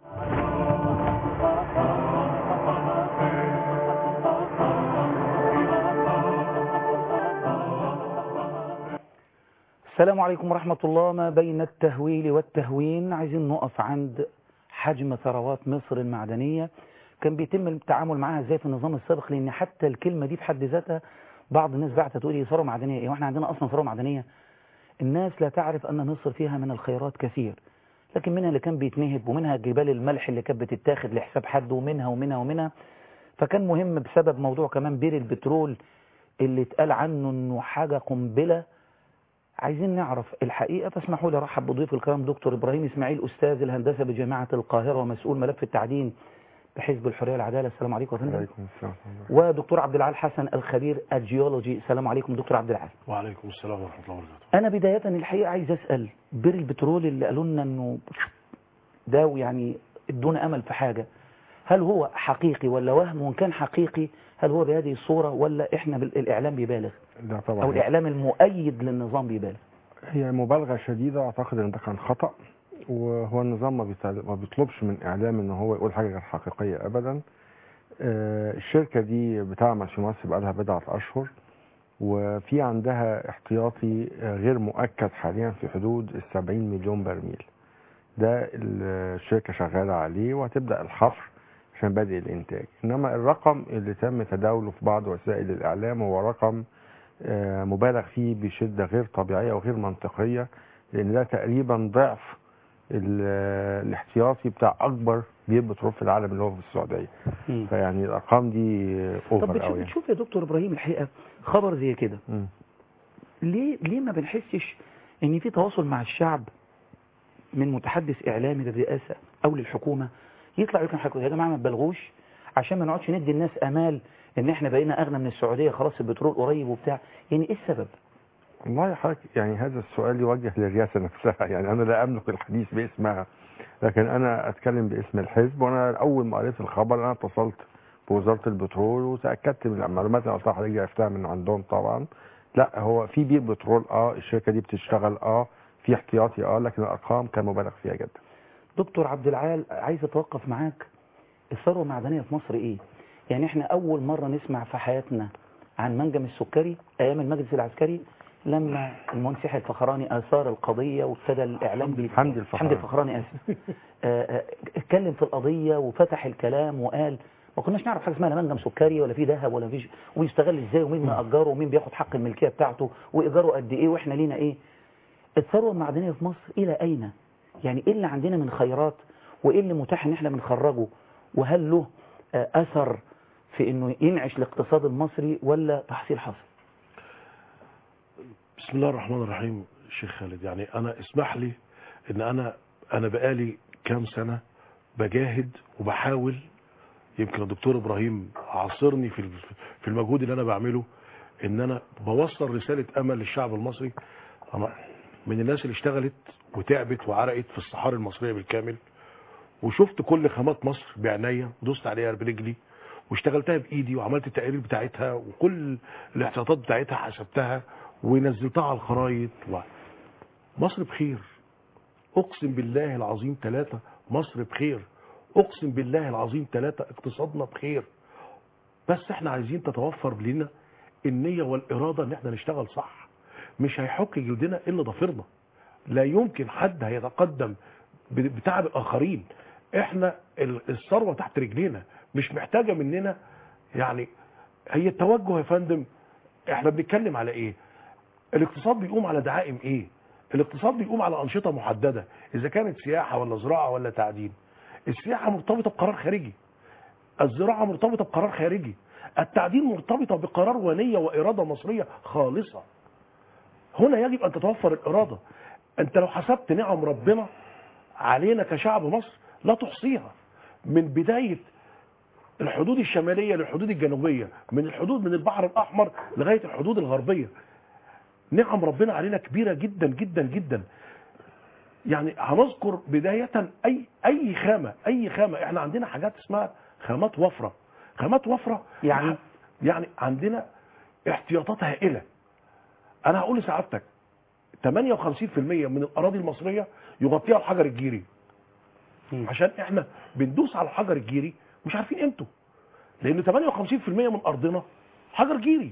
السلام عليكم ورحمة الله. ما بين التهويل والتهوين عايزين نقف عند حجم ثروات مصر المعدنية، كان بيتم التعامل معها ازاي في النظام السابق، لان حتى الكلمة دي بحد ذاتها بعض الناس بعتها تقول لي ثروة معدنية ايه، واحنا عندنا اصلا ثروة معدنية؟ الناس لا تعرف ان مصر فيها من الخيرات كثير، لكن منها اللي كان بيتنهب، ومنها جبال الملح اللي كانت بتتاخد لحساب حد، ومنها ومنها ومنها. فكان مهم بسبب موضوع كمان بير البترول اللي اتقال عنه انه حاجة قنبلة. عايزين نعرف الحقيقة. فاسمحوا لي ارحب بضيف الكرام دكتور ابراهيم اسماعيل استاذ الهندسة بجامعة القاهرة ومسؤول ملف التعدين بحزب الحرية والعدالة. السلام عليكم يا فندم. وعليكم السلام. ودكتور عبد العال حسن الخبير الجيولوجي. السلام عليكم دكتور عبد العال. وعليكم السلام ورحمة الله وبركاته. انا بداية الحقيقة عايز اسأل بير البترول اللي قالوا لنا انه ده يعني ادونا امل في حاجة، هل هو حقيقي ولا وهم؟ وان كان حقيقي هل هو بهذه الصورة ولا احنا بالاعلام بيبالغ لا طبعا، او الاعلام المؤيد للنظام بيبالغ؟ هي مبالغة شديدة. اعتقد ان ده كان خطأ، وهو النظام ما بيطل- ما بيطلبش من اعلام ان هو يقول حاجة غير حقيقية ابدا. آه، الشركة دي بتعمل في مصر بقالها بضعة اشهر، وفي عندها احتياطي آه، غير مؤكد حاليا في حدود السبعين مليون برميل. ده الشركة شغالة عليه وهتبدأ الحفر عشان بادئ الانتاج. انما الرقم اللي تم تداوله في بعض وسائل الاعلام هو رقم آه، مبالغ فيه بشدة غير طبيعية وغير منطقية، لان ده تقريبا ضعف ال- الاحتياطي بتاع اكبر بير بترول في العالم اللي هو في السعودية. مم. فيعني الارقام دي طب اوفر بتشوف, قوي. بتشوف يا دكتور ابراهيم الحقيقة خبر زي كده ليه ليه ما بنحسش ان في تواصل مع الشعب من متحدث اعلامي للرئاسة او للحكومة يطلع يقول لكم يا جماعة ما تبالغوش عشان ما نقعدش ندي الناس امال ان احنا بقينا اغنى من السعودية خلاص البترول قريب وبتاع؟ يعني ايه السبب؟ والله حضرتك يعني هذا السؤال يوجه للرئاسة نفسها. يعني أنا لا أملك الحديث باسمها، لكن أنا أتكلم باسم الحزب. وأنا أول ما قريت الخبر أنا اتصلت بوزارة البترول وتأكدت من المعلومات اللي قلتها حضرتك عرفتها من عندهم طبعا. لا، هو في بير بترول اه الشركة دي بتشتغل اه في احتياطي اه لكن الأرقام كان مبالغ فيها جدا. دكتور عبد العال عايز اتوقف معاك. الثروة المعدنية في مصر ايه؟ يعني احنا اول مرة نسمع في حياتنا عن منجم السكري ايام المجلس العسكري لما المهندس يحيى الفخراني اثار القضية وابتدى الاعلام بيه حمدي الفخراني حمدي الفخراني اسف آه، آه، اتكلم في القضية وفتح الكلام وقال ما كناش نعرف حاجة اسمها لا منجم سكري ولا في ذهب ولا فيش ويستغل ازاي ومين مأجره ومين بياخد حق الملكية بتاعته وايجاره قد ايه واحنا لينا ايه. الثروة المعدنية في مصر الى اين؟ يعني ايه اللي عندنا من خيرات وايه اللي متاح ان احنا بنخرجه؟ وهل له آه، اثر في انه ينعش الاقتصاد المصري ولا تحصيل حاصل؟ بسم الله الرحمن الرحيم. شيخ خالد، يعني انا اسمح لي ان انا انا بقالي كام سنة بجاهد وبحاول. يمكن الدكتور ابراهيم عاصرني في في المجهود اللي انا بعمله، ان انا بوصل رسالة امل للشعب المصري. انا من الناس اللي اشتغلت وتعبت وعرقت في الصحاري المصرية بالكامل، وشفت كل خامات مصر بعناية ودوست عليها برجلي واشتغلتها بايدي وعملت التقارير بتاعتها وكل الاحتياطات بتاعتها حسبتها ونزلتها على الخرايط. مصر بخير، اقسم بالله العظيم ثلاثة. مصر بخير، اقسم بالله العظيم ثلاثة. اقتصادنا بخير، بس احنا عايزين تتوفر لنا النية والارادة ان احنا نشتغل صح. مش هيحك جلدنا الا ضفيرنا. لا يمكن حد هيتقدم بتعب الاخرين. احنا الثروة تحت رجلينا، مش محتاجة مننا. يعني هي التوجه يا فندم. احنا بنتكلم على ايه؟ الاقتصاد بيقوم على دعائم ايه؟ الاقتصاد بيقوم على انشطة محددة، اذا كانت سياحة ولا زراعة ولا تعدين. السياحة مرتبطة بقرار خارجي، الزراعة مرتبطة بقرار خارجي، التعدين مرتبطة بقرار ونية وإرادة مصرية خالصة. هنا يجب أن تتوفر الإرادة. أنت لو حسبت نعم ربنا علينا كشعب مصر لا تحصيها، من بداية الحدود الشمالية للحدود الجنوبية، من الحدود من البحر الأحمر لغاية الحدود الغربية. نعم ربنا علينا كبيرة جدا جدا جدا. يعني هنذكر بداية أي أي خامة أي خامة. احنا عندنا حاجات اسمها خامات وفرة. خامات وفرة يعني يعني عندنا احتياطات هائلة. أنا هقول لسعادتك ثمانية وخمسين بالمئة من الأراضي المصرية يغطيها الحجر الجيري، عشان احنا بندوس على الحجر الجيري مش عارفين قيمته، لأن ثمانية وخمسين بالمئة من أرضنا حجر جيري.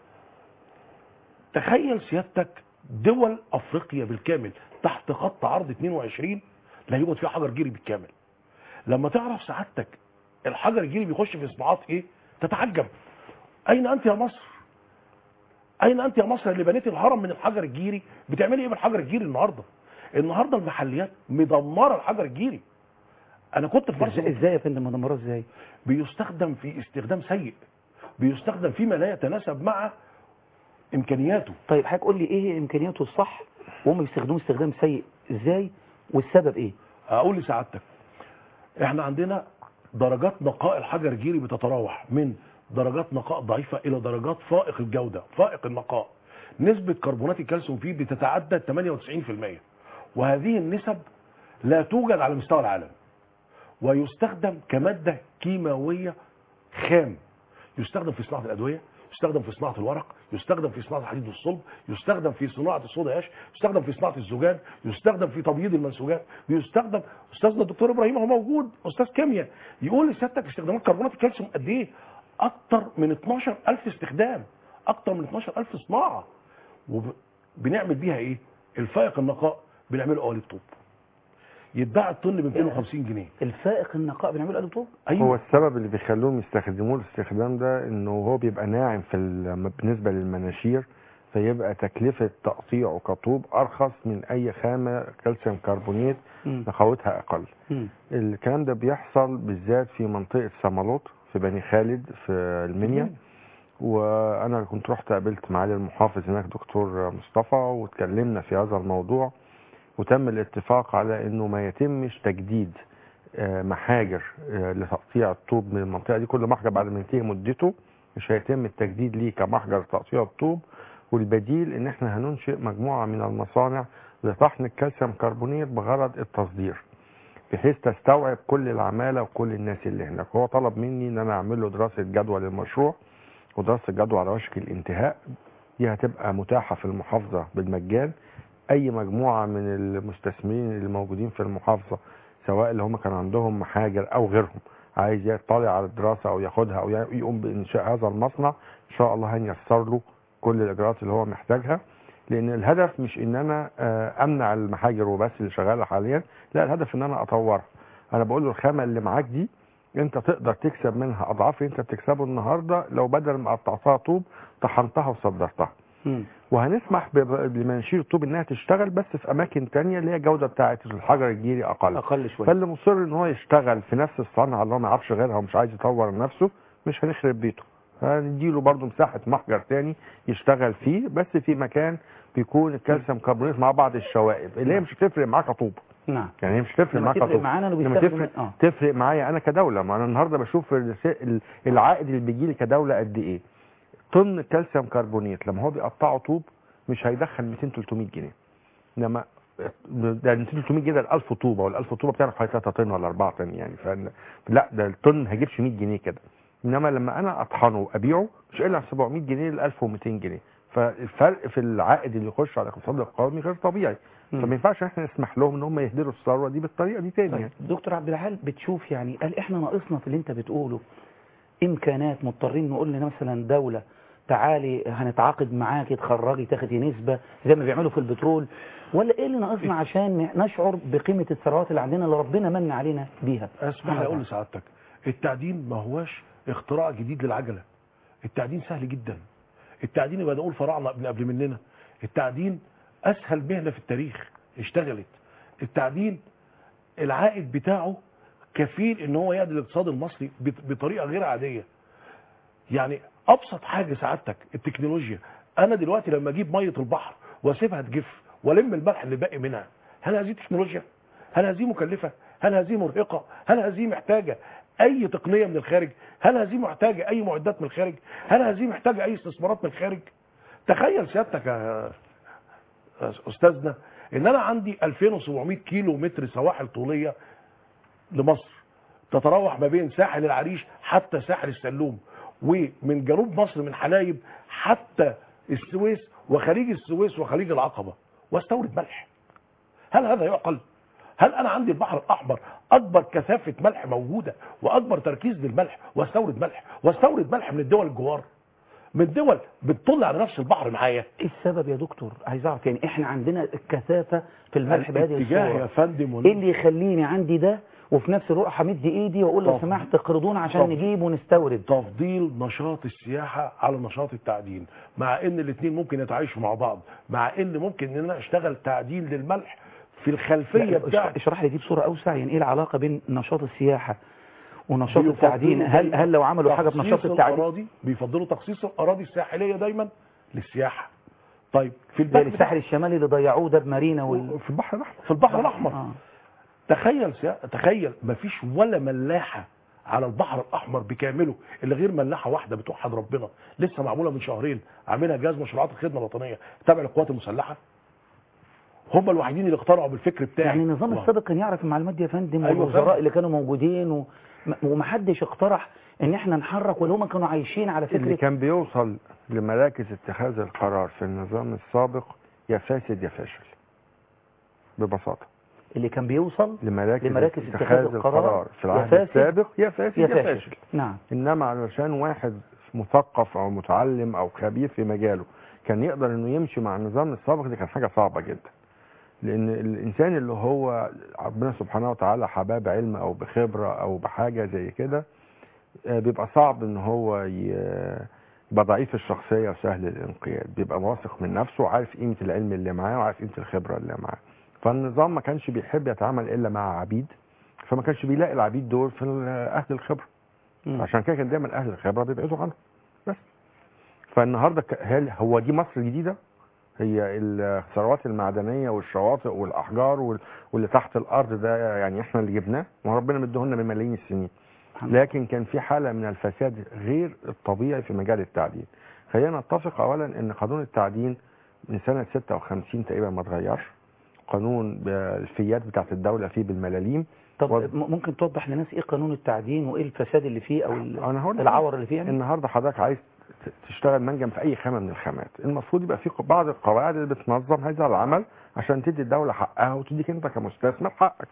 تخيل سيادتك دول أفريقيا بالكامل تحت خط عرض اثنين وعشرين لا يوجد فيها حجر جيري بالكامل. لما تعرف سعادتك الحجر الجيري بيخش في صناعات ايه تتعجب. اين انت يا مصر؟ اين انت يا مصر اللي بنيت الهرم من الحجر الجيري؟ بتعملي ايه بالحجر الجيري النهارده؟ النهارده المحليات مدمره الحجر الجيري. انا كنت في مرسى ازاي يا فندم مدمره ازاي؟ بيستخدم في استخدام سيء، بيستخدم فيما لا يتناسب مع امكانياته. طيب حضرتك قول لي ايه هي امكانياته الصح وهم بيستخدموه استخدام سيء ازاي والسبب ايه؟ اقول لسعادتك احنا عندنا درجات نقاء الحجر الجيري بتتراوح من درجات نقاء ضعيفه الى درجات فائق الجوده، فائق النقاء. نسبه كربونات الكالسيوم فيه بتتعدى ثمانية وتسعين في المية، وهذه النسب لا توجد على مستوى العالم، ويستخدم كماده كيماويه خام، يستخدم في صناعه الادويه، يستخدم في صناعه الورق، يستخدم في صناعه الحديد والصلب، يستخدم في صناعه الصودا اش، يستخدم في صناعه الزجاج، يستخدم في تبييض المنسوجات، بيستخدم. استاذنا الدكتور ابراهيم هو موجود استاذ كيمياء يقول لسيادتك استخدامات كربونات الكالسيوم قد ايه؟ اكتر من اتناشر الف استخدام، اكتر من اتناشر الف صناعه. وبنعمل بيها ايه؟ الفائق النقاء بنعمله قوالب طوب، يتباع الطن ب مئتين وخمسين جنيه. الفائق النقاء بنعمله قالب طوب؟ أيوة. هو السبب اللي بيخلوهم يستخدموه الاستخدام ده انه هو بيبقى ناعم في ال- بالنسبه للمناشير، فيبقى تكلفه تقطيعه كطوب ارخص من اي خامه كالسيوم كربونيت نقاوتها اقل. مم. الكلام ده بيحصل بالذات في منطقه سمالوط في بني خالد في المنيا. وانا كنت رحت قابلت معالي المحافظ هناك دكتور مصطفى واتكلمنا في هذا الموضوع، وتم الاتفاق على انه ما يتمش تجديد محاجر لتقطيع الطوب من المنطقه دي. كل محجر بعد ما ينتهي مدته مش هيتم التجديد ليه كمحجر تقطيع الطوب، والبديل ان احنا هننشئ مجموعه من المصانع لطحن الكالسيوم كربونيت بغرض التصدير، بحيث تستوعب كل العماله وكل الناس اللي هناك. هو طلب مني ان انا اعمل له دراسه جدوى للمشروع، ودراسه جدوى على وشك الانتهاء. دي هتبقى متاحه في المحافظه بالمجان. اي مجموعه من المستثمرين اللي موجودين في المحافظه سواء اللي هم كان عندهم محاجر او غيرهم عايز يطلع على الدراسه او ياخدها او يقوم بانشاء هذا المصنع، ان شاء الله هنيسر له كل الاجراءات اللي هو محتاجها. لان الهدف مش ان انا امنع المحاجر وبس اللي شغاله حاليا، لا، الهدف ان انا اطورها. انا بقول له الخامه اللي معاك دي انت تقدر تكسب منها اضعاف اللي انت بتكسبه النهارده لو بدل ما قطعتها طوب طحنتها وصدرتها. مم. وهنسمح لمناشير الطوب انها تشتغل بس في اماكن تانية اللي هي الجوده بتاعه الحجر الجيري اقل اقل شويه. فاللي مصر ان هو يشتغل في نفس الصنعه اللي هو ما يعرفش غيرها ومش عايز يطور نفسه مش هنخرب بيته، هنديله برضه مساحه محجر تاني يشتغل فيه، بس في مكان بيكون الكالسيوم كربونات مع بعض الشوائب اللي هي مش هتفرق معاك طوب. نعم. يعني هي مش هتفرق معاك تفرق طوب، معانا انه لما بيستخدم تفرق اه تفرق معايا انا كدوله. ما انا النهارده بشوف العائد اللي بيجي لي كدوله قد ايه. طن كالسيوم كربونيت لما هو بيقطعه طوب مش هيدخل مئتين تلتمية جنيه، انما ده مئتين تلتمية جنيه ده ال ألف طوبه، وال ألف طوبه بتعرف حوالي ثلاثة طن ولا أربعة طن يعني. فلا ده الطن ما هيجيبش مية جنيه كده، انما لما انا اطحنه وابيعه مش الا سبعمية جنيه ل ألف ومئتين جنيه. فالفرق في العائد اللي يخش على الاقتصاد القومي غير طبيعي. فما ينفعش احنا نسمح لهم ان هم يهدروا الثروه دي بالطريقه دي تاني. طيب دكتور عبد الحال بتشوف يعني قال احنا ناقصنا في اللي انت بتقوله امكانات، مضطرين نقول لنا مثلا دوله تعالي هنتعاقد معاكي تخرجي تاخدي نسبه زي ما بيعملوا في البترول، ولا ايه اللي ناقصنا عشان نشعر بقيمه الثروات اللي عندنا اللي ربنا من علينا بيها؟ اسمح لي اقول لسعادتك التعدين ما هواش اختراع جديد للعجله. التعدين سهل جدا. التعدين يبقى نقول فراعنه قبل قبل مننا. التعدين اسهل مهنه في التاريخ اشتغلت. التعدين العائد بتاعه كفيل ان هو يعدل الاقتصاد المصري بطريقه غير عاديه. يعني ابسط حاجه سعادتك التكنولوجيا. انا دلوقتي لما اجيب ميه البحر واسيبها تجف والم الملح اللي باقي منها، هل هذه تكنولوجيا؟ هل هذه مكلفه؟ هل هذه مرهقه؟ هل هذه محتاجه اي تقنيه من الخارج؟ هل هذه محتاجه اي معدات من الخارج؟ هل هذه محتاجه اي استثمارات من الخارج؟ تخيل سيادتك يا استاذنا ان انا عندي ألفين وسبعمية كيلو متر سواحل طوليه لمصر تتراوح ما بين ساحل العريش حتى ساحل السلوم، ومن جنوب مصر من حلايب حتى السويس وخليج السويس وخليج العقبة، واستورد ملح. هل هذا يعقل؟ هل انا عندي البحر الاحمر اكبر كثافة ملح موجودة واكبر تركيز للملح واستورد ملح واستورد ملح من الدول الجوار، من دول بتطل على نفس البحر معايا؟ ايه السبب يا دكتور؟ عايز اعرف يعني احنا عندنا الكثافة في الملح بهذه الاتجاه يا فندم. ايه اللي يخليني عندي ده وفي نفس الوقت همد ايدي واقول لو سمحت اقرضونا عشان نجيب ونستورد؟ تفضيل نشاط السياحه على نشاط التعدين، مع ان الاثنين ممكن يتعايشوا مع بعض، مع ان ممكن ان انا اشتغل تعدين للملح في الخلفيه بتاعتي. اشرح لي دي بصوره اوسع، يعني ايه العلاقه بين نشاط السياحه ونشاط التعدين؟ هل هل لو عملوا حاجه بنشاط التعدين بيفضلوا تخصيص الاراضي الساحليه دايما للسياحه. طيب في زي البحر الساحل الشمالي اللي ضيعوه ده بمارينا وال... في البحر الاحمر في البحر الاحمر آه. تخيل سيا... تخيل مفيش ولا ملاحه على البحر الاحمر بكامله اللي غير ملاحه واحده بتوحد ربنا لسه معموله من شهرين عاملها جهاز مشروعات الخدمه الوطنيه تابع للقوات المسلحه. هم الوحيدين اللي اقتنعوا بالفكر بتاعي. يعني النظام الله. السابق كان يعرف المعلومات دي يا فندم، أيوة والوزراء فندم. اللي كانوا موجودين و... ومحدش اقترح ان احنا نحرك، ولا هم كانوا عايشين على اللي فكره. كان بيوصل لمراكز اتخاذ القرار في النظام السابق يا فاسد يا فاشل ببساطه. اللي كان بيوصل لمراكز, لمراكز اتخاذ القرار في العهد يا فاسد السابق يا فاسد يا يا فاشل. فاشل. نعم. انما علشان واحد مثقف او متعلم او خبير في مجاله كان يقدر انه يمشي مع النظام السابق، دي كانت حاجه صعبه جدا. لان الانسان اللي هو ربنا سبحانه وتعالى حباب علم او بخبره او بحاجه زي كده بيبقى صعب ان هو يبقى ضعيف الشخصيه وسهل الانقياد، بيبقى واثق من نفسه وعارف قيمه العلم اللي معاه وعارف قيمه الخبره اللي معاه. فالنظام ما كانش بيحب يتعامل الا مع عبيد، فما كانش بيلاقي العبيد دول في اهل الخبره. م. عشان كده كان دايما اهل الخبره بيبعدوا عنهم بس. فالنهارده هل هو دي مصر الجديده؟ هي الثروات المعدنيه والشواطئ والاحجار واللي تحت الارض ده يعني احنا اللي جبناه وربنا مديهولنا من ملايين السنين. لكن كان في حاله من الفساد غير الطبيعي في مجال التعدين. خلينا نتفق اولا ان قانون التعدين من سنه ستة وخمسين تقريبا ما اتغيرش. قانون الفيات بتاعت الدوله فيه بالملاليم. طب و... ممكن توضح للناس ايه قانون التعدين وايه الفساد اللي فيه او العور اللي فيه؟ يعني النهارده حضرتك عايز تشتغل منجم في اي خامه من الخامات، المفروض يبقى في بعض القواعد اللي بتنظم هذا العمل عشان تدي الدوله حقها وتديك انت كمستثمر حقك.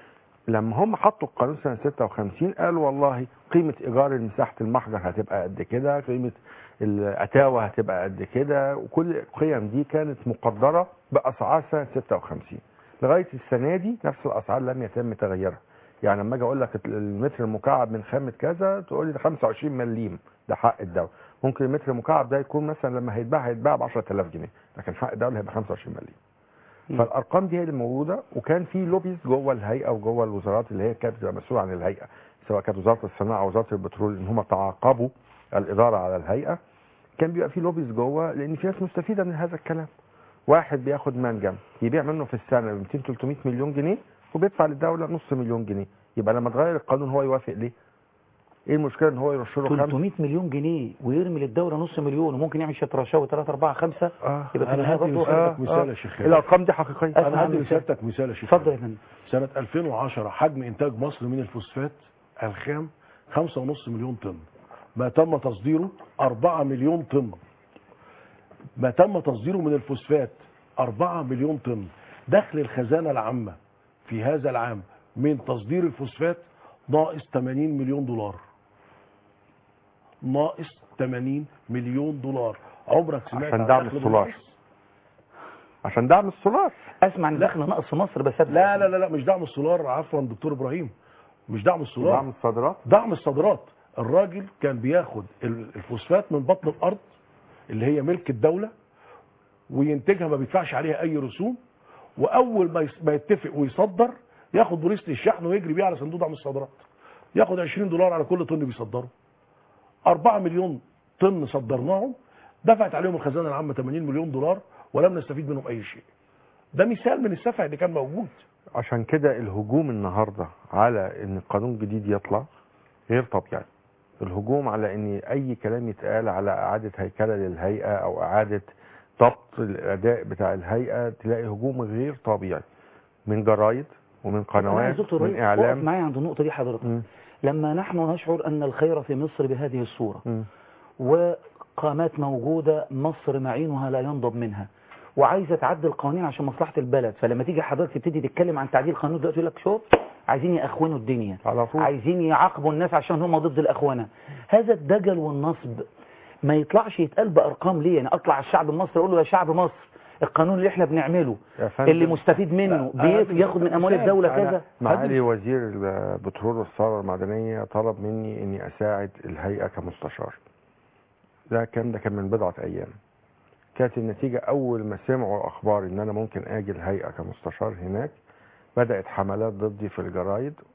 لما هم حطوا القانون سنه ستة وخمسين قالوا والله قيمه ايجار مساحه المحجر هتبقى قد كده، قيمه الاتاوه هتبقى قد كده، وكل القيم دي كانت مقدره باسعار سنه ستة وخمسين. لغايه السنه دي نفس الاسعار لم يتم تغييرها. يعني لما اجي اقول لك المتر المكعب من خامه كذا تقول لي ده خمسة وعشرين مليم، ده حق الدوله. ممكن المتر المكعب ده يكون مثلا لما هيتباع هيتباع ب عشرة آلاف جنيه، لكن حق الدوله هيبقى خمسة وعشرين مليم. فالارقام دي هي اللي موجوده، وكان في لوبيز جوه الهيئه وجوه الوزارات اللي هي كانت بتبقى مسؤوله عن الهيئه، سواء كانت وزاره الصناعه او وزاره البترول، ان هم تعاقبوا الاداره على الهيئه. كان بيبقى في لوبيز جوه لان في ناس مستفيده من هذا الكلام. واحد بياخد منجم يبيع منه في السنه ب مئتين ثلاثمئة مليون جنيه وبيدفع للدوله نص مليون جنيه، يبقى لما تغير القانون هو يوافق ليه؟ ايه المشكله ان هو يرش له ثلاثمئة مليون جنيه ويرمي للدوله نص مليون وممكن يعمل شويه رشاوي ثلاثة أربعة خمسة؟ آه. يبقى في النهايه برضه آه. مثال يا شيخ. الارقام دي حقيقيه. انا عندي رسالتك مثال يا شيخ. اتفضل يا فندم. سنه ألفين وعشرة حجم انتاج مصر من الفوسفات الخام خمسة ونص مليون طن، ما تم تصديره أربعة مليون طن. ما تم تصديره من الفوسفات أربعة مليون طن. دخل الخزانه العامه في هذا العام من تصدير الفوسفات ناقص ثمانين مليون دولار. ناقص ثمانين مليون دولار. عمرك سمعت عشان دعم السولار؟ عشان دعم السولار. اسمع ان دخل ناقص في مصر بس. لا لا لا لا مش دعم السولار، عفوا دكتور ابراهيم، مش دعم السولار، دعم الصادرات. دعم الصادرات. الراجل كان بياخد الفوسفات من بطن الارض اللي هي ملك الدوله وينتجها، ما بيدفعش عليها اي رسوم، واول ما يتفق ويصدر ياخد بوليس للشحن ويجري بيه على صندوق دعم الصادرات، ياخد عشرين دولار على كل طن بيصدره. أربعة مليون طن صدرناهم، دفعت عليهم الخزانه العامه ثمانين مليون دولار ولم نستفيد منهم اي شيء. ده مثال من السفه اللي كان موجود. عشان كده الهجوم النهارده على ان القانون الجديد يطلع غير طبيعي. الهجوم على ان اي كلام يتقال على اعاده هيكله للهيئه او اعاده ضبط الاداء بتاع الهيئه، تلاقي هجوم غير طبيعي من جرايد ومن قنوات ومن اعلام. معايا عند النقطه دي حضرتك. م. لما نحن نشعر ان الخير في مصر بهذه الصوره م. وقامات موجوده مصر معينها لا ينضب منها وعايزه تعدل القوانين عشان مصلحه البلد، فلما تيجي حضرتك تبتدي تتكلم عن تعديل القانون دلوقتي يقول لك شوف عايزين يأخونوا الدنيا، عايزين يعاقبوا الناس عشان هم ضد الاخوانه. هذا الدجل والنصب ما يطلعش يتقال بارقام ليه؟ يعني اطلع على الشعب المصري اقول له يا شعب مصر القانون اللي احنا بنعمله اللي مستفيد منه بياخد من اموال الدوله كذا. معالي وزير البترول والثروه المعدنيه طلب مني اني اساعد الهيئه كمستشار. ده كان ده كان من بضعه ايام. كانت النتيجه اول ما سمعوا اخبار ان انا ممكن اجي الهيئه كمستشار هناك، بدات حملات ضدي في الجرايد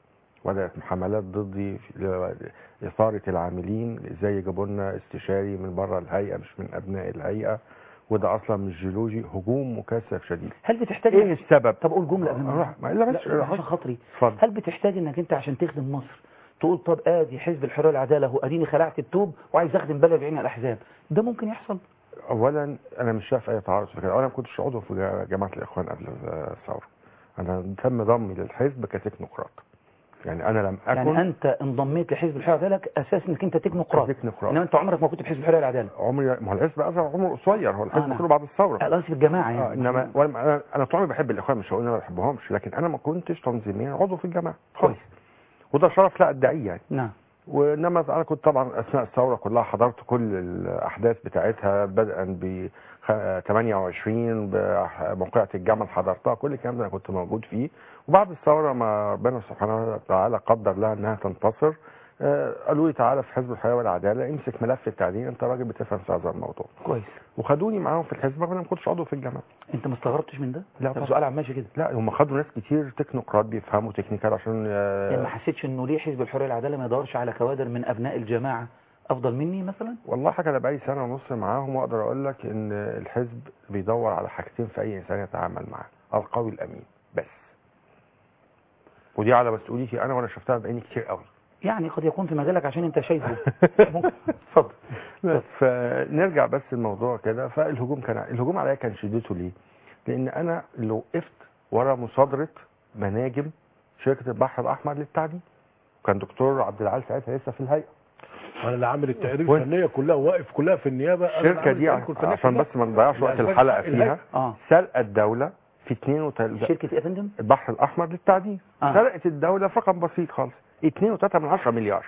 بدات حملات ضدي لاثاره العاملين، ازاي يجيبوا لنا استشاري من بره الهيئه مش من ابناء الهيئه، وده اصلا مش جيولوجي. هجوم مكثف شديد. هل بتحتاج ايه السبب؟ طب قول جمله قبل ما ما لا بس عشان خاطري. اتفضل. هل بتحتاج انك انت عشان تخدم مصر تقول طب ادي حزب الحريه والعداله اهو، اديني خلعت التوب وعايز اخدم بلد بعين الاحزاب، ده ممكن يحصل؟ اولا انا مش شايف اي تعارض في كده. انا ما كنتش عضو في جماعه الاخوان قبل الثوره، انا تم ضمي للحزب كتكنوقراط. يعني انا لم اكن يعني انت انضميت لحزب الحريه والعداله اساس انك انت تكنوقراط، تكنوقراط. انما انت عمرك ما كنت في حزب الحريه والعداله. عمري ما هو الحزب اصلا عمره قصير، هو الحزب آه كله بعد الثوره. لا في الجماعه يعني. آه انما انا انا طول عمري بحب الاخوان، مش هقول انا ما بحبهمش، لكن انا ما كنتش تنظيميا عضو في الجماعه خالص، وده شرف لا ادعيه يعني. نعم. وانما انا كنت طبعا اثناء الثوره كلها حضرت كل الاحداث بتاعتها، بدءا ب ثمانية وعشرين بموقعة الجمل حضرتها، كل الكلام ده انا كنت موجود فيه. وبعد الثوره ما ربنا سبحانه وتعالى قدر لها انها تنتصر، قالوا لي تعالى في حزب الحريه والعداله امسك ملف التعدين، انت راجل بتفهم في هذا الموضوع. كويس. وخدوني معاهم في الحزب رغم انا ما كنتش عضو في الجامعه. انت ما استغربتش من ده؟ لا طب سؤال عم ماشي كده. لا هم خدوا ناس كتير تكنوقراط بيفهموا تكنيكال عشان يعني ما حسيتش انه ليه حزب الحريه والعداله ما يدورش على كوادر من ابناء الجماعه افضل مني مثلا؟ والله حاجه انا بقالي سنه ونص معاهم، واقدر اقول لك ان الحزب بيدور على حاجتين في اي انسان يتعامل معاه، القوي الامين بس. ودي على مسؤوليتي انا، وانا شفتها بعيني كتير قوي. يعني قد يكون في مجالك عشان انت شايفه. اتفضل. فنرجع بس الموضوع كده. فالهجوم كان الهجوم عليا كان شدته ليه؟ لان انا اللي وقفت ورا مصادره مناجم شركه البحر الاحمر للتعدين، وكان دكتور عبد العال ساعتها لسه في الهيئه. انا اللي عامل التقارير الفنيه كلها، واقف كلها في النيابه. الشركه دي عشان بس ما نضيعش وقت الحلقه فيها، آه. سرقت الدوله في اثنين وثلاثين. شركه ايه يا فندم؟ البحر الاحمر للتعدين. آه. سرقت الدوله في رقم بسيط خالص، اثنين وثلاثة من عشرة مليار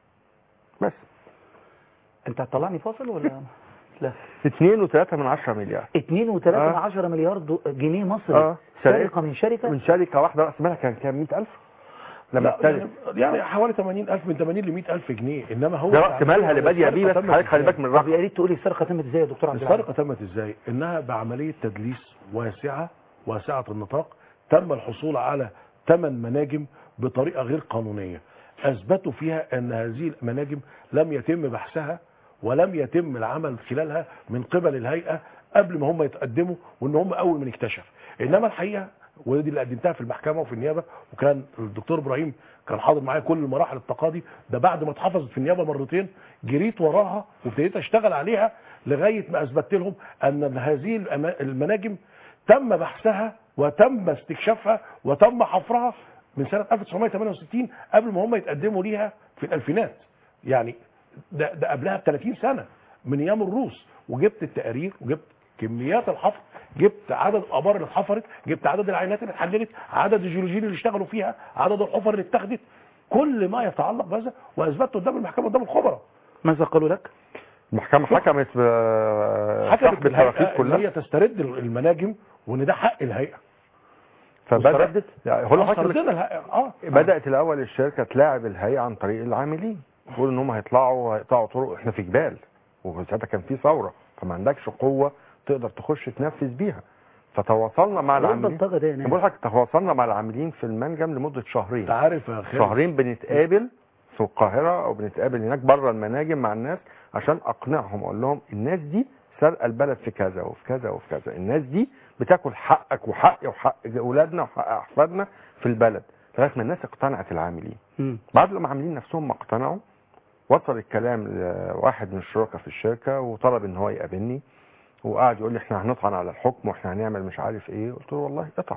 بس. انت هتطلعني فاصل ولا لا؟ اثنين وثلاثة من عشرة مليار. اثنين وثلاثة من عشرة مليار جنيه مصري. اه سرقه من شركه من شركه واحده، راس مالها كان كام؟ مئة ألف لما يعني, يعني حوالي ثمانين ألف، من ثمانين ل مئة ألف جنيه. انما هو ده راس مالها اللي باديه بيه. بس حضرتك خلي بالك من الرقم. طب يا ريت تقولي السرقه تمت ازاي يا دكتور عبد العال؟ السرقه تمت ازاي؟ انها بعمليه تدليس واسعه واسعه النطاق، تم الحصول على ثمان مناجم بطريقه غير قانونيه، اثبتوا فيها ان هذه المناجم لم يتم بحثها ولم يتم العمل خلالها من قبل الهيئه قبل ما هم يتقدموا، وان هم اول من اكتشف. انما الحقيقه ودي اللي قدمتها في المحكمه وفي النيابه، وكان الدكتور ابراهيم كان حاضر معايا كل مراحل التقاضي ده، بعد ما اتحفظت في النيابه مرتين جريت وراها وابتديت اشتغل عليها لغايه ما اثبتت لهم ان هذه المناجم تم بحثها وتم استكشافها وتم حفرها من سنه ألف وتسعمائة وثمانية وستين قبل ما هم يتقدموا ليها في الالفينات. يعني ده, ده قبلها ب ثلاثين سنه من ايام الروس. وجبت التقارير وجبت كميات الحفر، جبت عدد الابار اللي اتحفرت، جبت عدد العينات اللي اتحللت، عدد الجيولوجيين اللي اشتغلوا فيها، عدد الحفر اللي اتخذت، كل ما يتعلق بهذا، واثبته قدام المحكمه قدام الخبراء. ماذا قالوا لك؟ المحكمه حكمت حكمت بالهيئه كلها ان هي تسترد المناجم وان ده حق الهيئه. فبدات يعني هو اه بدات الاول الشركه تلاعب الهيئه عن طريق العاملين، تقول ان هم هيطلعوا هيقطعوا طرق، احنا في جبال وساعتها كان في ثوره، فما عندكش قوه تقدر تخش تنفذ بيها. فتواصلنا مع العاملين، بقول لك تواصلنا مع العاملين في المنجم لمده شهرين. انت عارف يا خالد، شهرين بنتقابل في القاهره او بنتقابل هناك بره المناجم مع الناس عشان اقنعهم، اقول لهم الناس دي سرقه البلد في كذا وفي كذا وفي كذا، الناس دي بتاكل حقك وحقي وحق اولادنا وحق احفادنا في البلد، لغايه ما الناس اقتنعت العاملين. م. بعد لما العاملين نفسهم ما اقتنعوا، وصل الكلام لواحد من الشركاء في الشركه وطلب ان هو يقابلني، وقعد يقول لي احنا هنطعن على الحكم واحنا هنعمل مش عارف ايه. قلت له والله اطعن،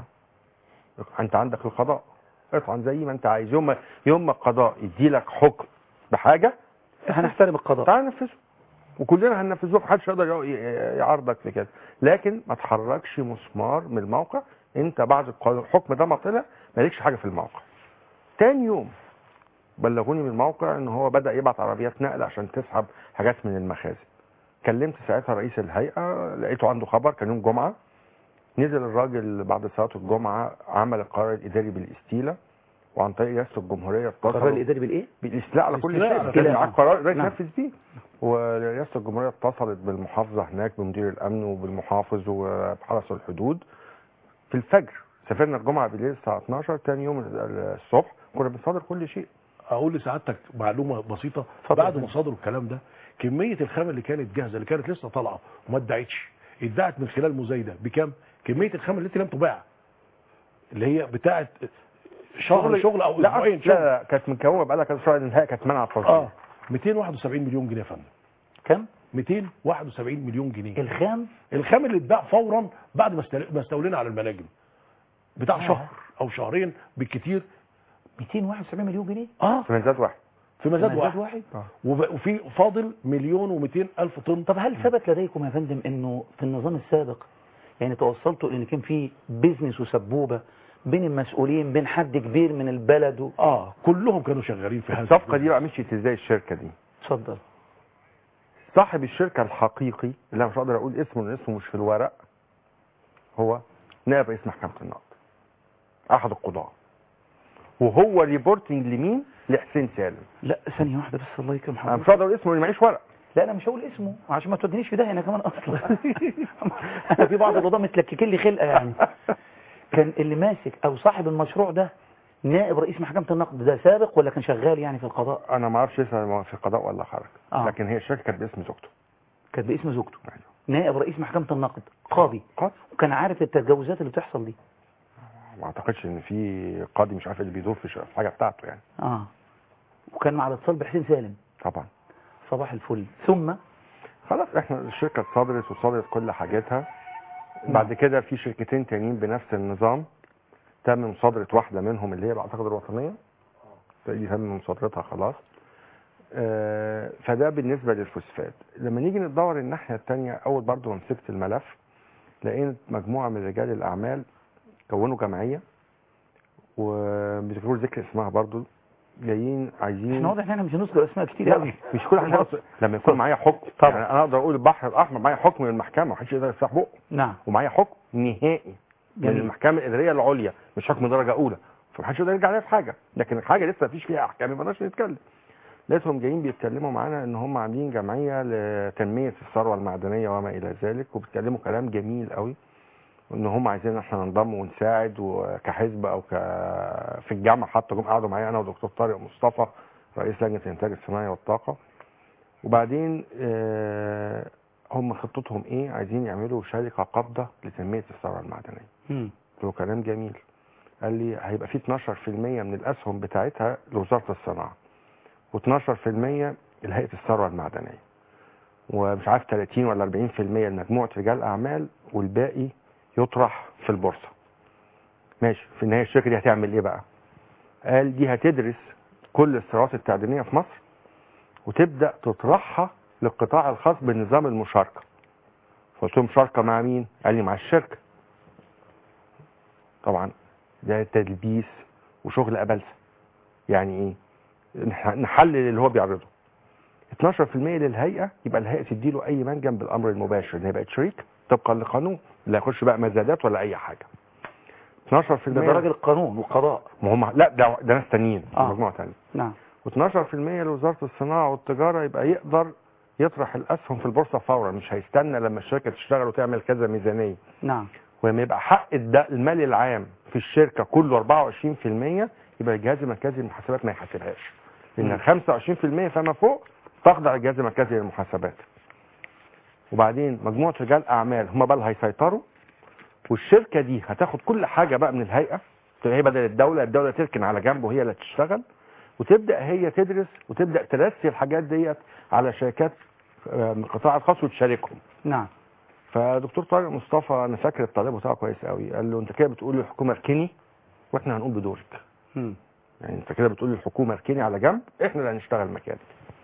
انت عندك القضاء، اطعن زي ما انت عايز. يوم ما يوم ما القضاء يدي لك حكم بحاجه هنحترم القضاء، تعال ننفذه وكلنا هننفذه، محدش يقدر يعارضك في كده، لكن ما تحركش مسمار من الموقع. انت بعد الحكم ده ما طلع مالكش حاجه في الموقع. تاني يوم بلغوني من الموقع ان هو بدا يبعت عربيات نقل عشان تسحب حاجات من المخازن. كلمت ساعتها رئيس الهيئه، لقيته عنده خبر، كان يوم جمعه. نزل الراجل بعد صلاه الجمعه، عمل القرار الاداري بالاستيلاء، وعن طريق رئاسه الجمهوريه اتصل. القرار الاداري بالايه؟ بالاستيلاء على كل شيء، كان معاه قرار رئيس ينفذ بيه. ورئاسه الجمهوريه اتصلت بالمحافظه هناك بمدير الامن وبالمحافظ وبحرس الحدود. في الفجر سافرنا الجمعه بالليل الساعه اثناشر، ثاني يوم الصبح كنا بنصادر كل شيء. اقول لسعادتك معلومه بسيطه، اتفضل. بعد ما صادروا الكلام ده كميه الخام اللي كانت جاهزه اللي كانت لسه طالعه وما اتباعتش، اتباعت من خلال مزايده بكام؟ كميه الخام التي لم تباع اللي هي بتاعه شهر شغل او لا اسبوعين شغل. لا كانت مكونه بقى لها كذا شهر، النهايه كانت منع التصدير. اه مئتين وواحد وسبعين مليون جنيه يا فندم. كم؟ مئتين وواحد وسبعين مليون جنيه الخام الخام اللي اتباع فورا بعد ما استل- ما استولينا على المناجم بتاع آه. شهر او شهرين بالكتير. مئتين وواحد وسبعين مليون جنيه اه في مزاد واحد. في مزاد مزاد واحد, واحد. آه. وب- وفي فاضل مليون ومئتين الف طن. طب هل ثبت لديكم يا فندم انه في النظام السابق يعني توصلتوا ان كان في بيزنس وسبوبه بين المسؤولين، بين حد كبير من البلد و... اه كلهم كانوا شغالين في هذا الصفقه دي بقى مشيت ازاي الشركه دي؟ اتفضل. صاحب الشركه الحقيقي اللي انا مش هقدر اقول اسمه لان اسمه مش في الورق، هو نائب رئيس محكمه النقد احد القضاه، وهو ريبورتنج لمين؟ لحسين سالم. لا ثانيه واحده بس الله يكرم انا حضرتك. مش هقدر اقول اسمه لان معيش ورق. لا انا مش هقول اسمه عشان ما تودينيش في ده انا كمان اصلا. انا في بعض القضاه متلككين لي خلقه يعني. كان اللي ماسك او صاحب المشروع ده نائب رئيس محكمه النقد، ده سابق ولا كان شغال يعني في القضاء؟ انا ما اعرفش اسمه في القضاء ولا خرج. آه. لكن هي الشركه كانت باسم زوجته. كانت باسم زوجته. أيوه. نائب رئيس محكمه النقد، قاضي. قاضي. وكان عارف التجاوزات اللي بتحصل دي. ما اعتقدش ان في قاضي مش عارف اللي بيدور في الحاجه بتاعته يعني. اه وكان مع الاتصال بحسين سالم. طبعا. صباح الفل. ثم خلاص احنا الشركه اتصدرت وصدرت كل حاجاتها. بعد كده في شركتين تانيين بنفس النظام تم مصادره واحده منهم اللي هي اعتقد الوطنيه، دي تم مصادرتها خلاص. آه فده بالنسبه للفوسفات. لما نيجي ندور الناحيه الثانيه، اول برضو ما مسكت الملف لقيت مجموعه من رجال الاعمال كونوا جمعيه وبذكر ذكر اسمها برضو، جايين عايزين. احنا واضح ان احنا مش هنذكر اسماء كتير قوي. مش كل حاجه لما يكون معايا حكم طبعا. يعني انا اقدر اقول البحر الاحمر معايا حكم من المحكمه محدش يقدر يفتح بقه. نعم. ومعايا حكم نهائي من جميل. المحكمه الاداريه العليا، مش حكم درجه اولى، فمحدش يقدر يرجع عليها في حاجه، لكن الحاجه لسه مفيش فيها احكام ما نقدرش نتكلم. لقيتهم جايين بيتكلموا معانا ان هم عاملين جمعيه لتنميه الثروه المعدنيه وما الى ذلك، وبيتكلموا كلام جميل قوي وان هم عايزين احنا ننضم ونساعد وكحزب او ك في الجامعه. حتى جم قعدوا معايا انا ودكتور طارق مصطفى رئيس لجنه الانتاج الصناعي والطاقه. وبعدين آه هم خطتهم ايه؟ عايزين يعملوا شركه قابضه لتنميه الثروه المعدنيه. امم قلت له كلام جميل. قال لي هيبقى في اتناشر في المية من الاسهم بتاعتها لوزاره الصناعه واتناشر في المية لهيئه الثروه المعدنيه ومش عارف تلاتين ولا اربعين في المية لمجموعه رجال اعمال والباقي يطرح في البورصه. ماشي، في النهايه الشركه دي هتعمل ايه بقى؟ قال دي هتدرس كل الثروات التعدينيه في مصر وتبدا تطرحها للقطاع الخاص بنظام المشاركه. فقلت له مشاركه مع مين؟ قال لي مع الشركه. طبعا ده تلبيس وشغل ابلسه. يعني ايه؟ نحلل اللي هو بيعرضه. اتناشر في المية للهيئه، يبقى الهيئه تديله اي منجم بالامر المباشر ان هي بقت شريك طبقا لقانون، لا يخش بقى مزادات ولا اي حاجه. اتناشر في المية ده راجل القانون والقضاء. ما هم لا ده ده ناس تانيين آه. مجموعه ثانيه. نعم. واتناشر في المية لوزاره الصناعه والتجاره، يبقى يقدر يطرح الاسهم في البورصه فورا، مش هيستنى لما الشركه تشتغل وتعمل كذا ميزانيه. نعم. ولما يبقى حق الد- المال العام في الشركه كله اربعة وعشرين في المية، يبقى الجهاز المركزي للمحاسبات ما يحاسبهاش، لان خمسة وعشرين في المية فما فوق تخضع الجهاز المركزي للمحاسبات. وبعدين مجموعه رجال اعمال هم بقى اللي هيسيطروا، والشركه دي هتاخد كل حاجه بقى من الهيئه، تبقى هي بدل الدوله، الدوله تركن على جنب وهي اللي تشتغل، وتبدا هي تدرس وتبدا ترسي الحاجات ديت على شركات من القطاع الخاص وتشاركهم. نعم. فدكتور طارق مصطفى انا فاكر الطالب بتاعه كويس قوي، قال له انت كده بتقول للحكومه اركني واحنا هنقوم بدورك. امم يعني انت كده بتقول للحكومه اركني على جنب، احنا اللي هنشتغل مكانك.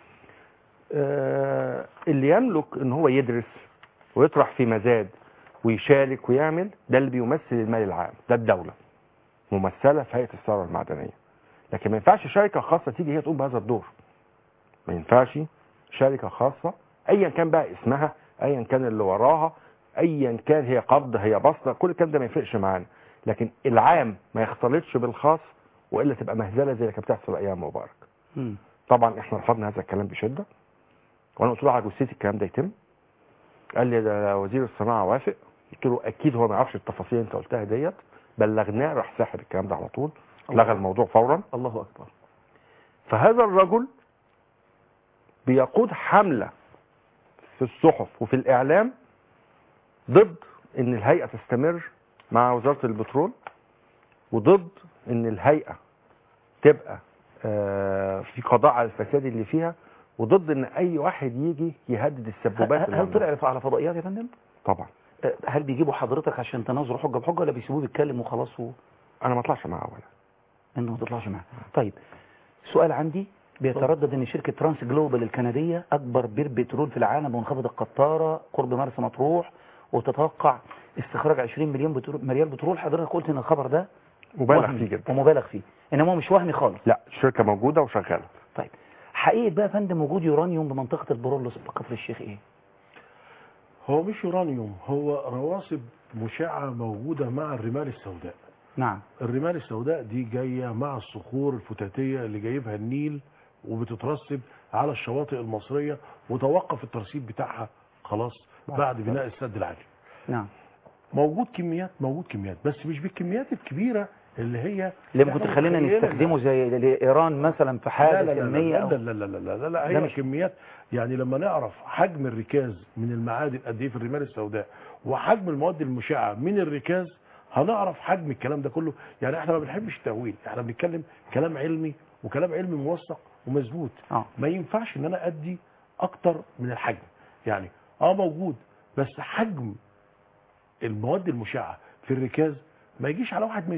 آه اللي يملك ان هو يدرس ويطرح في مزاد ويشارك ويعمل، ده اللي بيمثل المال العام، ده الدوله ممثله في هيئه الثروه المعدنيه. لكن ما ينفعش شركه خاصه تيجي هي تقوم بهذا الدور. ما ينفعش شركه خاصه ايا كان بقى اسمها، ايا كان اللي وراها، ايا كان هي قبض هي بسطه، كل الكلام ده ما يفرقش معانا. لكن العام ما يختلطش بالخاص والا تبقى مهزله زي اللي كانت بتحصل ايام مبارك. امم طبعا احنا رفضنا هذا الكلام بشده، وانا قلت له على جثتي الكلام ده يتم. قال لي ده وزير الصناعه وافق. قلت له اكيد هو ما يعرفش التفاصيل اللي انت قلتها ديت، بلغناه راح ساحب الكلام ده على طول. لغى الموضوع فورا. الله أكبر. فهذا الرجل بيقود حملة في الصحف وفي الإعلام ضد ان الهيئة تستمر مع وزارة البترول، وضد ان الهيئة تبقى في قضاء على الفساد اللي فيها، وضد ان اي واحد يجي يهدد السبوبات. هل, هل طلع على فضائيات يا فندم؟ طبعا. هل بيجيبوا حضرتك عشان تناظروا حجة بحجة، ولا بيسيبوه يتكلم وخلاص؟ و... انا ما اطلعش معاه ولا انه ما تطلعش معاه. طيب سؤال عندي، بيتردد ان شركة ترانس جلوبال الكندية اكبر بير بترول في العالم منخفض القطارة قرب مرسى مطروح، وتتوقع استخراج عشرين مليون بترول مليار بترول. حضرتك قلت ان الخبر ده مبالغ فيه جدا ومبالغ فيه، انما هو مش وهمي خالص. لا، الشركة موجودة وشغالة. طيب حقيقة بقى يا فندم وجود يورانيوم بمنطقة البرولوس بكفر الشيخ ايه؟ هو مش يورانيوم، هو رواسب مشعة موجودة مع الرمال السوداء. نعم. الرمال السوداء دي جاية مع الصخور الفتاتية اللي جايبها النيل وبتترسب على الشواطئ المصرية، وتوقف الترسيب بتاعها خلاص بعد بناء السد العالي. نعم. موجود كميات موجود كميات بس مش بالكميات الكبيرة اللي هي اللي ممكن تخلينا نستخدمه زي لايران مثلا في حاجة لا لا سلمية. لا لا لا لا لا لا, لا, لا هي مش كميات. يعني لما نعرف حجم الركاز من المعادن قد ايه في الرمال السوداء، وحجم المواد المشعة من الركاز، هنعرف حجم الكلام ده كله. يعني احنا ما بنحبش التهويل، احنا بنتكلم كلام علمي، وكلام علمي موثق ومظبوط. آه. ما ينفعش ان انا ادي اكتر من الحجم. يعني اه موجود، بس حجم المواد المشعة في الركاز ما يجيش على واحد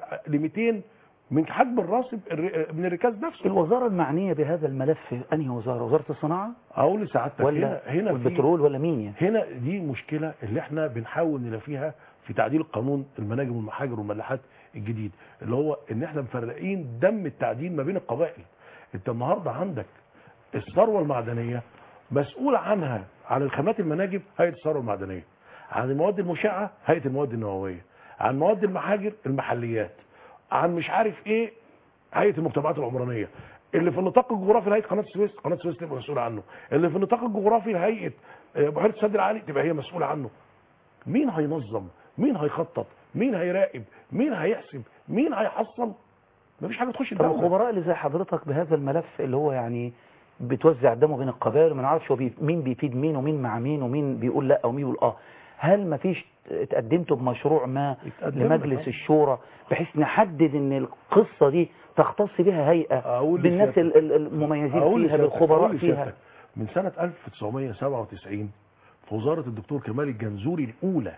ل مئتين من حجم الراسب من الركاز نفسه. الوزارة المعنية بهذا الملف انهي وزارة؟ وزارة الصناعة؟ اقول لسعادتك ولا هنا هنا البترول ولا مين يعني؟ هنا دي مشكلة اللي احنا بنحاول نلافيها في تعديل قانون المناجم والمحاجر والملاحات الجديد، اللي هو ان احنا مفرقين دم التعديل ما بين القبائل. انت النهارده عندك الثروة المعدنية مسؤول عنها على الخامات المناجم هيئة الثروة المعدنية، عن المواد المشعة هيئة المواد النووية، عن مواد المحاجر المحليات، عن مش عارف ايه هيئة المجتمعات العمرانية، اللي في النطاق الجغرافي لهيئة قناة السويس، قناة السويس تبقى مسؤولة عنه، اللي في النطاق الجغرافي لهيئة بحيرة السد العالي تبقى هي مسؤولة عنه. مين هينظم؟ مين هيخطط؟ مين هيراقب؟ مين هيحسب؟ مين هيحصل؟ مفيش حاجة تخش الدولة. الخبراء اللي زي حضرتك بهذا الملف اللي هو يعني بتوزع دمه بين القبائل وما نعرفش هو بي مين بيفيد مين ومين مع مين ومين بيقول لا ومين بيقول اه، هل ما فيش اتقدمتوا بمشروع ما لمجلس الشورى بحيث نحدد ان القصة دي تختص بها هيئة بالناس المميزين فيها بالخبراء فيها؟ من سنة ألف وتسعمائة وسبعة وتسعين في وزارة الدكتور كمال الجنزوري الأولى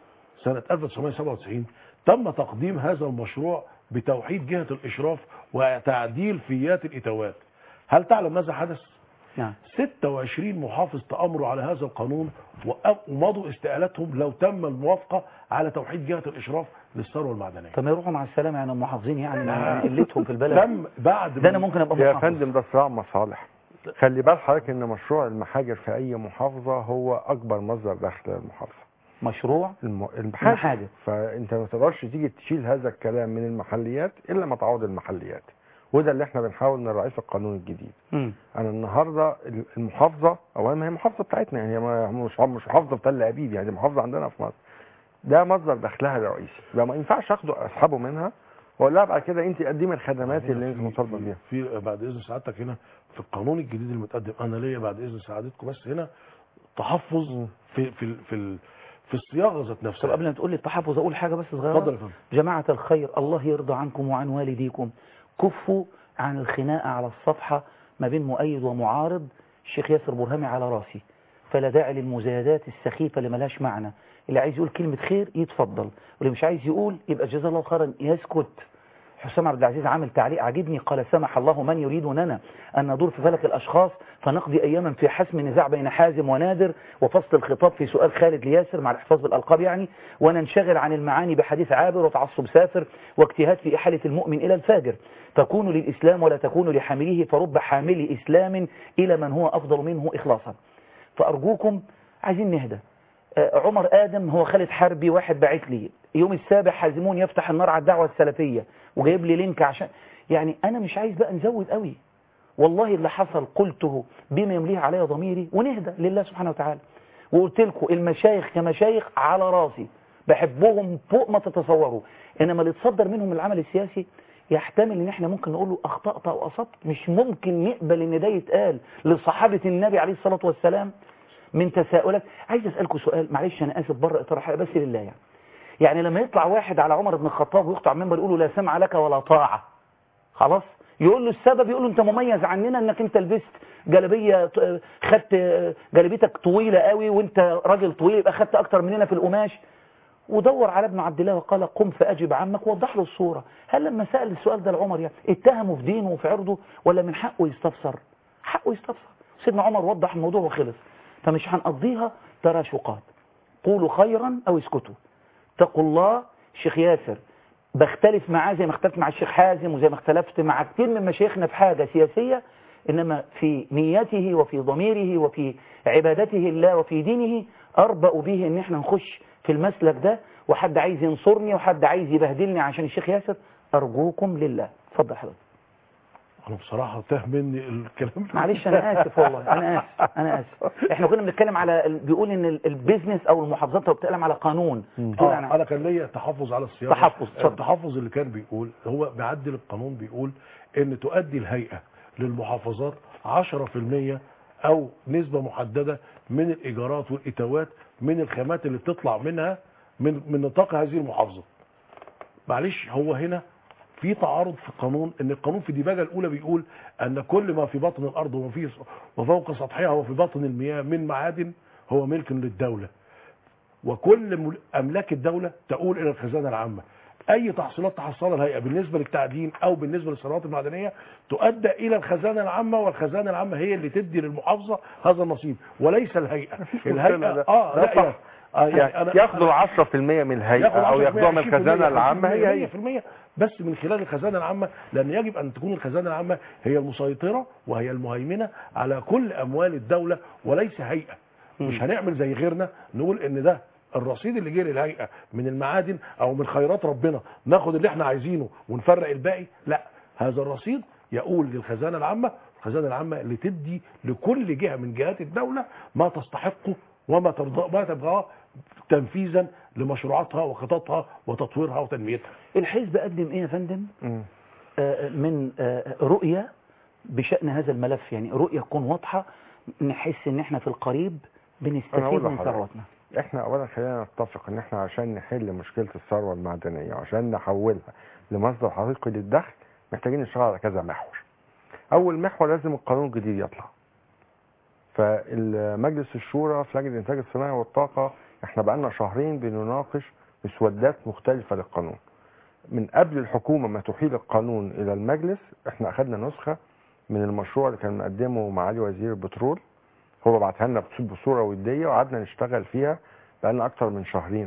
سنة ألف وتسعمائة وسبعة وتسعين تم تقديم هذا المشروع بتوحيد جهة الإشراف وتعديل فيات الإتاوات. هل تعلم ماذا حدث؟ نعم. ستة وعشرين محافظ تأمروا على هذا القانون ومضوا استقالتهم لو تم الموافقة على توحيد جهة الإشراف للثروة المعدنية. طب ما يروحوا مع السلامة يعني المحافظين يعني مع قلتهم في البلد. تم بعد ده أنا ممكن أبقى محافظ. يا فندم ده صراع مصالح. خلي بال حضرتك ان مشروع المحاجر في اي محافظة هو اكبر مصدر دخل للمحافظة. مشروع الم... المحاجر. فانت ما تقدرش تيجي تشيل هذا الكلام من المحليات الا ما تعوض المحليات، وده اللي احنا بنحاول نراعيه في القانون الجديد. م. انا النهارده المحافظه اولا ما هي محافظه بتاعتنا، يعني هي مش مش محافظه في تل ابيب، يعني محافظه عندنا في مصر. ده مصدر دخلها الرئيسي، يبقى ما ينفعش اخده اسحبه منها واقول لها بعد كده انت قدمي الخدمات اللي انت مطالبه بيها. في بعد اذن سعادتك هنا في القانون الجديد المتقدم انا ليا بعد اذن سعادتكم بس هنا تحفظ م. في في في في الصياغه ذات نفسها. طب قبل ما تقول لي التحفظ اقول حاجه بس صغيره. اتفضل يا فندم. جماعه الخير الله يرضى عنكم وعن والديكم، كفوا عن الخناقه على الصفحه ما بين مؤيد ومعارض. الشيخ ياسر برهامي على راسي، فلا داعي للمزايدات السخيفه اللي ملهاش معنى. اللي عايز يقول كلمه خير يتفضل، واللي مش عايز يقول يبقى جزاه الله خيرا يسكت. حسام عبد العزيز عامل تعليق عجبني، قال سمح الله من يريدوننا أن ندور في فلك الأشخاص فنقضي أياما في حسم نزاع بين حازم ونادر وفصل الخطاب في سؤال خالد لياسر مع الاحتفاظ بالألقاب يعني، وننشغل عن المعاني بحديث عابر وتعصب سافر واجتهاد في إحالة المؤمن إلى الفاجر. تكون للإسلام ولا تكون لحامله، فرب حامل إسلام إلى من هو أفضل منه إخلاصا. فأرجوكم عايزين نهدى. عمر آدم هو خالد حربي، واحد باعت لي يوم السابع حازمون يفتح النار على الدعوة السلفية وجايب لي لينك عشان يعني أنا مش عايز بقى نزود قوي. والله اللي حصل قلته بما يمليه علي ضميري، ونهدى لله سبحانه وتعالى. وقلت لكم المشايخ كمشايخ على راسي، بحبهم فوق ما تتصوروا، إنما اللي تصدر منهم العمل السياسي يحتمل ان احنا ممكن نقول له اخطأت او اصبت. مش ممكن نقبل ان ده يتقال لصحابة النبي عليه الصلاة والسلام من تساؤلات. عايز اسألكم سؤال، معلش انا اسف بره اطار الحلقة بس لله يعني. يعني لما يطلع واحد على عمر بن الخطاب ويخطع على المنبر يقول له لا سمع لك ولا طاعة، خلاص يقول له السبب، يقول له انت مميز عننا انك انت لبست جلبيه، خدت جلبيتك طويله قوي وانت راجل طويل يبقى خدت اكتر مننا في القماش. ودور على ابن عبد الله وقال قم فاجب عمك، وضح له الصوره. هل لما سال السؤال ده لعمر يعني اتهمه في دينه وفي عرضه، ولا من حقه يستفسر؟ حقه يستفسر. سيدنا عمر وضح الموضوع وخلص. فمش هنقضيها تراشقات، قولوا خيرا او اسكتوا، اتقوا الله. شيخ ياسر بختلف معاه زي ما اختلفت مع الشيخ حازم وزي ما اختلفت مع كتير من مشايخنا في حاجة سياسية، إنما في نيته وفي ضميره وفي عبادته الله وفي دينه أربأ به إن احنا نخش في المسلك ده. وحد عايز ينصرني وحد عايز يبهدلني عشان الشيخ ياسر، أرجوكم لله. اتفضل حضرتك. انا بصراحه تاه مني الكلام. معلش انا اسف والله، انا اسف انا اسف. احنا كنا بنتكلم على ال... بيقول ان البيزنس او المحافظات بتتكلم على قانون. اه أنا... انا كان ليا تحفظ على الصياغه. تحفظ. التحفظ اللي كان بيقول هو بيعدل القانون، بيقول ان تؤدي الهيئه للمحافظات عشرة في المية او نسبه محدده من الايجارات والاتاوات من الخامات اللي بتطلع منها من من نطاق هذه المحافظه. معلش هو هنا في تعارض في القانون، ان القانون في الديباجه الاولى بيقول ان كل ما في بطن الارض وما فيه وفوق سطحها وفي بطن المياه من معادن هو ملك للدوله، وكل املاك الدوله تؤول الى الخزانه العامه. اي تحصيلات تحصلها الهيئه بالنسبه للتعدين او بالنسبه للثروات المعدنيه تؤدى الى الخزانه العامه، والخزانه العامه هي اللي تدي للمحافظه هذا النصيب وليس الهيئه. الهيئه اه لا, لا آه يعني أنا ياخدوا عشرة في المية من الهيئه او ياخدوها من الخزانه العامه، هي هي مية في المية بس من خلال الخزانه العامه، لان يجب ان تكون الخزانه العامه هي المسيطره وهي المهيمنه على كل اموال الدوله وليس هيئه. مش هنعمل زي غيرنا نقول ان ده الرصيد اللي جه للهيئه من المعادن او من خيرات ربنا ناخد اللي احنا عايزينه ونفرق الباقي، لا، هذا الرصيد يؤول للخزانه العامه، الخزانه العامه اللي تدي لكل جهه من جهات الدوله ما تستحقه وما ترضى ما تبغاه تنفيذا لمشروعاتها وخططها وتطويرها وتنميتها. الحزب قدم ايه يا فندم آه من آه رؤيه بشان هذا الملف؟ يعني رؤيه تكون واضحه نحس ان احنا في القريب بنستفيد من ثروتنا. احنا اولا خلينا نتفق ان احنا عشان نحل مشكله الثروه المعدنيه وعشان نحولها لمصدر حقيقي للدخل محتاجين نشتغل على كذا محور. اول محور لازم القانون الجديد يطلع. فالمجلس الشورى في لجنه الانتاج الصناعي والطاقه احنا بقالنا شهرين بنناقش مسودات مختلفه للقانون. من قبل الحكومه ما تحيل القانون الى المجلس احنا اخذنا نسخه من المشروع اللي كان مقدمه معالي وزير البترول، هو بعتها لنا بصوره وديه وقعدنا نشتغل فيها بقالنا اكتر من شهرين.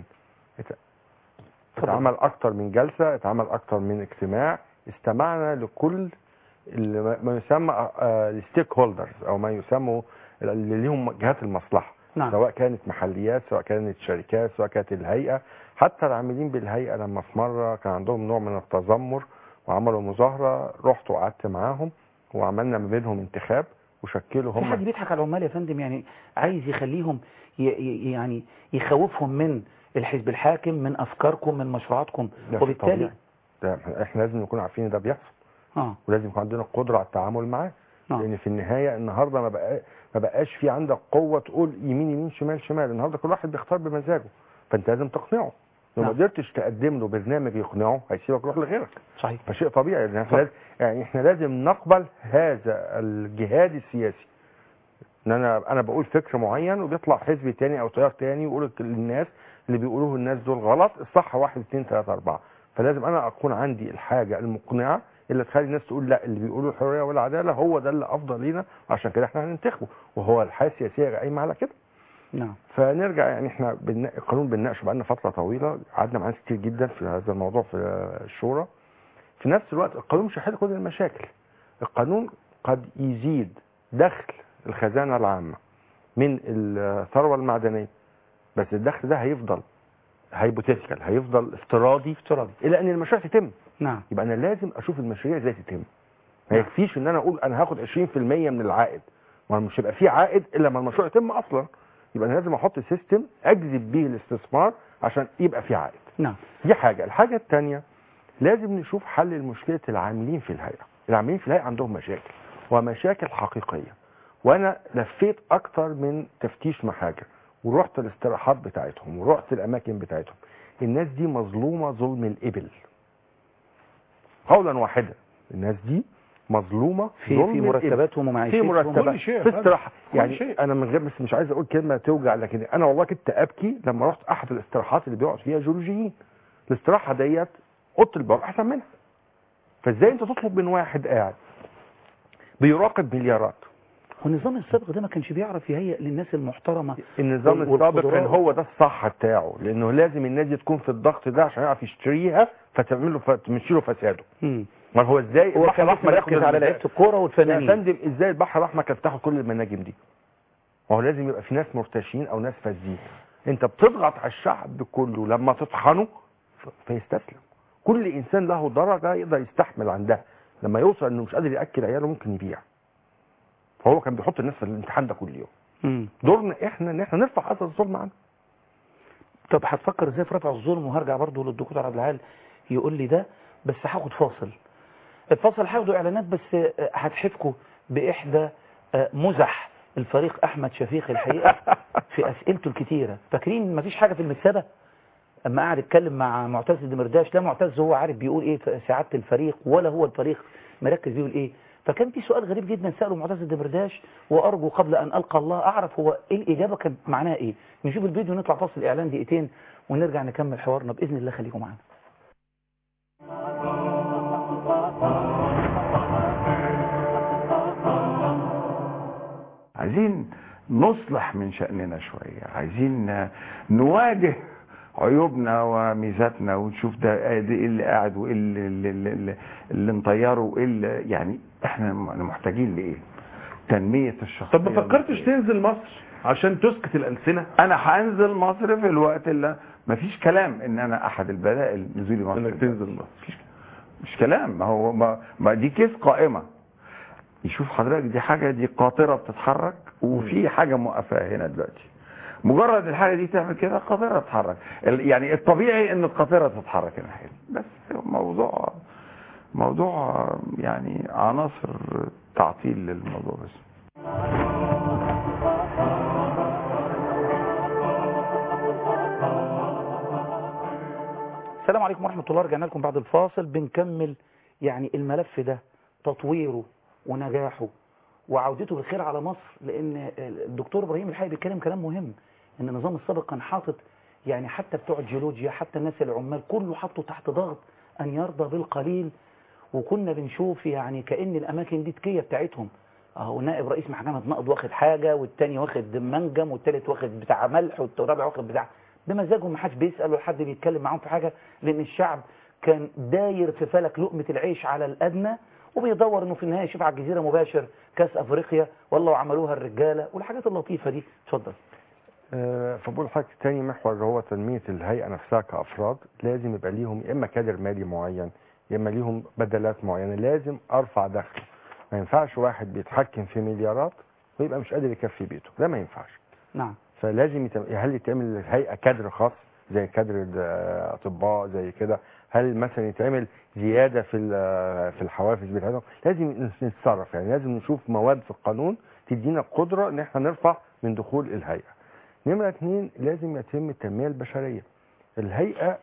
اتعمل اكتر من جلسه، اتعمل اكتر من اجتماع، استمعنا لكل ما يسمى الستيك هولدرز او ما يسموا اللي ليهم جهات المصلحه. نعم. سواء كانت محليات، سواء كانت شركات، سواء كانت الهيئه، حتى العاملين بالهيئه لما في مره كان عندهم نوع من التذمر وعملوا مظاهره، رحت وقعدت معاهم وعملنا ما بينهم انتخاب وشكلوا هم. في حد بيضحك على العمال يا فندم؟ يعني عايز يخليهم ي... يعني يخوفهم من الحزب الحاكم، من افكاركم، من مشروعاتكم، وبالتالي ده احنا لازم نكون عارفين ان ده بيحصل. اه ولازم يكون عندنا القدره على التعامل معاه. آه. لان في النهايه النهارده ما بقى ما بقاش في عندك قوه تقول يمين يمين شمال شمال، النهارده كل واحد بيختار بمزاجه، فانت لازم تقنعه. لو ما قدرتش تقدم له برنامج يقنعه هيسيبك يروح لغيرك. صحيح. فشيء طبيعي يعني احنا لازم يعني احنا لازم نقبل هذا الجهاد السياسي. ان انا انا بقول فكر معين وبيطلع حزب تاني او تيار تاني ويقول للناس اللي بيقولوه الناس دول غلط، الصح واحد اثنين ثلاثة أربعة. فلازم انا اكون عندي الحاجه المقنعه اللي تخلي الناس تقول لا، اللي بيقولوا الحريه والعداله هو ده اللي افضل لينا، عشان كده احنا هننتخبه، وهو الحياه السياسيه قايمه على كده. نعم. فنرجع يعني احنا بالن... القانون بنناقشه بقالنا فتره طويله، قعدنا مع ناس كتير جدا في هذا الموضوع في الشورى. في نفس الوقت القانون مش هيحل كل المشاكل. القانون قد يزيد دخل الخزانه العامه من الثروه المعدنيه، بس الدخل ده هيفضل هايبوتيتيكال، هيفضل افتراضي افتراضي الى ان المشاريع تتم. نعم. يبقى انا لازم اشوف المشاريع ازاي تتم. ما يكفيش ان انا اقول انا هاخد عشرين في المية من العائد، ما مش هيبقى في عائد الا لما المشروع يتم اصلا. يبقى انا لازم احط سيستم اجذب بيه الاستثمار عشان يبقى في عائد. نعم. دي حاجه. الحاجه الثانيه لازم نشوف حل لمشكله العاملين في الهيئه. العاملين في الهيئه عندهم مشاكل ومشاكل حقيقيه، وانا لفيت اكتر من تفتيش محاجر ورحت الاستراحات بتاعتهم ورحت الاماكن بتاعتهم. الناس دي مظلومه ظلم الابل قولا واحدا. الناس دي مظلومه في ظلم في مرتباتهم ومعيشتهم في مرتبات كل شيء في استراحه. يعني شيء. انا من غير بس مش عايز اقول كلمه توجع، لكن انا والله كنت ابكي لما رحت احد الاستراحات اللي بيقعد فيها جيولوجيين. الاستراحه ديت اوضه الباب احسن منها. فازاي انت تطلب من واحد قاعد بيراقب مليارات؟ والنظام السابق ده ما كانش بيعرف يهيئ للناس المحترمه. النظام وال- السابق والقدرات. كان هو ده الصح بتاعه، لانه لازم الناس دي تكون في الضغط ده عشان يعرف يشتريها فتعمل له فتمشي له فساده. مم. ما هو ازاي هو البحر كان الاحمر مركز على لعيبه الكوره يا والفنانين. فندم ازاي البحر الاحمر كان يفتحوا كل المناجم دي؟ ما هو لازم يبقى في ناس مرتشين او ناس فاسدين. انت بتضغط على الشعب كله لما تطحنه ف- فيستسلم. كل انسان له درجه يقدر يستحمل عندها، لما يوصل انه مش قادر ياكل عياله ممكن يبيع. فهو كان بيحط الناس في الامتحان ده كل يوم. مم. دورنا احنا ان احنا نرفع هذا الظلم عنه. طب هتفكر ازاي في رفع الظلم؟ وهرجع برضه للدكتور عبد العال يقول لي ده، بس هاخد فاصل. الفاصل هاخده اعلانات، بس آه، هتحفكوا باحدى آه، مزح الفريق احمد شفيق الحقيقه في اسئلته الكتيره. فاكرين مفيش حاجه في المكسبه؟ اما قعد يتكلم مع معتز الدمرداش، لا معتز هو عارف بيقول ايه في سعاده الفريق، ولا هو الفريق مركز بيقول ايه. فكان في سؤال غريب جدا ساله معتز الدمرداش، وارجو قبل ان القى الله اعرف هو ايه الاجابه كانت معناها ايه. نشوف الفيديو ونطلع فاصل اعلان دقيقتين ونرجع نكمل حوارنا باذن الله. خليكم معانا. عايزين نصلح من شأننا شوية، عايزين نواجه عيوبنا وميزاتنا ونشوف ده ايه اللي قاعد وايه اللي, اللي, اللي, اللي نطيره وايه اللي يعني احنا محتاجين لايه. تنمية الشخصية. طب ما فكرتش تنزل مصر عشان تسكت الألسنة؟ انا هنزل مصر في الوقت اللي مفيش كلام ان انا احد البدائل نزولي مصر. انك تنزل مصر مفيش مش كلام. ما هو ما, ما دي كيس قائمة. يشوف حضرتك دي حاجة، دي قاطرة بتتحرك وفي حاجة موقفاها هنا دلوقتي. مجرد الحاجة دي تعمل كده قاطرة تتحرك. يعني الطبيعي ان القاطرة تتحرك الناحية دي. بس موضوع موضوع يعني عناصر تعطيل للموضوع بس. السلام عليكم ورحمة الله. رجعنا لكم بعد الفاصل بنكمل يعني الملف ده، تطويره ونجاحه وعودته بالخير على مصر. لأن الدكتور إبراهيم الحقيقي بيتكلم كلام مهم، إن النظام السابق كان حاطط يعني حتى بتوع الجيولوجيا، حتى الناس العمال، كله حطه تحت ضغط أن يرضى بالقليل. وكنا بنشوف يعني كأن الأماكن دي تكية بتاعتهم. اهو نائب رئيس محكمة نقض واخد حاجة، والتاني واخد منجم، والتالت واخد بتاع ملح، والرابع واخد بتاع بمزاجهم. ما حدش بيسأل ولا حد بيتكلم معاهم في حاجة، لأن الشعب كان داير في فلك لقمة العيش على الأدنى، وبيدور إنه في النهاية يشوف على الجزيرة مباشر كأس أفريقيا، والله وعملوها الرجالة والحاجات اللطيفة دي. اتفضل. أه فبقول لحضرتك تاني محور اللي هو تنمية الهيئة نفسها كأفراد. لازم يبقى ليهم يا إما كادر مالي معين، يا إما ليهم بدلات معينة. لازم أرفع دخل. ما ينفعش واحد بيتحكم في مليارات ويبقى مش قادر يكفي بيته، ده ما ينفعش. نعم. فلازم يتم... هل يتعمل للهيئة كادر خاص زي كادر اطباء زي كده؟ هل مثلا يتعمل زيادة في في الحوافز بتاعتهم؟ لازم نتصرف. يعني لازم نشوف مواد في القانون تدينا القدرة ان احنا نرفع من دخول الهيئة. نمرة اتنين، لازم يتم التنمية البشرية. الهيئة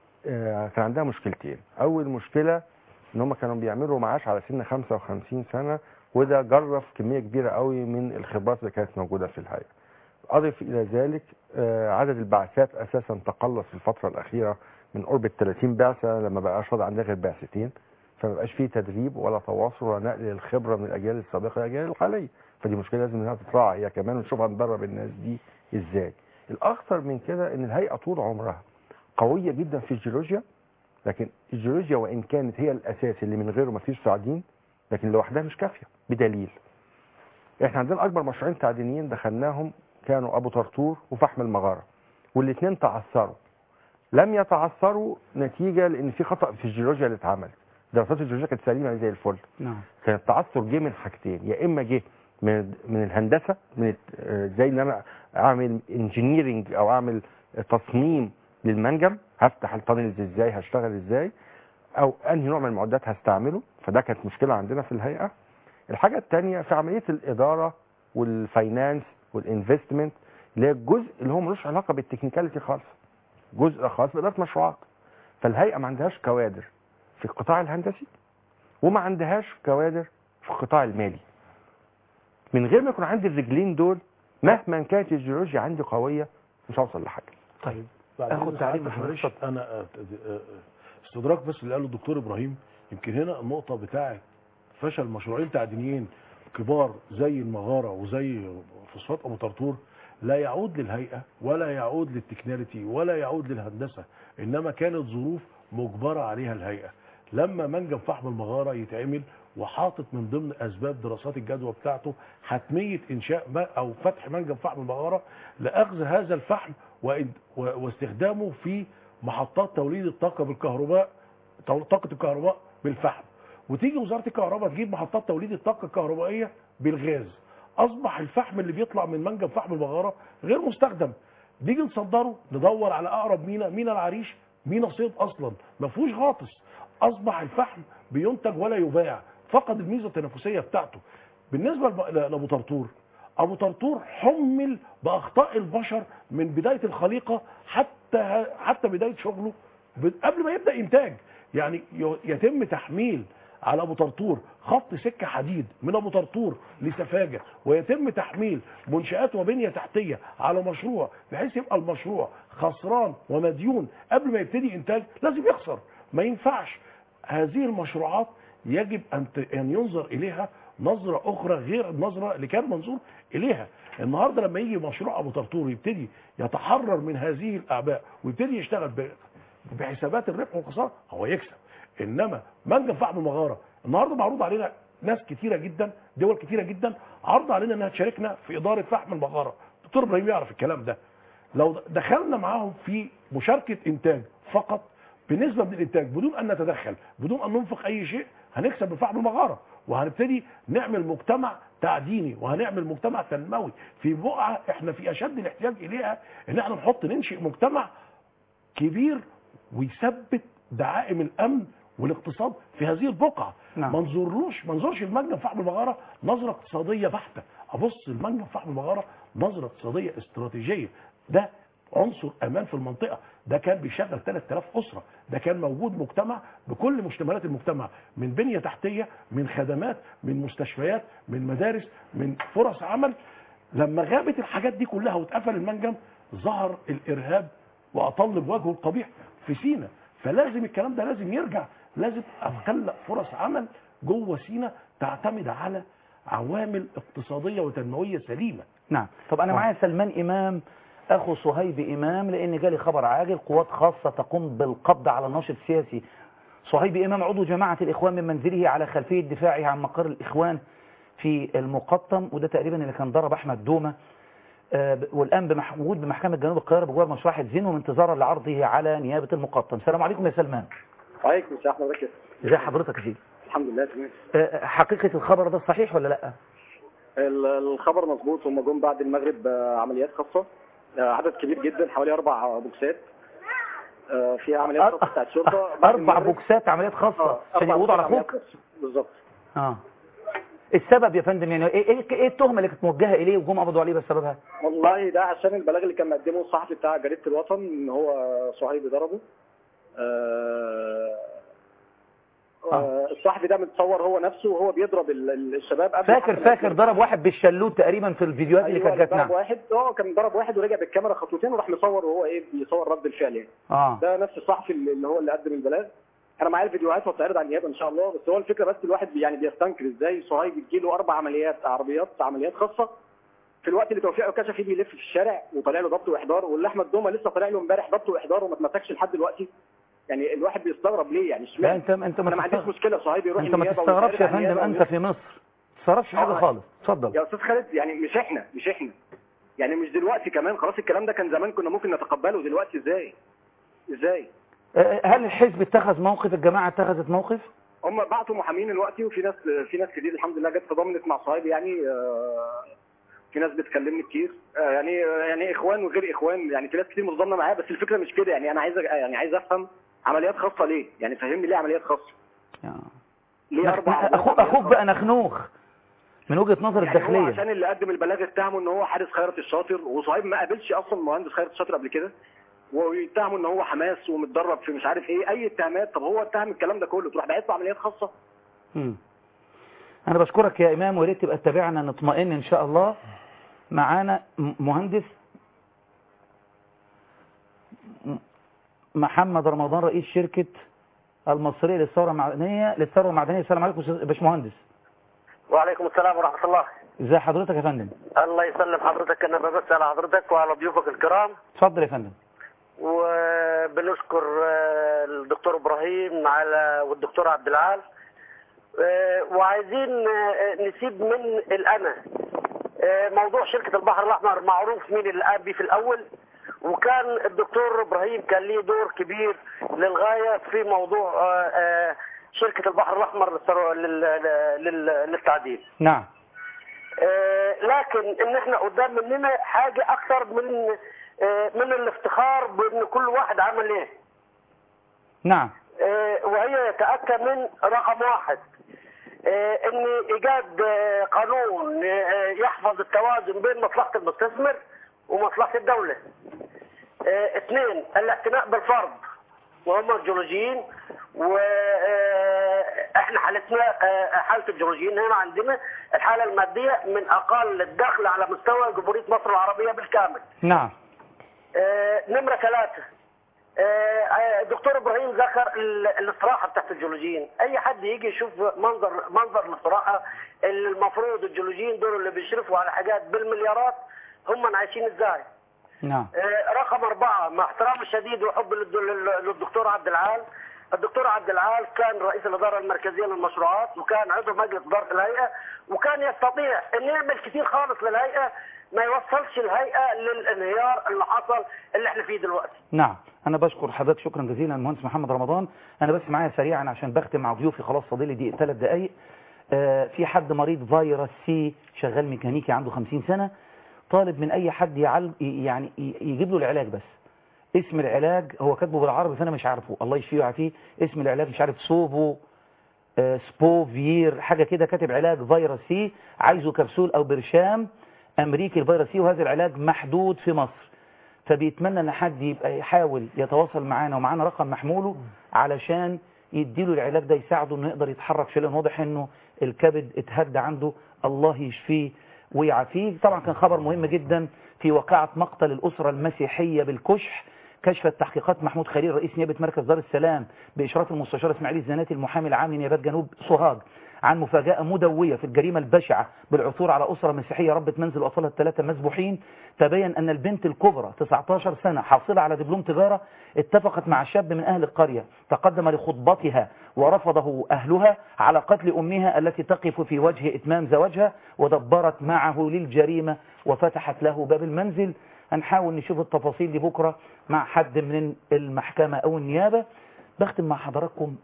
كان عندها مشكلتين. اول مشكلة ان هم كانوا بيعملوا معاش على سن خمسة وخمسين سنة، وده جرف كمية كبيرة قوي من الخبرات اللي كانت موجودة في الهيئة. أضف إلى ذلك عدد البعثات أساسا تقلص في الفترة الأخيرة من قرب ثلاثين بعثة، لما بقاش فاضي عندنا غير بعثتين. فما بقاش فيه تدريب ولا تواصل ولا نقل الخبرة من الأجيال السابقة للأجيال الحالية. فدي مشكلة لازم إنها تتراعى هي كمان، ونشوف هندرب الناس دي إزاي. الأخطر من كده إن الهيئة طول عمرها قوية جدا في الجيولوجيا، لكن الجيولوجيا وإن كانت هي الأساس اللي من غيره ما فيش تعدين، لكن لوحدها مش كافية. بدليل إحنا عندنا أكبر مشروعين تعدينيين دخلناهم كانوا أبو طرطور وفحم المغارة، والاثنين تعثروا. لم يتعثروا نتيجة لأن في خطأ في الجيولوجيا اللي اتعمل. دراسات الجيولوجيا كانت سليمة زي الفل. نعم. كان التعثر جه من حاجتين، يا إما جه من من الهندسة، من زي إن أنا أعمل انجينيرنج أو أعمل تصميم للمنجم، هفتح التانلز إزاي، هشتغل إزاي، او انهي نوع من المعدات هستعمله، فده كانت مشكله عندنا في الهيئه. الحاجه الثانيه في عمليه الاداره والفاينانس والانفستمنت، اللي هي الجزء اللي هو ملوش علاقه بالتكنيكاليتي خالص، جزء خاص باداره مشروعات. فالهيئه ما عندهاش كوادر في القطاع الهندسي وما عندهاش كوادر في القطاع المالي. من غير ما يكون عندي الرجلين دول مهما كانت الجيولوجيا عندي قويه مش هوصل لحاجه. طيب اخد تعليق معلش انا استدراك بس اللي قاله الدكتور ابراهيم. يمكن هنا النقطه بتاعه فشل مشروعين تعدينيين كبار زي المغاره وزي فوسفات ابو طرطور لا يعود للهيئه ولا يعود للتكنولوجي ولا يعود للهندسه، انما كانت ظروف مجبره عليها الهيئه. لما منجم فحم المغاره يتعمل وحاطط من ضمن اسباب دراسات الجدوى بتاعته حتميه انشاء او فتح منجم فحم المغاره لاخذ هذا الفحم واستخدامه في محطات توليد الطاقه بالكهرباء، طاقه الكهرباء بالفحم، وتيجي وزاره الكهرباء تجيب محطات توليد الطاقه الكهربائيه بالغاز. اصبح الفحم اللي بيطلع من منجم فحم المغاره غير مستخدم. نيجي نصدره ندور على اقرب مينا، مينا العريش، مينا صيد اصلا ما فيهوش غاطس. اصبح الفحم بينتج ولا يباع، فقد الميزه التنافسيه بتاعته. بالنسبه لابو طرطور، ابو طرطور حمل باخطاء البشر من بدايه الخليقه حتى حتى بدايه شغله قبل ما يبدا انتاج. يعني يتم تحميل على ابو طرطور خط سكه حديد من ابو طرطور لسفاجه، ويتم تحميل منشات وبنيه تحتيه على مشروع بحيث يبقى المشروع خسران ومديون قبل ما يبتدي انتاج. لازم يخسر، ما ينفعش. هذه المشروعات يجب ان ان ينظر اليها نظره اخرى غير النظره اللي كان منظور اليها. النهارده لما يجي مشروع ابو طرطور يبتدي يتحرر من هذه الاعباء ويبتدي يشتغل بحسابات الربح والخساره، هو يكسب. انما منجم فحم المغاره النهارده معروض علينا ناس كتيره جدا، دول كتيره جدا عرض علينا انها تشاركنا في اداره فحم المغاره. دكتور ابراهيم يعرف الكلام ده. لو دخلنا معاهم في مشاركه انتاج فقط بنسبه من الانتاج بدون ان نتدخل، بدون ان ننفق اي شيء، هنكسب بفحم المغاره، وهنبتدي نعمل مجتمع تعديني وهنعمل مجتمع تنموي في بقعه احنا في اشد الاحتياج اليها، ان احنا نحط ننشئ مجتمع كبير ويثبت دعائم الامن والاقتصاد في هذه البقعه. نعم. ما نزورلوش ما نزورش المنجم فحم المغاره نظره اقتصاديه بحته، ابص المنجم فحم المغاره نظره اقتصاديه استراتيجيه. ده عنصر امان في المنطقه، ده كان بيشغل ثلاثة آلاف اسره، ده كان موجود مجتمع بكل مشتملات المجتمع، من بنيه تحتيه، من خدمات، من مستشفيات، من مدارس، من فرص عمل. لما غابت الحاجات دي كلها واتقفل المنجم ظهر الارهاب واطل بوجهه القبيح في سيناء. فلازم الكلام ده لازم يرجع، لازم اخلق فرص عمل جوه سيناء تعتمد على عوامل اقتصاديه وتنمويه سليمه. نعم. طب انا معايا سلمان امام اخو صهيب امام، لان جالي خبر عاجل، قوات خاصه تقوم بالقبض على الناشط السياسي صهيب امام عضو جماعه الاخوان من منزله على خلفيه دفاعه عن مقر الاخوان في المقطم، وده تقريبا اللي كان ضرب احمد دومه، آه والان موجود بمحكمه جنوب القاهره بجوار مشروع زين وانتظارا لعرضه على نيابه المقطم. السلام عليكم يا سلمان. وعليكم السلام ورحمه الله. ازي حضرتك يا سيدي؟ الحمد لله تمام. آه حقيقه الخبر ده صحيح ولا لا؟ الخبر مظبوط، هم جم بعد المغرب عمليات خاصه، عدد كبير جدا حوالي اربع بوكسات فيها عمليات خاصه بتاعت شرطه. اربع بوكسات عمليات خاصه عشان يقبضوا على اخوك؟ بالظبط. اه السبب يا فندم يعني ايه ايه التهمه اللي كانت موجهه اليه وجم قبضوا عليه بسببها؟ والله ده عشان البلاغ اللي كان مقدمه الصحفي بتاع جريده الوطن ان هو صهيب ضربه. آه آه. الصحفي ده متصور هو نفسه وهو بيضرب الشباب قبل. فاكر فاكر ضرب واحد بالشلوت تقريبا في الفيديوهات اللي كانت جاتنا. ضرب واحد اه كان ضرب واحد ورجع بالكاميرا خطوتين وراح مصور وهو ايه بيصور رد الفعل يعني. اه ده نفس الصحفي اللي هو اللي قدم البلاغ. انا معايا الفيديوهات وهتعرض على النيابه ان شاء الله. بس هو الفكره بس الواحد يعني بيستنكر ازاي صهيب بتجيله اربع عمليات عربيات عمليات خاصه في الوقت اللي توفيق عكاشه فيه بيلف في الشارع وطالع له ضبط واحضار، واللي احمد دومه لسه طالع له امبارح ضبط واحضار وما اتمسكش لحد دلوقتي. يعني الواحد بيستغرب ليه يعني اشمعنى؟ انت انت انا ما عنديش مشكله صهيب يروح انت ما تستغربش يا فندم، انت في مصر ما تستغربش حاجه خالص. اتفضل يا استاذ خالد. يعني مش احنا مش احنا يعني مش دلوقتي كمان، خلاص الكلام ده كان زمان كنا ممكن نتقبله، دلوقتي ازاي؟ ازاي؟ هل الحزب اتخذ موقف؟ الجماعه اتخذت موقف؟ هم بعتوا محامين دلوقتي وفي ناس في ناس كتير الحمد لله جت تضامنت مع صهيب يعني. في ناس بتكلمني كتير يعني يعني اخوان وغير اخوان، يعني في ناس كتير متضامنه معاه. بس الفكره مش كده يعني. انا عايز يعني عايز افهم عمليات خاصه ليه؟ يعني فهمني ليه عمليات خاصه؟ ليه نخ... اربع اخوك اخوك بقى نخنوخ من وجهه نظر يعني الداخليه. هو عشان اللي قدم البلاغ اتهموا ان هو حارس خيرت الشاطر، وصهيب ما قابلش اصلا مهندس خيرت الشاطر قبل كده، ويتهموا ان هو حماس ومتدرب في مش عارف ايه، اي اتهامات. طب هو اتهم الكلام ده كله تروح باعت له عمليات خاصه؟ امم انا بشكرك يا امام، ويا ريت تبقى تتابعنا نطمئن ان شاء الله. معانا مهندس محمد رمضان رئيس شركه المصريه للثوره المعدنيه للثروه المعدنيه. السلام عليكم يا باشمهندس. وعليكم السلام ورحمه الله. ازي حضرتك يا فندم؟ الله يسلم حضرتك. انا ببث على حضرتك وعلى ضيوفك الكرام. اتفضل يا فندم. وبنشكر الدكتور ابراهيم على والدكتور عبد العال، وعايزين نسيب من الانا. موضوع شركه البحر الاحمر معروف مين اللي قام بيه في الاول، وكان الدكتور ابراهيم كان ليه دور كبير للغايه في موضوع شركه البحر الاحمر للتعديل. نعم. لكن ان احنا قدام مننا حاجه اكثر من من الافتخار بان كل واحد عمل ايه. نعم. وهي يتاتى من رقم واحد ان ايجاد قانون يحفظ التوازن بين مصلحه المستثمر ومصلحه الدوله. اثنين، الاعتناء بالفرد وهم الجيولوجيين، واحنا حالتنا حاله الجيولوجيين هنا عندنا الحاله الماديه من اقل الدخل على مستوى جمهوريه مصر العربيه بالكامل. نعم. نمره ثلاثه، دكتور ابراهيم ذكر الاستراحه بتاعت الجيولوجيين. اي حد يجي يشوف منظر منظر الاستراحه اللي المفروض الجيولوجيين دول اللي بيشرفوا على حاجات بالمليارات هم عايشين ازاي. نعم. رقم أربعة، مع احترامي الشديد وحب للدكتور عبد العال، الدكتور عبد العال كان رئيس الإدارة المركزية للمشروعات، وكان عضو مجلس إدارة الهيئة، وكان يستطيع أن يعمل كتير خالص للهيئة ما يوصلش الهيئة للانهيار اللي حصل اللي احنا فيه دلوقتي. نعم. أنا بشكر حضرتك شكرا جزيلا المهندس محمد رمضان. أنا بس معايا سريعا عشان بختم مع ضيوفي، خلاص فاضل لي دقيقة ثلاث دقايق. آه في حد مريض فيروس سي شغال ميكانيكي عنده خمسين سنة، طالب من اي حد يعل... يعني يجيب له العلاج. بس اسم العلاج هو كاتبه بالعربي فانا مش عارفه، الله يشفيه ويعافيه. اسم العلاج مش عارف سوفو آه سبوفير حاجه كده، كاتب علاج فيروس سي، عايزه كبسول او برشام امريكي الفيروس سي، وهذا العلاج محدود في مصر. فبيتمنى ان حد يبقى يحاول يتواصل معانا، ومعانا رقم محموله علشان يديله العلاج ده يساعده انه يقدر يتحرك شويه، لان واضح انه الكبد اتهدى عنده، الله يشفيه ويعافيه. طبعا كان خبر مهم جدا في واقعة مقتل الأسرة المسيحية بالكشح. كشفت تحقيقات محمود خليل رئيس نيابة مركز دار السلام بإشراف المستشار اسماعيل الزناتي المحامي العام لنيابات جنوب سوهاج عن مفاجأة مدوية في الجريمة البشعة بالعثور على أسرة مسيحية ربة منزل وأطفالها الثلاثة مسبوحين. تبين أن البنت الكبرى تسعة عشر سنة حاصلة على دبلوم تجارة اتفقت مع شاب من أهل القرية تقدم لخطبتها ورفضه أهلها على قتل أمها التي تقف في وجه إتمام زواجها، ودبرت معه للجريمة وفتحت له باب المنزل. هنحاول نشوف التفاصيل دي بكرة مع حد من المحكمة أو النيابة. بختم مع حضراتكم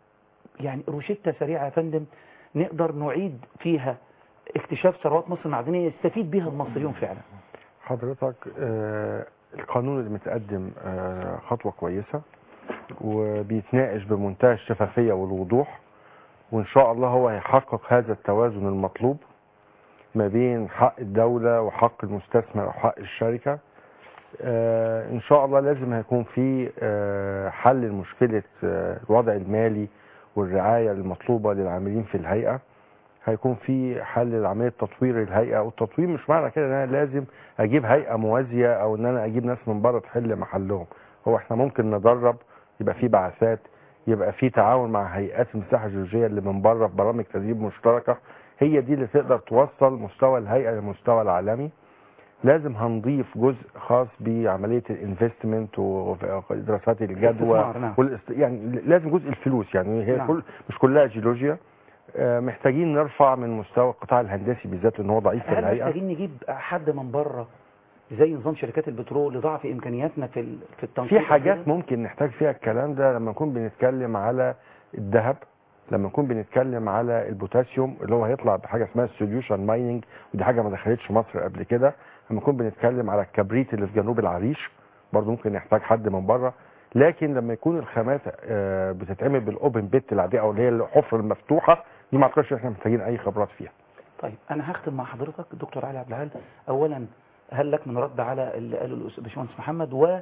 يعني روشتة سريعة يا فندم نقدر نعيد فيها اكتشاف ثروات مصر المعدنية يستفيد بها المصريون فعلا. حضرتك آه القانون اللي متقدم آه خطوة كويسة، وبيتناقش بمنتهى الشفافية والوضوح، وإن شاء الله هو هيحقق هذا التوازن المطلوب ما بين حق الدولة وحق المستثمر أو حق الشركة. آه إن شاء الله لازم هيكون في آه حل لمشكلة آه الوضع المالي والرعاية المطلوبة للعاملين في الهيئة. هيكون في حل لعملية تطوير الهيئة، والتطوير مش معنى كده ان انا لازم اجيب هيئة موازية او ان انا اجيب ناس من بره تحل محلهم. هو احنا ممكن ندرب، يبقى في بعثات، يبقى في تعاون مع هيئات المساحة الجيولوجية اللي من بره في برامج تدريب مشتركة، هي دي اللي تقدر توصل مستوى الهيئة للمستوى العالمي. لازم هنضيف جزء خاص بعملية الانفستمنت ودراسات الجدوى والاست... يعني لازم جزء الفلوس، يعني هي نعم. كل مش كلها جيولوجيا. محتاجين نرفع من مستوى القطاع الهندسي بالذات ان هو ضعيف في الهيئه. محتاجين نجيب حد من بره زي نظام شركات البترول لضعف امكانياتنا في في التنقيط. في حاجات ممكن نحتاج فيها الكلام ده لما نكون بنتكلم على الذهب، لما نكون بنتكلم على البوتاسيوم اللي هو هيطلع بحاجه اسمها السوليوشن مايننج، ودي حاجه ما دخلتش مصر قبل كده. لما نكون بنتكلم على الكبريت اللي في جنوب العريش برضه ممكن نحتاج حد من بره. لكن لما يكون الخامات آه، بتتعمل بالاوبن بيت العاديه او اللي هي الحفره المفتوحه دي ما اعتقدش احنا محتاجين اي خبرات فيها. طيب انا هختم مع حضرتك الدكتور علي عبد العال. اولا هل لك من رد على اللي قاله الباشمهندس محمد، و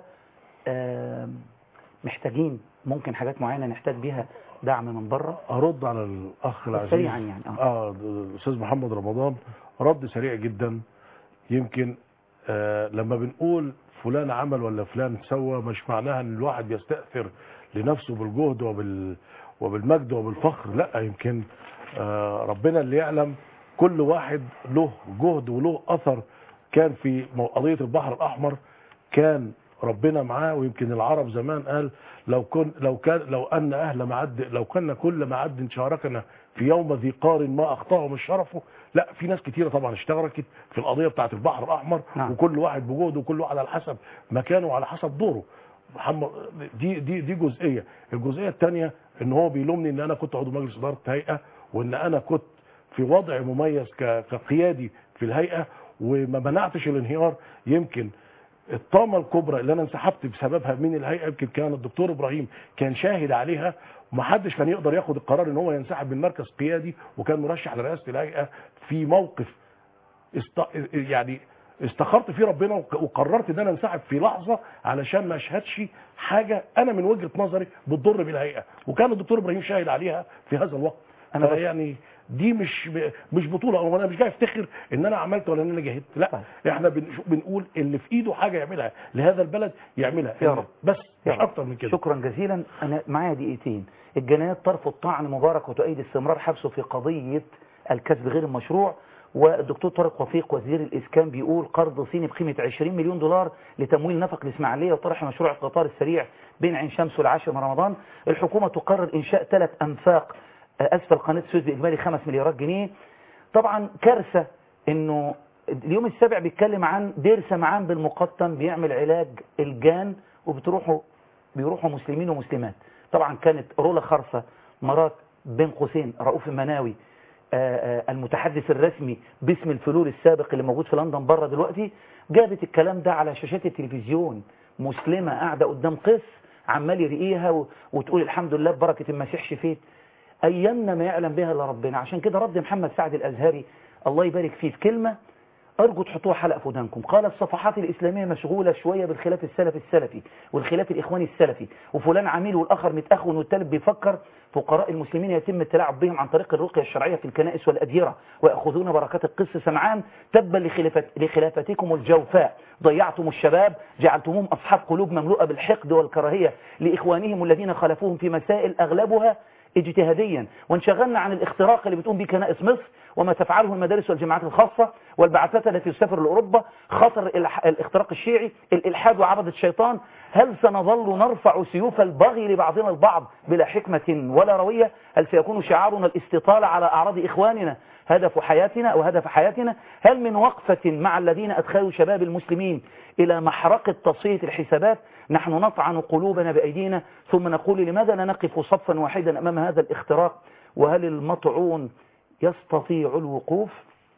محتاجين ممكن حاجات معينه نحتاج بيها دعم من بره؟ ارد على الاخ العزيز سريعا يعني اه, آه الاستاذ محمد رمضان رد سريع جدا. يمكن آه لما بنقول فلان عمل ولا فلان سوى مش معناها ان الواحد بيستأثر لنفسه بالجهد وبال وبالمجد وبالفخر، لا، يمكن آه ربنا اللي يعلم. كل واحد له جهد وله اثر. كان في قضيه البحر الاحمر كان ربنا معاه، ويمكن العرب زمان قال لو كن لو كان لو ان اهل معد لو كان كل معد شاركنا في يوم ذي قار ما اخطاه من شرفه. لا، في ناس كتيره طبعا اشتركت في القضيه بتاعه البحر الاحمر. نعم. وكل واحد بجهده وكل واحد على حسب مكانه وعلى حسب دوره. محمد دي دي دي جزئيه. الجزئيه الثانيه ان هو بيلومني ان انا كنت عضو مجلس اداره هيئه، وان انا كنت في وضع مميز كقيادي في الهيئه وما منعتش الانهيار. يمكن الطامه الكبرى اللي انا انسحبت بسببها من الهيئه يمكن كان الدكتور ابراهيم كان شاهد عليها، ومحدش كان يقدر ياخد القرار ان هو ينسحب من مركز قيادي، وكان مرشح لرئاسه الهيئه في موقف است... يعني استخرت فيه ربنا وقررت ان انا انسحب في لحظه علشان ما اشهدش حاجه انا من وجهه نظري بتضر بالهيئه، وكان الدكتور ابراهيم شاهد عليها في هذا الوقت. انا يعني دي مش مش بطوله، او انا مش جاي افتخر ان انا عملت ولا ان انا جاهدت، لا، احنا بنقول اللي في ايده حاجه يعملها لهذا البلد يعملها يا رب، بس مش اكتر من كده. شكرا جزيلا. انا معايا دقيقتين. الجنايات ترفض طعن مبارك وتؤيد استمرار حبسه في قضيه الكسب غير المشروع. والدكتور طارق وفيق وزير الاسكان بيقول قرض صيني بقيمه عشرين مليون دولار لتمويل نفق الاسماعيليه وطرح مشروع القطار السريع بين عين شمس والعاشر من رمضان. الحكومه تقرر انشاء ثلاث انفاق اسفل قناه السويس باجمالي خمس مليارات جنيه. طبعا كارثه انه اليوم السابع بيتكلم عن دير سمعان بالمقطم بيعمل علاج الجان، وبتروحوا بيروحوا مسلمين ومسلمات. طبعا كانت رولا خرصه مرات بين قوسين رؤوف المناوي المتحدث الرسمي باسم الفلول السابق اللي موجود في لندن بره دلوقتي، جابت الكلام ده على شاشات التلفزيون. مسلمه قاعده قدام قس عمال يرقيها وتقول الحمد لله ببركه المسيح شفيت. ايامنا ما يعلم بها الا ربنا. عشان كده رد محمد سعد الازهري الله يبارك فيه في كلمه ارجو تحطوها حلقه في ودانكم. قال الصفحات الاسلاميه مشغوله شويه بالخلاف السلفي السلفي والخلاف الاخواني السلفي، وفلان عميل والاخر متاخون والثالث بيفكر. فقراء المسلمين يتم التلاعب بهم عن طريق الرقيه الشرعيه في الكنائس والاديره وياخذون بركات القس سمعان. تبا لخلافت لخلافتكم الجوفاء، ضيعتم الشباب، جعلتموهم اصحاب قلوب مملوءه بالحقد والكراهيه لاخوانهم الذين خالفوهم في مسائل اغلبها اجتهاديا، وانشغلنا عن الاختراق اللي بتقوم به كنائس مصر وما تفعله المدارس والجامعات الخاصة والبعثات التي تسافر لأوروبا، خطر الاختراق الشيعي، الإلحاد وعبدة الشيطان. هل سنظل نرفع سيوف البغي لبعضنا البعض بلا حكمة ولا روية؟ هل سيكون شعارنا الاستطالة على أعراض إخواننا هدف حياتنا أو هدف حياتنا؟ هل من وقفة مع الذين أدخلوا شباب المسلمين إلى محرقة تصفية الحسابات نحن نطعن قلوبنا بأيدينا ثم نقول لماذا لا نقف صفا واحدا أمام هذا الاختراق؟ وهل المطعون يستطيع الوقوف؟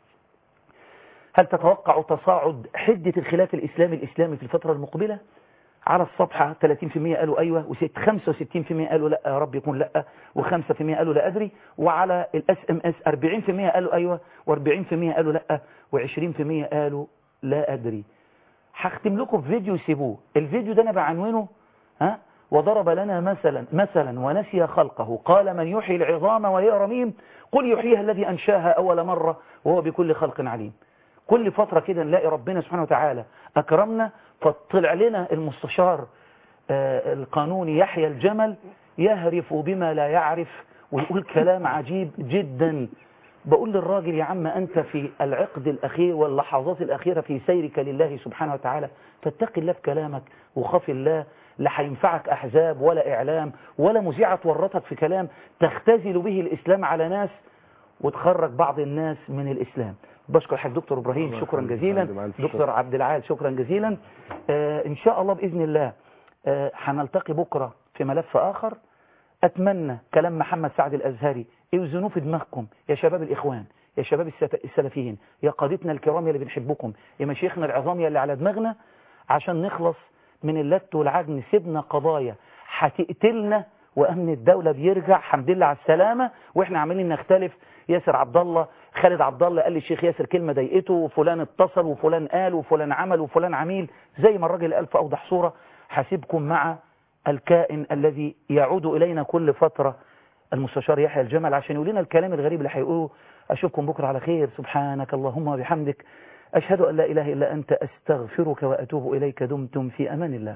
هل تتوقع تصاعد حدة الخلاف الإسلامي الإسلامي في الفترة المقبلة؟ على الصفحة ثلاثين بالمئة قالوا أيوة، وخمسة وستين بالمئة قالوا لا يا رب يكون لا، وخمسة بالمئة قالوا لا أدري. وعلى الاس ام اس أربعين بالمئة قالوا أيوة، وأربعين بالمئة قالوا لا، وعشرين بالمئة قالوا لا أدري. هختم لكم فيديو سيبوه. الفيديو ده أنا بعنوانه ها وضرب لنا مثلا مثلا ونسي خلقه قال من يحيي العظام وهي رميم قل يحييها الذي أنشاها أول مرة وهو بكل خلق عليم. كل فترة كده نلاقي ربنا سبحانه وتعالى أكرمنا فطلع لنا المستشار آه القانوني يحيى الجمل يهرف بما لا يعرف ويقول كلام عجيب جدا. بقول للراجل يا عم أنت في العقد الأخير واللحظات الأخيرة في سيرك لله سبحانه وتعالى، فاتق الله في كلامك وخاف الله. لا هينفعك أحزاب ولا إعلام ولا مذيعة تورطك في كلام تختزل به الإسلام على ناس وتخرج بعض الناس من الإسلام. بشكر حضرتك دكتور إبراهيم شكرا جزيلا، دكتور عبد العال شكرا جزيلا. آه إن شاء الله بإذن الله آه هنلتقي بكرة في ملف آخر. أتمنى كلام محمد سعد الأزهري اوزنوه في دماغكم يا شباب الإخوان، يا شباب السلفيين، يا قادتنا الكرام اللي بنحبكم، يا مشايخنا العظام اللي على دماغنا، عشان نخلص من اللت والعجن، سيبنا قضايا هتقتلنا وامن الدوله بيرجع، الحمد لله على السلامه، واحنا عمالين نختلف. ياسر عبد الله خالد عبد الله قال لي الشيخ ياسر كلمه ضايقته، وفلان اتصل وفلان قال وفلان عمل وفلان عميل، زي ما الراجل قال في اوضح صوره. هسيبكم مع الكائن الذي يعود الينا كل فتره، المستشار يحيى الجمل، عشان يقول لنا الكلام الغريب اللي هيقوله. اشوفكم بكره على خير. سبحانك اللهم وبحمدك، اشهد ان لا اله الا انت، استغفرك واتوب اليك. دمتم في امان الله.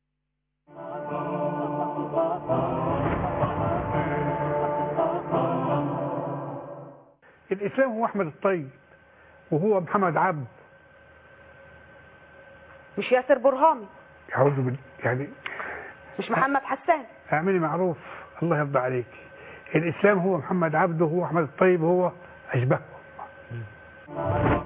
الإسلام هو أحمد الطيب وهو محمد عبد، مش ياسر برهامي، أعوذ بالله، يعني مش محمد حسان. اعملي معروف، الله يرضى عليك. الإسلام هو محمد عبد وهو أحمد الطيب وهو أشبهه.